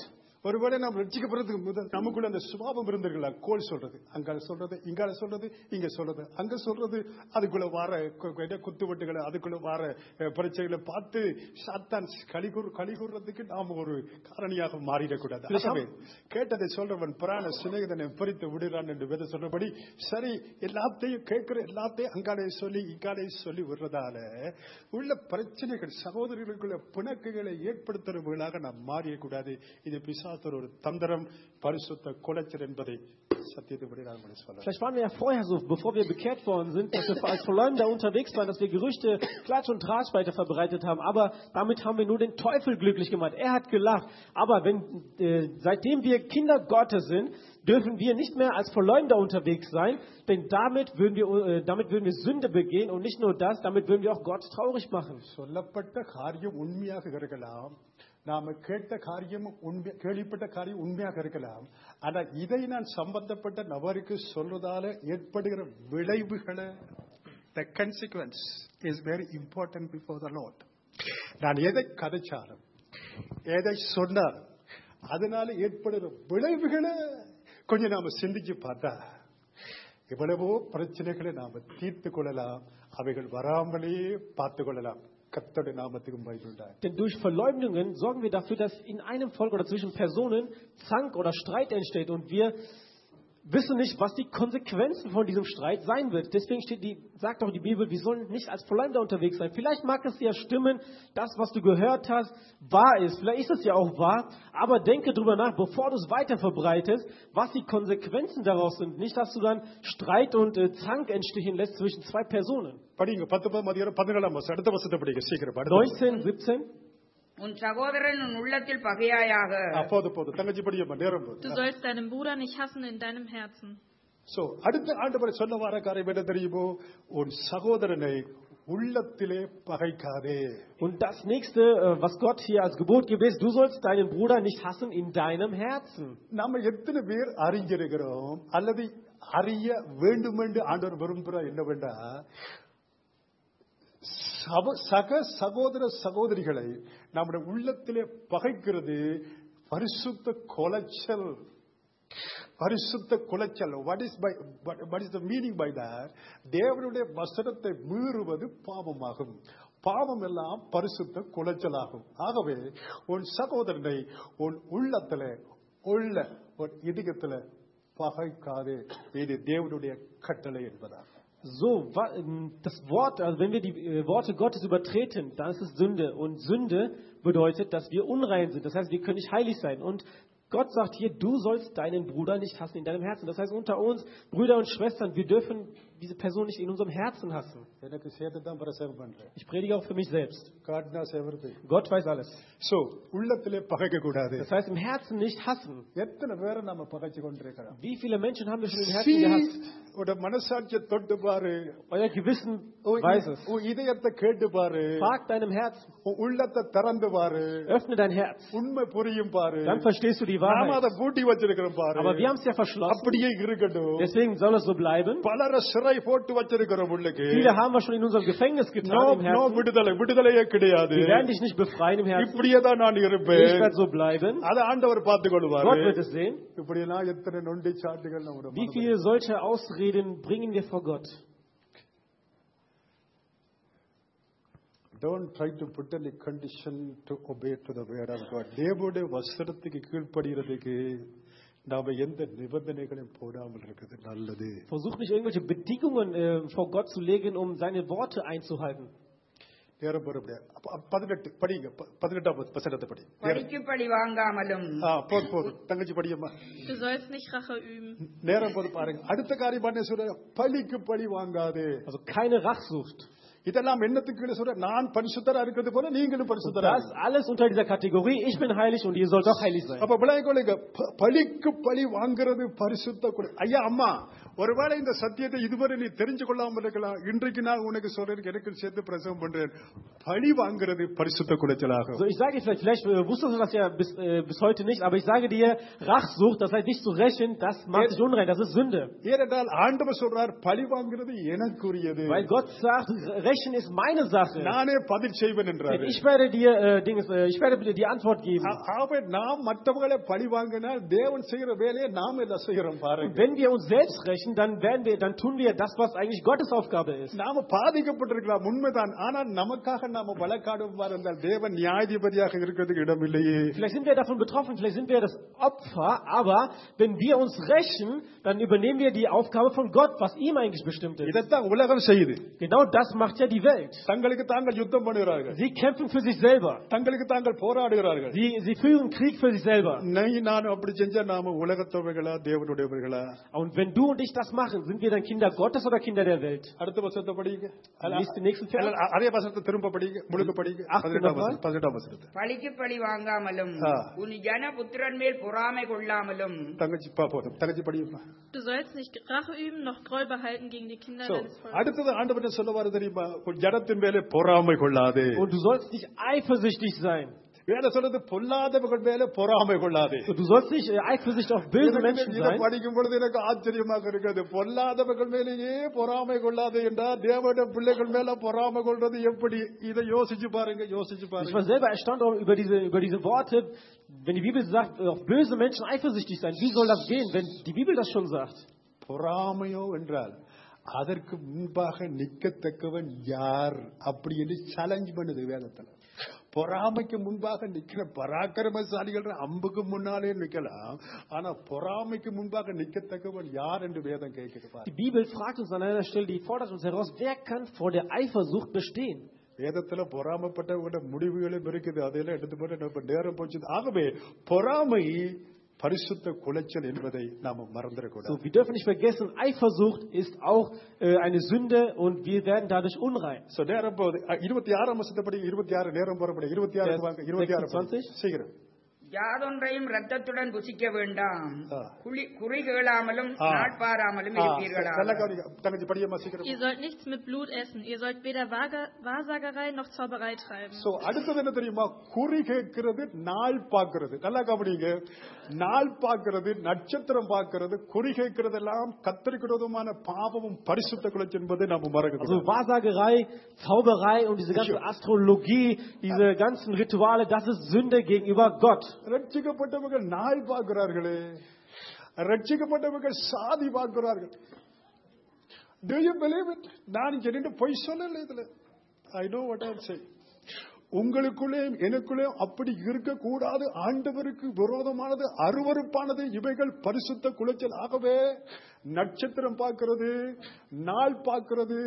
ஒருவேளை நாம் ரட்சிக்கப்படுறதுக்கு முதல் நமக்குள்ள அந்த சுபாவம் இருந்திருக்கல, கோல் சொல்றது, அங்க சொல்றது, இங்க சொல்றது, இங்க சொல்றது, அங்க சொல்றது, அதுக்குள்ள வார குத்துவட்டுகளை, அதுக்குள்ள வார பிரச்சனைகளை பார்த்து சாத்தான் கலிகூர் கலிகூர்றதுக்கு நாம் ஒரு காரணியாக மாறிடக்கூடாது. கேட்டதை சொல்றவன் பிராண சிநேகிதனை பறித்து விடுறான் என்று வேத சொல்றபடி சரி எல்லாத்தையும் கேட்கிற எல்லாத்தையும் அங்காலே சொல்லி இங்காலே சொல்லி விடுறதால உள்ள பிரச்சனைகள் சகோதரர்களுக்குள்ள பிணக்குகளை ஏற்படுத்துறவர்களாக நாம் மாறியக்கூடாது. இது பிசாசோட ஒரு தந்திரம், பரிசுத்த குலைச்சல் என்பதை சத்தியத்தைப்படி நான் சொல்றேன். Vielleicht waren wir ja vorher so, bevor wir bekehrt worden sind, dass wir als Verleumder unterwegs waren, dass wir Gerüchte, Klatsch und Tratsch weiter verbreitet haben. Aber damit haben wir nur den Teufel glücklich gemacht. Er hat gelacht. Aber wenn, äh, seitdem wir Kinder Gottes sind, dürfen wir nicht mehr als Verleumder unterwegs sein, denn damit würden wir, äh, damit würden wir Sünde begehen und nicht nur das, damit würden wir auch Gott traurig machen. சொல்லப்பட்ட காரியம் உண்மையாக இருக்கலாம், நாம கேட்ட காரியம் கேள்விப்பட்ட காரியம் உண்மையாக இருக்கலாம். ஆனா இதை நான் சம்பந்தப்பட்ட நபருக்கு சொல்றதால ஏற்படுகிற விளைவுகளை, the consequence is very important before the Lord. நான் எதை கதைச்சாலும் எதை சொன்னாலும் அதனால ஏற்படுகிற விளைவுகளை கொஞ்சம் நாம சிந்திச்சு பார்த்தா எவ்வளவோ பிரச்சனைகளை நாம தீர்த்து கொள்ளலாம், அவைகள் வராமலே பார்த்து கொள்ளலாம். Denn durch Verleumdungen sorgen wir dafür, dass in einem Volk oder zwischen Personen Zank oder Streit entsteht und wir wissen nicht, was die Konsequenzen von diesem Streit sein wird. Deswegen steht die, sagt auch die Bibel, wir sollen nicht als Verleumder unterwegs sein. Vielleicht mag es ja stimmen, das, was du gehört hast, wahr ist. Vielleicht ist es ja auch wahr, aber denke drüber nach, bevor du es weiter verbreitest, was die Konsequenzen daraus sind. Nicht, dass du dann Streit und äh, Zank entstehen lässt zwischen zwei Personen. neunzehn, siebzehn. உன் சகோதரன் உன் உள்ளத்தில் பகையாயாக. Du sollst deinen Bruder nicht hassen in deinem Herzen. So, அடுத்த ஆண்டவர் சொன்ன வார காரியம் என்ன தெரியுமோ? உன் சகோதரனை உள்ளத்திலே பகைக்காதே. Und das nächste, was Gott hier als Gebot gibt, ist, du sollst deinen Bruder nicht hassen in deinem Herzen. நாம எத்தனை பேர் அறிஞ்சிருக்கிறோம் அல்லது அறிய வேண்டும் என்று ஆண்டவர் விரும்புகிறார் என்னவென்றா, சக சகோதர சகோதரிகளை நம்முடைய உள்ளத்திலே பகைக்கிறது பரிசுத்த கொலைச்சல். பரிசுத்த குலைச்சல். What is by what is the meaning by that? தேவனுடைய வசனத்தை மீறுவது பாவமாகும். பாவம் எல்லாம் பரிசுத்த குலைச்சலாகும். ஆகவே உன் சகோதரனை உன் உள்ளத்திலே உள்ள ஒரு இதயத்திலே பகைக்காதே. இது தேவனுடைய கட்டளை என்பதாகும். So, das Wort, also wenn wir die Worte Gottes übertreten, dann ist es Sünde. Und Sünde bedeutet, dass wir unrein sind. Das heißt, wir können nicht heilig sein. Und Gott sagt hier, du sollst deinen Bruder nicht hassen in deinem Herzen. Das heißt, unter uns, Brüder und Schwestern, wir dürfen diese Person nicht in unserem Herzen hassen. Ich predige auch für mich selbst. Gott weiß alles. So, das heißt, im Herzen nicht hassen. Wie viele Menschen haben wir schon im Herzen gehasst? Euer Gewissen weiß es. Frag deinem Herzen. Öffne dein Herz. Dann verstehst du die Wahrheit. Aber wir haben es ja verschlossen. Deswegen soll es so bleiben. Viele haben wir schon in unserem Gefängnis getan im Herzen. Wir werden dich nicht befreien im Herzen. Ich werde so bleiben. Gott wird es sehen. Wie viele solche Ausreden bringen wir vor Gott? Don't try to put any condition to obey to the word of God. தேவனுடைய வசனத்துக்கு கீழ்ப்படிகிறதுக்கு நாம எந்த நிபந்தனைகளையும் போடாமல் இருக்கிறது நல்லது. Versuch nicht irgendwelche Bedingungen äh, vor Gott zu legen, um seine Worte einzuhalten. நேரம் போறப்படியா பதினெட்டு படிங்க பதினெட்டாம் வசனத்தை படி. பழிக்கு பழி வாங்காமலும். ஆ போது போது தங்கச்சி படியம்மா. Du sollst nicht Rache üben. நேரம் போது பாருங்க. அடுத்த காரியம் என்ன சொல்ற? பழிக்கு பழி வாங்காதே. Also keine Rachsucht. இதெல்லாம் என்னத்துக்கு கீழே சொல்ற? நான் பரிசுத்தரா இருக்கிறது போல நீங்களும் பரிசுத்தரா. Das alles unter dieser Kategorie, ich bin heilig und ihr sollt auch heilig sein. அப்ப பிள்ளைகளுக்கு பழிக்கு பழி வாங்குறது பரிசுத்த குலை. ஐயா அம்மா ஒருவேளை இந்த சத்தியத்தை இதுவரை நீ தெரிஞ்சு கொள்ளாமல் இருக்கலாம். இன்றைக்கு நான் உனக்கு சொல்றேன், எனக்கு சேர்த்து பிரசவம் பண்றேன். பழி வாங்குறது பரிசுத்த குலைச்சலாகும். So, ich sage dir vielleicht, vielleicht äh, wusstest du das ja bis, äh, bis heute nicht, aber ich sage dir, Rachsucht, das heißt dich zu rächen, das macht dich unrein, das ist Sünde. ஏனென்றால் ஆண்டவர் சொல்றார், பழி வாங்குறது எனக்குரியது. Weil Gott sagt, Rächen ist meine Sache. நானே பதில் செய்வேன் என்றார். Ich werde dir äh, Dinges, äh, ich werde dir die Antwort geben. ஆவே நாம் மற்றவர்களை பழி வாங்கினால் தேவன் செய்கிற வேலையை நாம் என்ன செய்கிறோம் பாருங்க. Und wenn wir uns selbst rächen, dann werden wir, dann tun wir das, was eigentlich Gottes Aufgabe ist. நாம பாதிக்கப்பட்டிருக்கலாம் உண்மைதான். ஆனால் நமக்காக நாம வழக்காடுவார் என்றால் தேவன் நியாயாதிபதியாக இருக்கிறதுக்கு இடமில்லையே. Vielleicht sind wir davon betroffen, vielleicht sind wir das Opfer, aber wenn wir uns rächen, dann übernehmen wir die Aufgabe von Gott, was ihm eigentlich bestimmt ist. இதைத்தான் உலகம் செய்யுது. Genau das macht ja die Welt. தங்களுக்கு தாங்கள் யுத்தம் பண்ணுகிறார்கள். Sie kämpfen für sich selber. தங்களுக்கு தாங்கள் போராடுகிறார்கள். Sie, sie führen Krieg für sich selber. நீ நான் அப்படி செஞ்சா நாம உலகத்தவர்களா தேவனுடையவர்களா? Und wenn du und ich das machen, sind wir dann Kinder Gottes oder Kinder der Welt? அடுத்த வசனத்தை படிங்க. Lies den nächsten Vers. அதே வசனத்தை திரும்ப படிங்க, முழுக்க படிங்க. பதினெட்டாம் வசனத்தை. பழிக்கு பழி வாங்காமலும் உன் ஜன புத்திரன் மேல் பொறாமை கொள்ளாமலும். தங்கச்சி போதும், தங்கச்சி படிப்பா. Du sollst nicht Rache üben, noch Groll behalten gegen die Kinder deines Volkes. அடுத்தது ஆண்டவர் சொல்லுவாரு தெரியுமா? உன் ஜனத்தின் மேலே பொறாமை கொள்ளாதே. Und du sollst nicht eifersüchtig sein. வேத சொல்றது பொல்லாதவர்கள் மேலே பொறாமை கொள்ளாதே. Du sollst nicht äh, eifersüchtig auf böse Menschen இதை sein. படிக்கும் பொழுது எனக்கு ஆச்சரியமாக இருக்கிறது. பொல்லாதவர்கள் மேலேயே பொறாமை கொள்ளாதே என்றால் தேவனுடைய பிள்ளைகள் மேல பொறாமை கொள்றது எப்படி? இதை யோசிச்சு பாருங்க, யோசிச்சு Ich பாருங்க. war selber erstaunt auch über diese, über diese Worte. Wenn die Bibel sagt, auf böse Menschen eifersüchtig sein, wie soll das gehen, wenn die Bibel das schon sagt? பொறாமையோ என்றால் அதற்கு முன்பாக நிற்கத்தக்கவன் யார் அப்படி என்று சேலஞ்ச் பண்ணுது வேதத்துல. பொறாமைக்கு முன்பாக நிக்கிற பராக்கிரமசாலிகள் அம்புக்கு முன்னாலே நிக்கலாம், ஆனா பொறாமைக்கு முன்பாக நிக்கத்தக்கவன் யார் என்று வேதம் கேட்கிறது. Die Bibel fragt uns an einer Stelle, die fordert uns heraus, wer kann vor der Eifersucht bestehen? வேதத்துல பொறாமைப்பட்டவங்களோட முடிவுகளும் இருக்குது. அதையெல்லாம் எடுத்து போட்டு நேரம் போச்சு. ஆகவே பொறாமை பரிசுத்த குலைச்சல் என்பதை நாம மறந்துடக்கூடாது. So, wir dürfen nicht vergessen, Eifersucht ist auch äh, eine Sünde und wir werden dadurch unrein. So, நேரம் போகுது. இருபத்தி ஆறாம் வருஷத்தை படி, இருபத்தி ஆறு நேரம் போறப்படி, இருபத்தி ஆறு வாங்க, இருபத்தி ஆறு சீக்கிரம். யாதொன்றையும் ரத்தத்துடன் புசிக்க வேண்டாம், குறி கேளாமலும் நாட்பாராமலும் இருப்பீர்களாக. Ihr sollt nichts mit Blut essen, ihr sollt weder Wahrsagerei noch Zauberei treiben. So, அடுத்தது என்ன தெரியுமா? குறி கேட்கிறது, நாள் பார்க்கிறது. நல்லா கவனிங்க. நாள் பார்க்கிறது, நட்சத்திரம் பார்க்கிறது, குறி கேட்கிறது எல்லாம் கத்தரிக்கிறதுமான பாவமும் பரிசுத்த குலைச்சல் என்பதை நாம் மறக்கக்கூடாது. Also Wahrsagerei, Zauberei und diese ganze Astrologie, diese ganzen Rituale, das ist Sünde gegenüber Gott. ரட்சிக்கப்பட்டவர்கள் நாள் பார்க்கிறார்களே, ரட்சிக்கப்பட்டவர்கள் சாதி பார்க்கிறார்கள். Do you believe it? நான் இங்க பொய் சொல்லல இதுல. I know what I'm saying. உங்களுக்குள்ளே எனக்குள்ளே அப்படி இருக்க கூடாது. ஆண்டவருக்கு விரோதமானது, அருவருப்பானது இவைகள் பரிசுத்த குலைச்சல். ஆகவே நட்சத்திரம் பார்க்கிறது, நாள் பார்க்கிறது,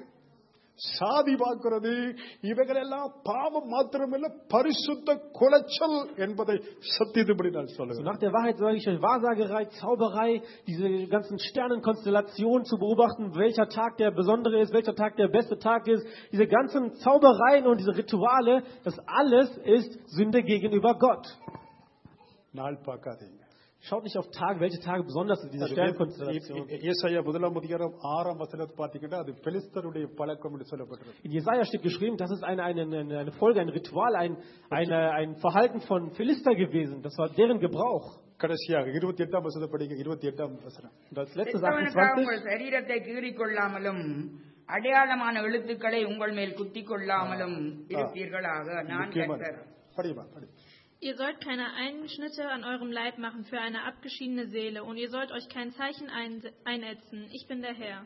சாதி பார்க்கிறது, இவைகள் எல்லாம் பாவம் மாத்திரமல்ல பரிசுத்த குலைச்சல் என்பதை சத்தியத்தின்படி நான் சொல்லுவேன். Nach der Wahrheit sage ich euch, Wahrsagerei, Zauberei, diese ganzen Sternenkonstellationen zu beobachten, welcher Tag der besondere ist, welcher Tag der beste Tag ist, diese ganzen Zaubereien und diese Rituale, das alles ist Sünde gegenüber Gott. நாள் பார்க்காதீங்க. Schaut nicht auf Tage, welche Tage besonders sind, diese Sternkonstellation. ஏசாயா முதலாம் அதிகாரம் ஆறாம் வசனத்தை பார்த்தீங்கன்னா அது பெலிஸ்தருடைய பழக்கம் என்று சொல்லப்பட்டிருக்கு. In Jesaja steht geschrieben, das ist eine, eine, eine, eine Folge, ein Ritual, ein, eine, ein Verhalten von Philister gewesen. Das war deren Gebrauch. கடைசியாக இருபத்தி எட்டாம் வசனத்தை படிங்க. இருபத்தி எட்டாம் வசனம். Das letzte achtundzwanzig. உங்கள் சரீரத்தை கீறிக்கொள்ளாமலும் அடையாளமான எழுத்துக்களை உங்கள் மேல் குத்திக் கொள்ளாமலும் இருப்பீர்களாக. நான் கர்த்தர். படிமா படி. Ihr sollt keine Einschnitte an eurem Leib machen für eine abgeschiedene Seele und ihr sollt euch kein Zeichen einätzen. Ich bin der Herr.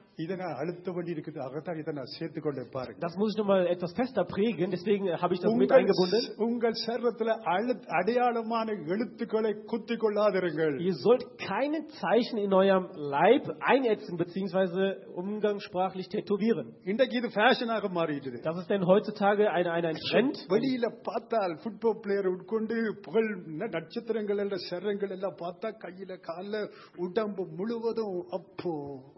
Das muss ich nochmal etwas fester prägen, deswegen habe ich das mit eingebunden. Ihr sollt keine Zeichen in eurem Leib einätzen bzw. umgangssprachlich tätowieren. Das ist denn heutzutage ein, ein, ein Trend. புகழ் நட்சத்திரங்கள் எல்லாம் சரங்கள் எல்லாம் பார்த்தா கையில கால உடம்பு முழுவதும் அப்போ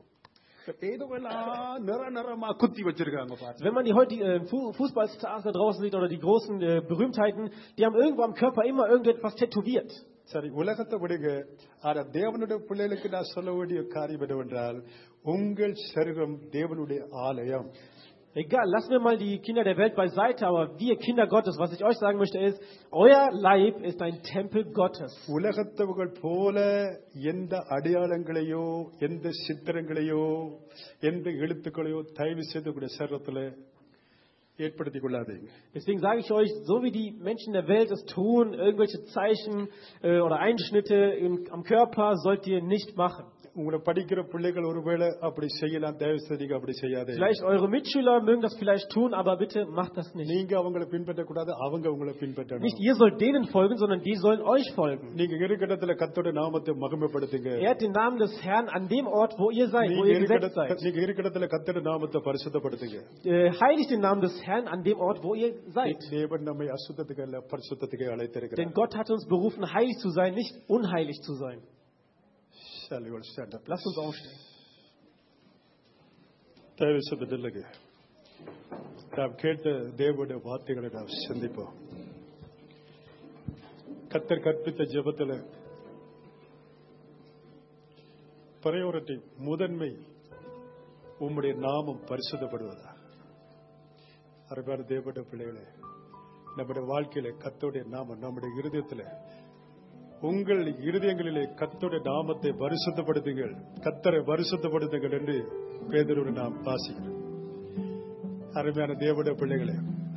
Wenn man die heutigen Fußballstars da draußen sieht oder die großen äh, Berühmtheiten, die haben irgendwo am Körper immer irgendetwas tätowiert. சரி, உலகத்தை விடுங்க. ஆனா தேவனுடைய பிள்ளைகளுக்கு நான் சொல்ல வேண்டிய காரியம் என்னவென்றால், உங்கள் சரீரம் தேவனுடைய ஆலயம். Egal, lassen wir mal die Kinder der Welt beiseite, aber wir Kinder Gottes, was ich euch sagen möchte ist, euer Leib ist ein Tempel Gottes. உலகத்தவர்கள் போல எந்த அடையாளங்களையோ எந்த சித்திரங்களையோ எந்த எழுத்துக்களையோ தயவு செய்து உங்களுடைய சரீரத்தில் ஏற்படுத்திக் கொள்ளாதீங்க. Deswegen sage ich euch, so wie die Menschen der Welt es tun, irgendwelche Zeichen äh, oder Einschnitte im, am Körper sollt ihr nicht machen. உங்களை படிக்கிற பிள்ளைகள் ஒருவேளை அப்படி செய்யலாம், தயவு செய்து அப்படி செய்யாதே. Vielleicht eure Mitschüler mögen das vielleicht tun, aber bitte macht das nicht. நீங்க அவங்களை பின்பற்றக்கூடாது, அவங்க உங்களை பின்பற்றணும். Nicht ihr sollt denen folgen, sondern die sollen euch folgen. நீங்க இருக்கிற கர்த்தருடைய நாமத்தை மகிமைப்படுத்துங்க. Ehrt den Namen des Herrn an dem Ort, wo ihr seid, wo ihr gesetzt seid. நீங்க இருக்கிற கர்த்தருடைய நாமத்தை பரிசுத்தப்படுத்துங்க. Heiligt den Namen des Herrn an dem Ort, wo ihr seid. தேவன் நம்மை அசுத்தத்துக்கு அல்ல பரிசுத்தத்துக்கு அழைத்திருக்கிறார். Denn Gott hat uns berufen, heilig zu sein, nicht unheilig zu sein. Lasst uns aufstehen. தயவு செய்து நில்லுங்க. நாம் கேட்ட தேவனுடைய வார்த்தைகளை நாம் சிந்திப்போம். கர்த்தர் கற்பித்த ஜெபத்தில் பிரையாரிட்டி, முதன்மை உம்முடைய நாமம் பரிசுத்தப்படுவதா. அருமையான தேவனுடைய பிள்ளைகளே, நம்முடைய வாழ்க்கையில கர்த்தருடைய நாமம் நம்முடைய இருதயத்தில், உங்கள் இருதயங்களிலே கர்த்தருடைய நாமத்தை பரிசுத்தப்படுத்துங்கள், கர்த்தரை பரிசுத்தப்படுத்துங்கள் என்று பேதுருவை நாம் வாசிக்கிறோம். அருமையான தேவனுடைய பிள்ளைகளே,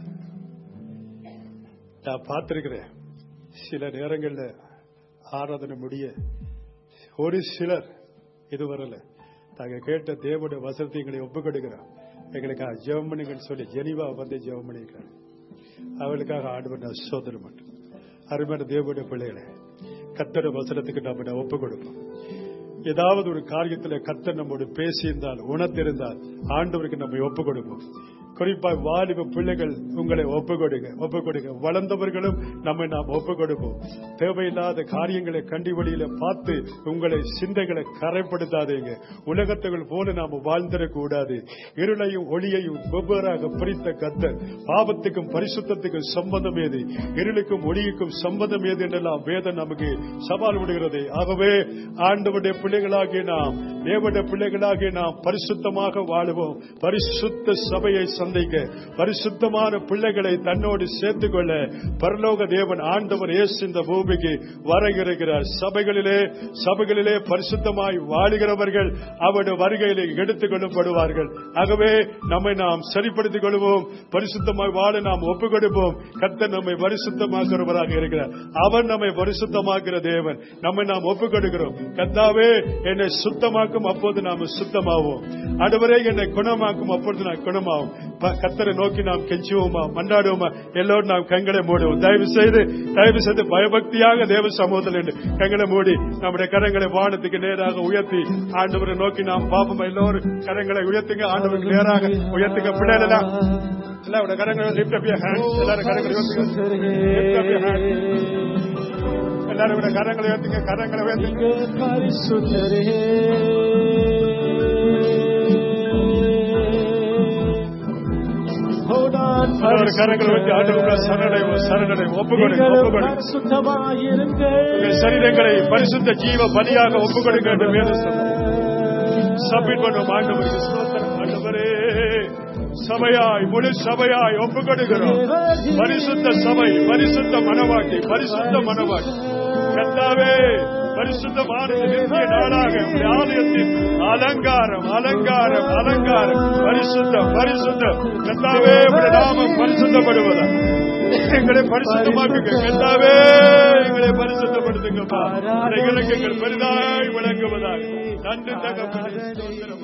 நான் பார்த்திருக்கிறேன் சில நேரங்களில் ஆராதனை முடிய ஒரு சிலர் இதுவரையில நாங்க கேட்ட தேவனுடைய வசனத்தை எங்களை ஒப்புக் கொடுக்கிறோம், எங்களுக்காக ஜெபம் பண்ணுங்கன்னு சொல்லி ஜெனிவா வந்து ஜெபம் பண்ணிக்கிறாங்க. அவளுக்காக ஆண்டவர் நான் சோதனை மட்டும். அருமையான தேவனுடைய பிள்ளைகளே, கர்த்தருடைய வசனத்துக்கு நம்ம ஒப்பு கொடுப்போம். ஏதாவது ஒரு காரியத்தில் கர்த்தர் நம்மோடு பேசியிருந்தால், உணர்ந்திருந்தால் ஆண்டவருக்கு நம்ம ஒப்பு கொடுப்போம். குறிப்பாக வாலிப பிள்ளைகள் உங்களை ஒப்பு கொடுங்க, ஒப்பு கொடுங்க. வளர்ந்தவர்களும் நம்மை நாம் ஒப்பு கொடுப்போம். தேவையில்லாத காரியங்களை கண்டிவழியில பார்த்து உங்களை சிந்தைகளை கரைப்படுத்தாதீங்க. உலகத்தவர்கள் போல நாம் வாழ்ந்திடக்கூடாது. இருளையும் ஒளியையும் வெவ்வேறாக பிரித்த கர்த்தர், பாவத்துக்கும் பரிசுத்தத்துக்கும் சம்பந்தம் ஏது, இருளுக்கும் ஒளியுக்கும் சம்பந்தம் ஏது என்றெல்லாம் வேதம் நமக்கு சவால் விடுகிறது. ஆகவே ஆண்டவருடைய பிள்ளைகளாகிய நாம், தேவனுடைய பிள்ளைகளாகிய நாம் பரிசுத்தமாக வாழுவோம். பரிசுத்த சபையை சந்திக்க, பரிசுத்தமான பிள்ளைகளை தன்னோடு சேர்த்துக் கொள்ள பரலோக தேவன் ஆண்டவர் இயேசு இந்த பூமிக்கு வர இருக்கிறார். சபைகளிலே சபைகளிலே பரிசுத்தமாய் வாழுகிறவர்கள் அவருடைய வருகையிலே எடுத்துக் கொள்ளப்படுவார்கள். ஆகவே நம்மை நாம் சரிப்படுத்திக் கொள்வோம், பரிசுத்தமாய் வாழ நாம் ஒப்புக் கொடுப்போம். கர்த்தர் நம்மை பரிசுத்தமாக்குறவராக இருக்கிறார். அவர் நம்மை பரிசுத்தமாக்குற தேவன். நம்மை நாம் ஒப்புக் கொடுக்கிறோம். கர்த்தாவே என்னை சுத்தமாக்கும், அப்போது நாம் சுத்தமாவோம். ஆண்டவரே என்னை குணமாக்கும், அப்பொழுது நான் குணமாகும். கர்த்தரை நோக்கி நாம் கெஞ்சுவோமா, மன்றாடுவோமா? எல்லோரும் நாம் கண்களை மூடுவோம். தயவு செய்து தயவு செய்து பயபக்தியாக தேவ சமூகத்தில் என்று கண்களை மூடி நம்முடைய கரங்களை வானத்துக்கு நேராக உயர்த்தி ஆண்டவரை நோக்கி நாம் பாப்போம். எல்லோரும் கரங்களை உயர்த்துங்க, ஆண்டவருக்கு நேராக உயர்த்துங்க. பிள்ளைகள் எல்லாம் எல்லாரோட கரங்களை lift up your hands. எல்லாரும் கரங்களை உயர்த்துங்க, lift up your hands. எல்லாரோட கரங்களை உயர்த்துங்க, கரங்களை உயர்த்துங்க. சரீரங்களை பரிசுத்த ஜீவ பலியாக ஒப்புக் கொடுக்க சப்மிட் பண்ணும். ஆண்டவருக்கு ஸ்தோத்திரம். ஆண்டவரே, சபையாய் முழு சபையாய் ஒப்புக் கொடுக்கிறோம். பரிசுத்த சபை, பரிசுத்த மனவாட்டி, பரிசுத்த மனவாட்டி கர்த்தாவே, பரிசுத்தமான நித்திய நாளாக ஆலயத்தின் அலங்காரம் அலங்காரம் அலங்காரம் பரிசுத்தம் பரிசுத்தம் கர்த்தாவே, நாமம் பரிசுத்தப்படுவதா எங்களை பரிசுத்தமாக்குங்க. கர்த்தாவே, எங்களை பரிசுத்தப்படுத்துங்கப்பா. இலக்கியங்கள் பெரிதாய் விளங்குவதாக நன்றி தகப்பனே.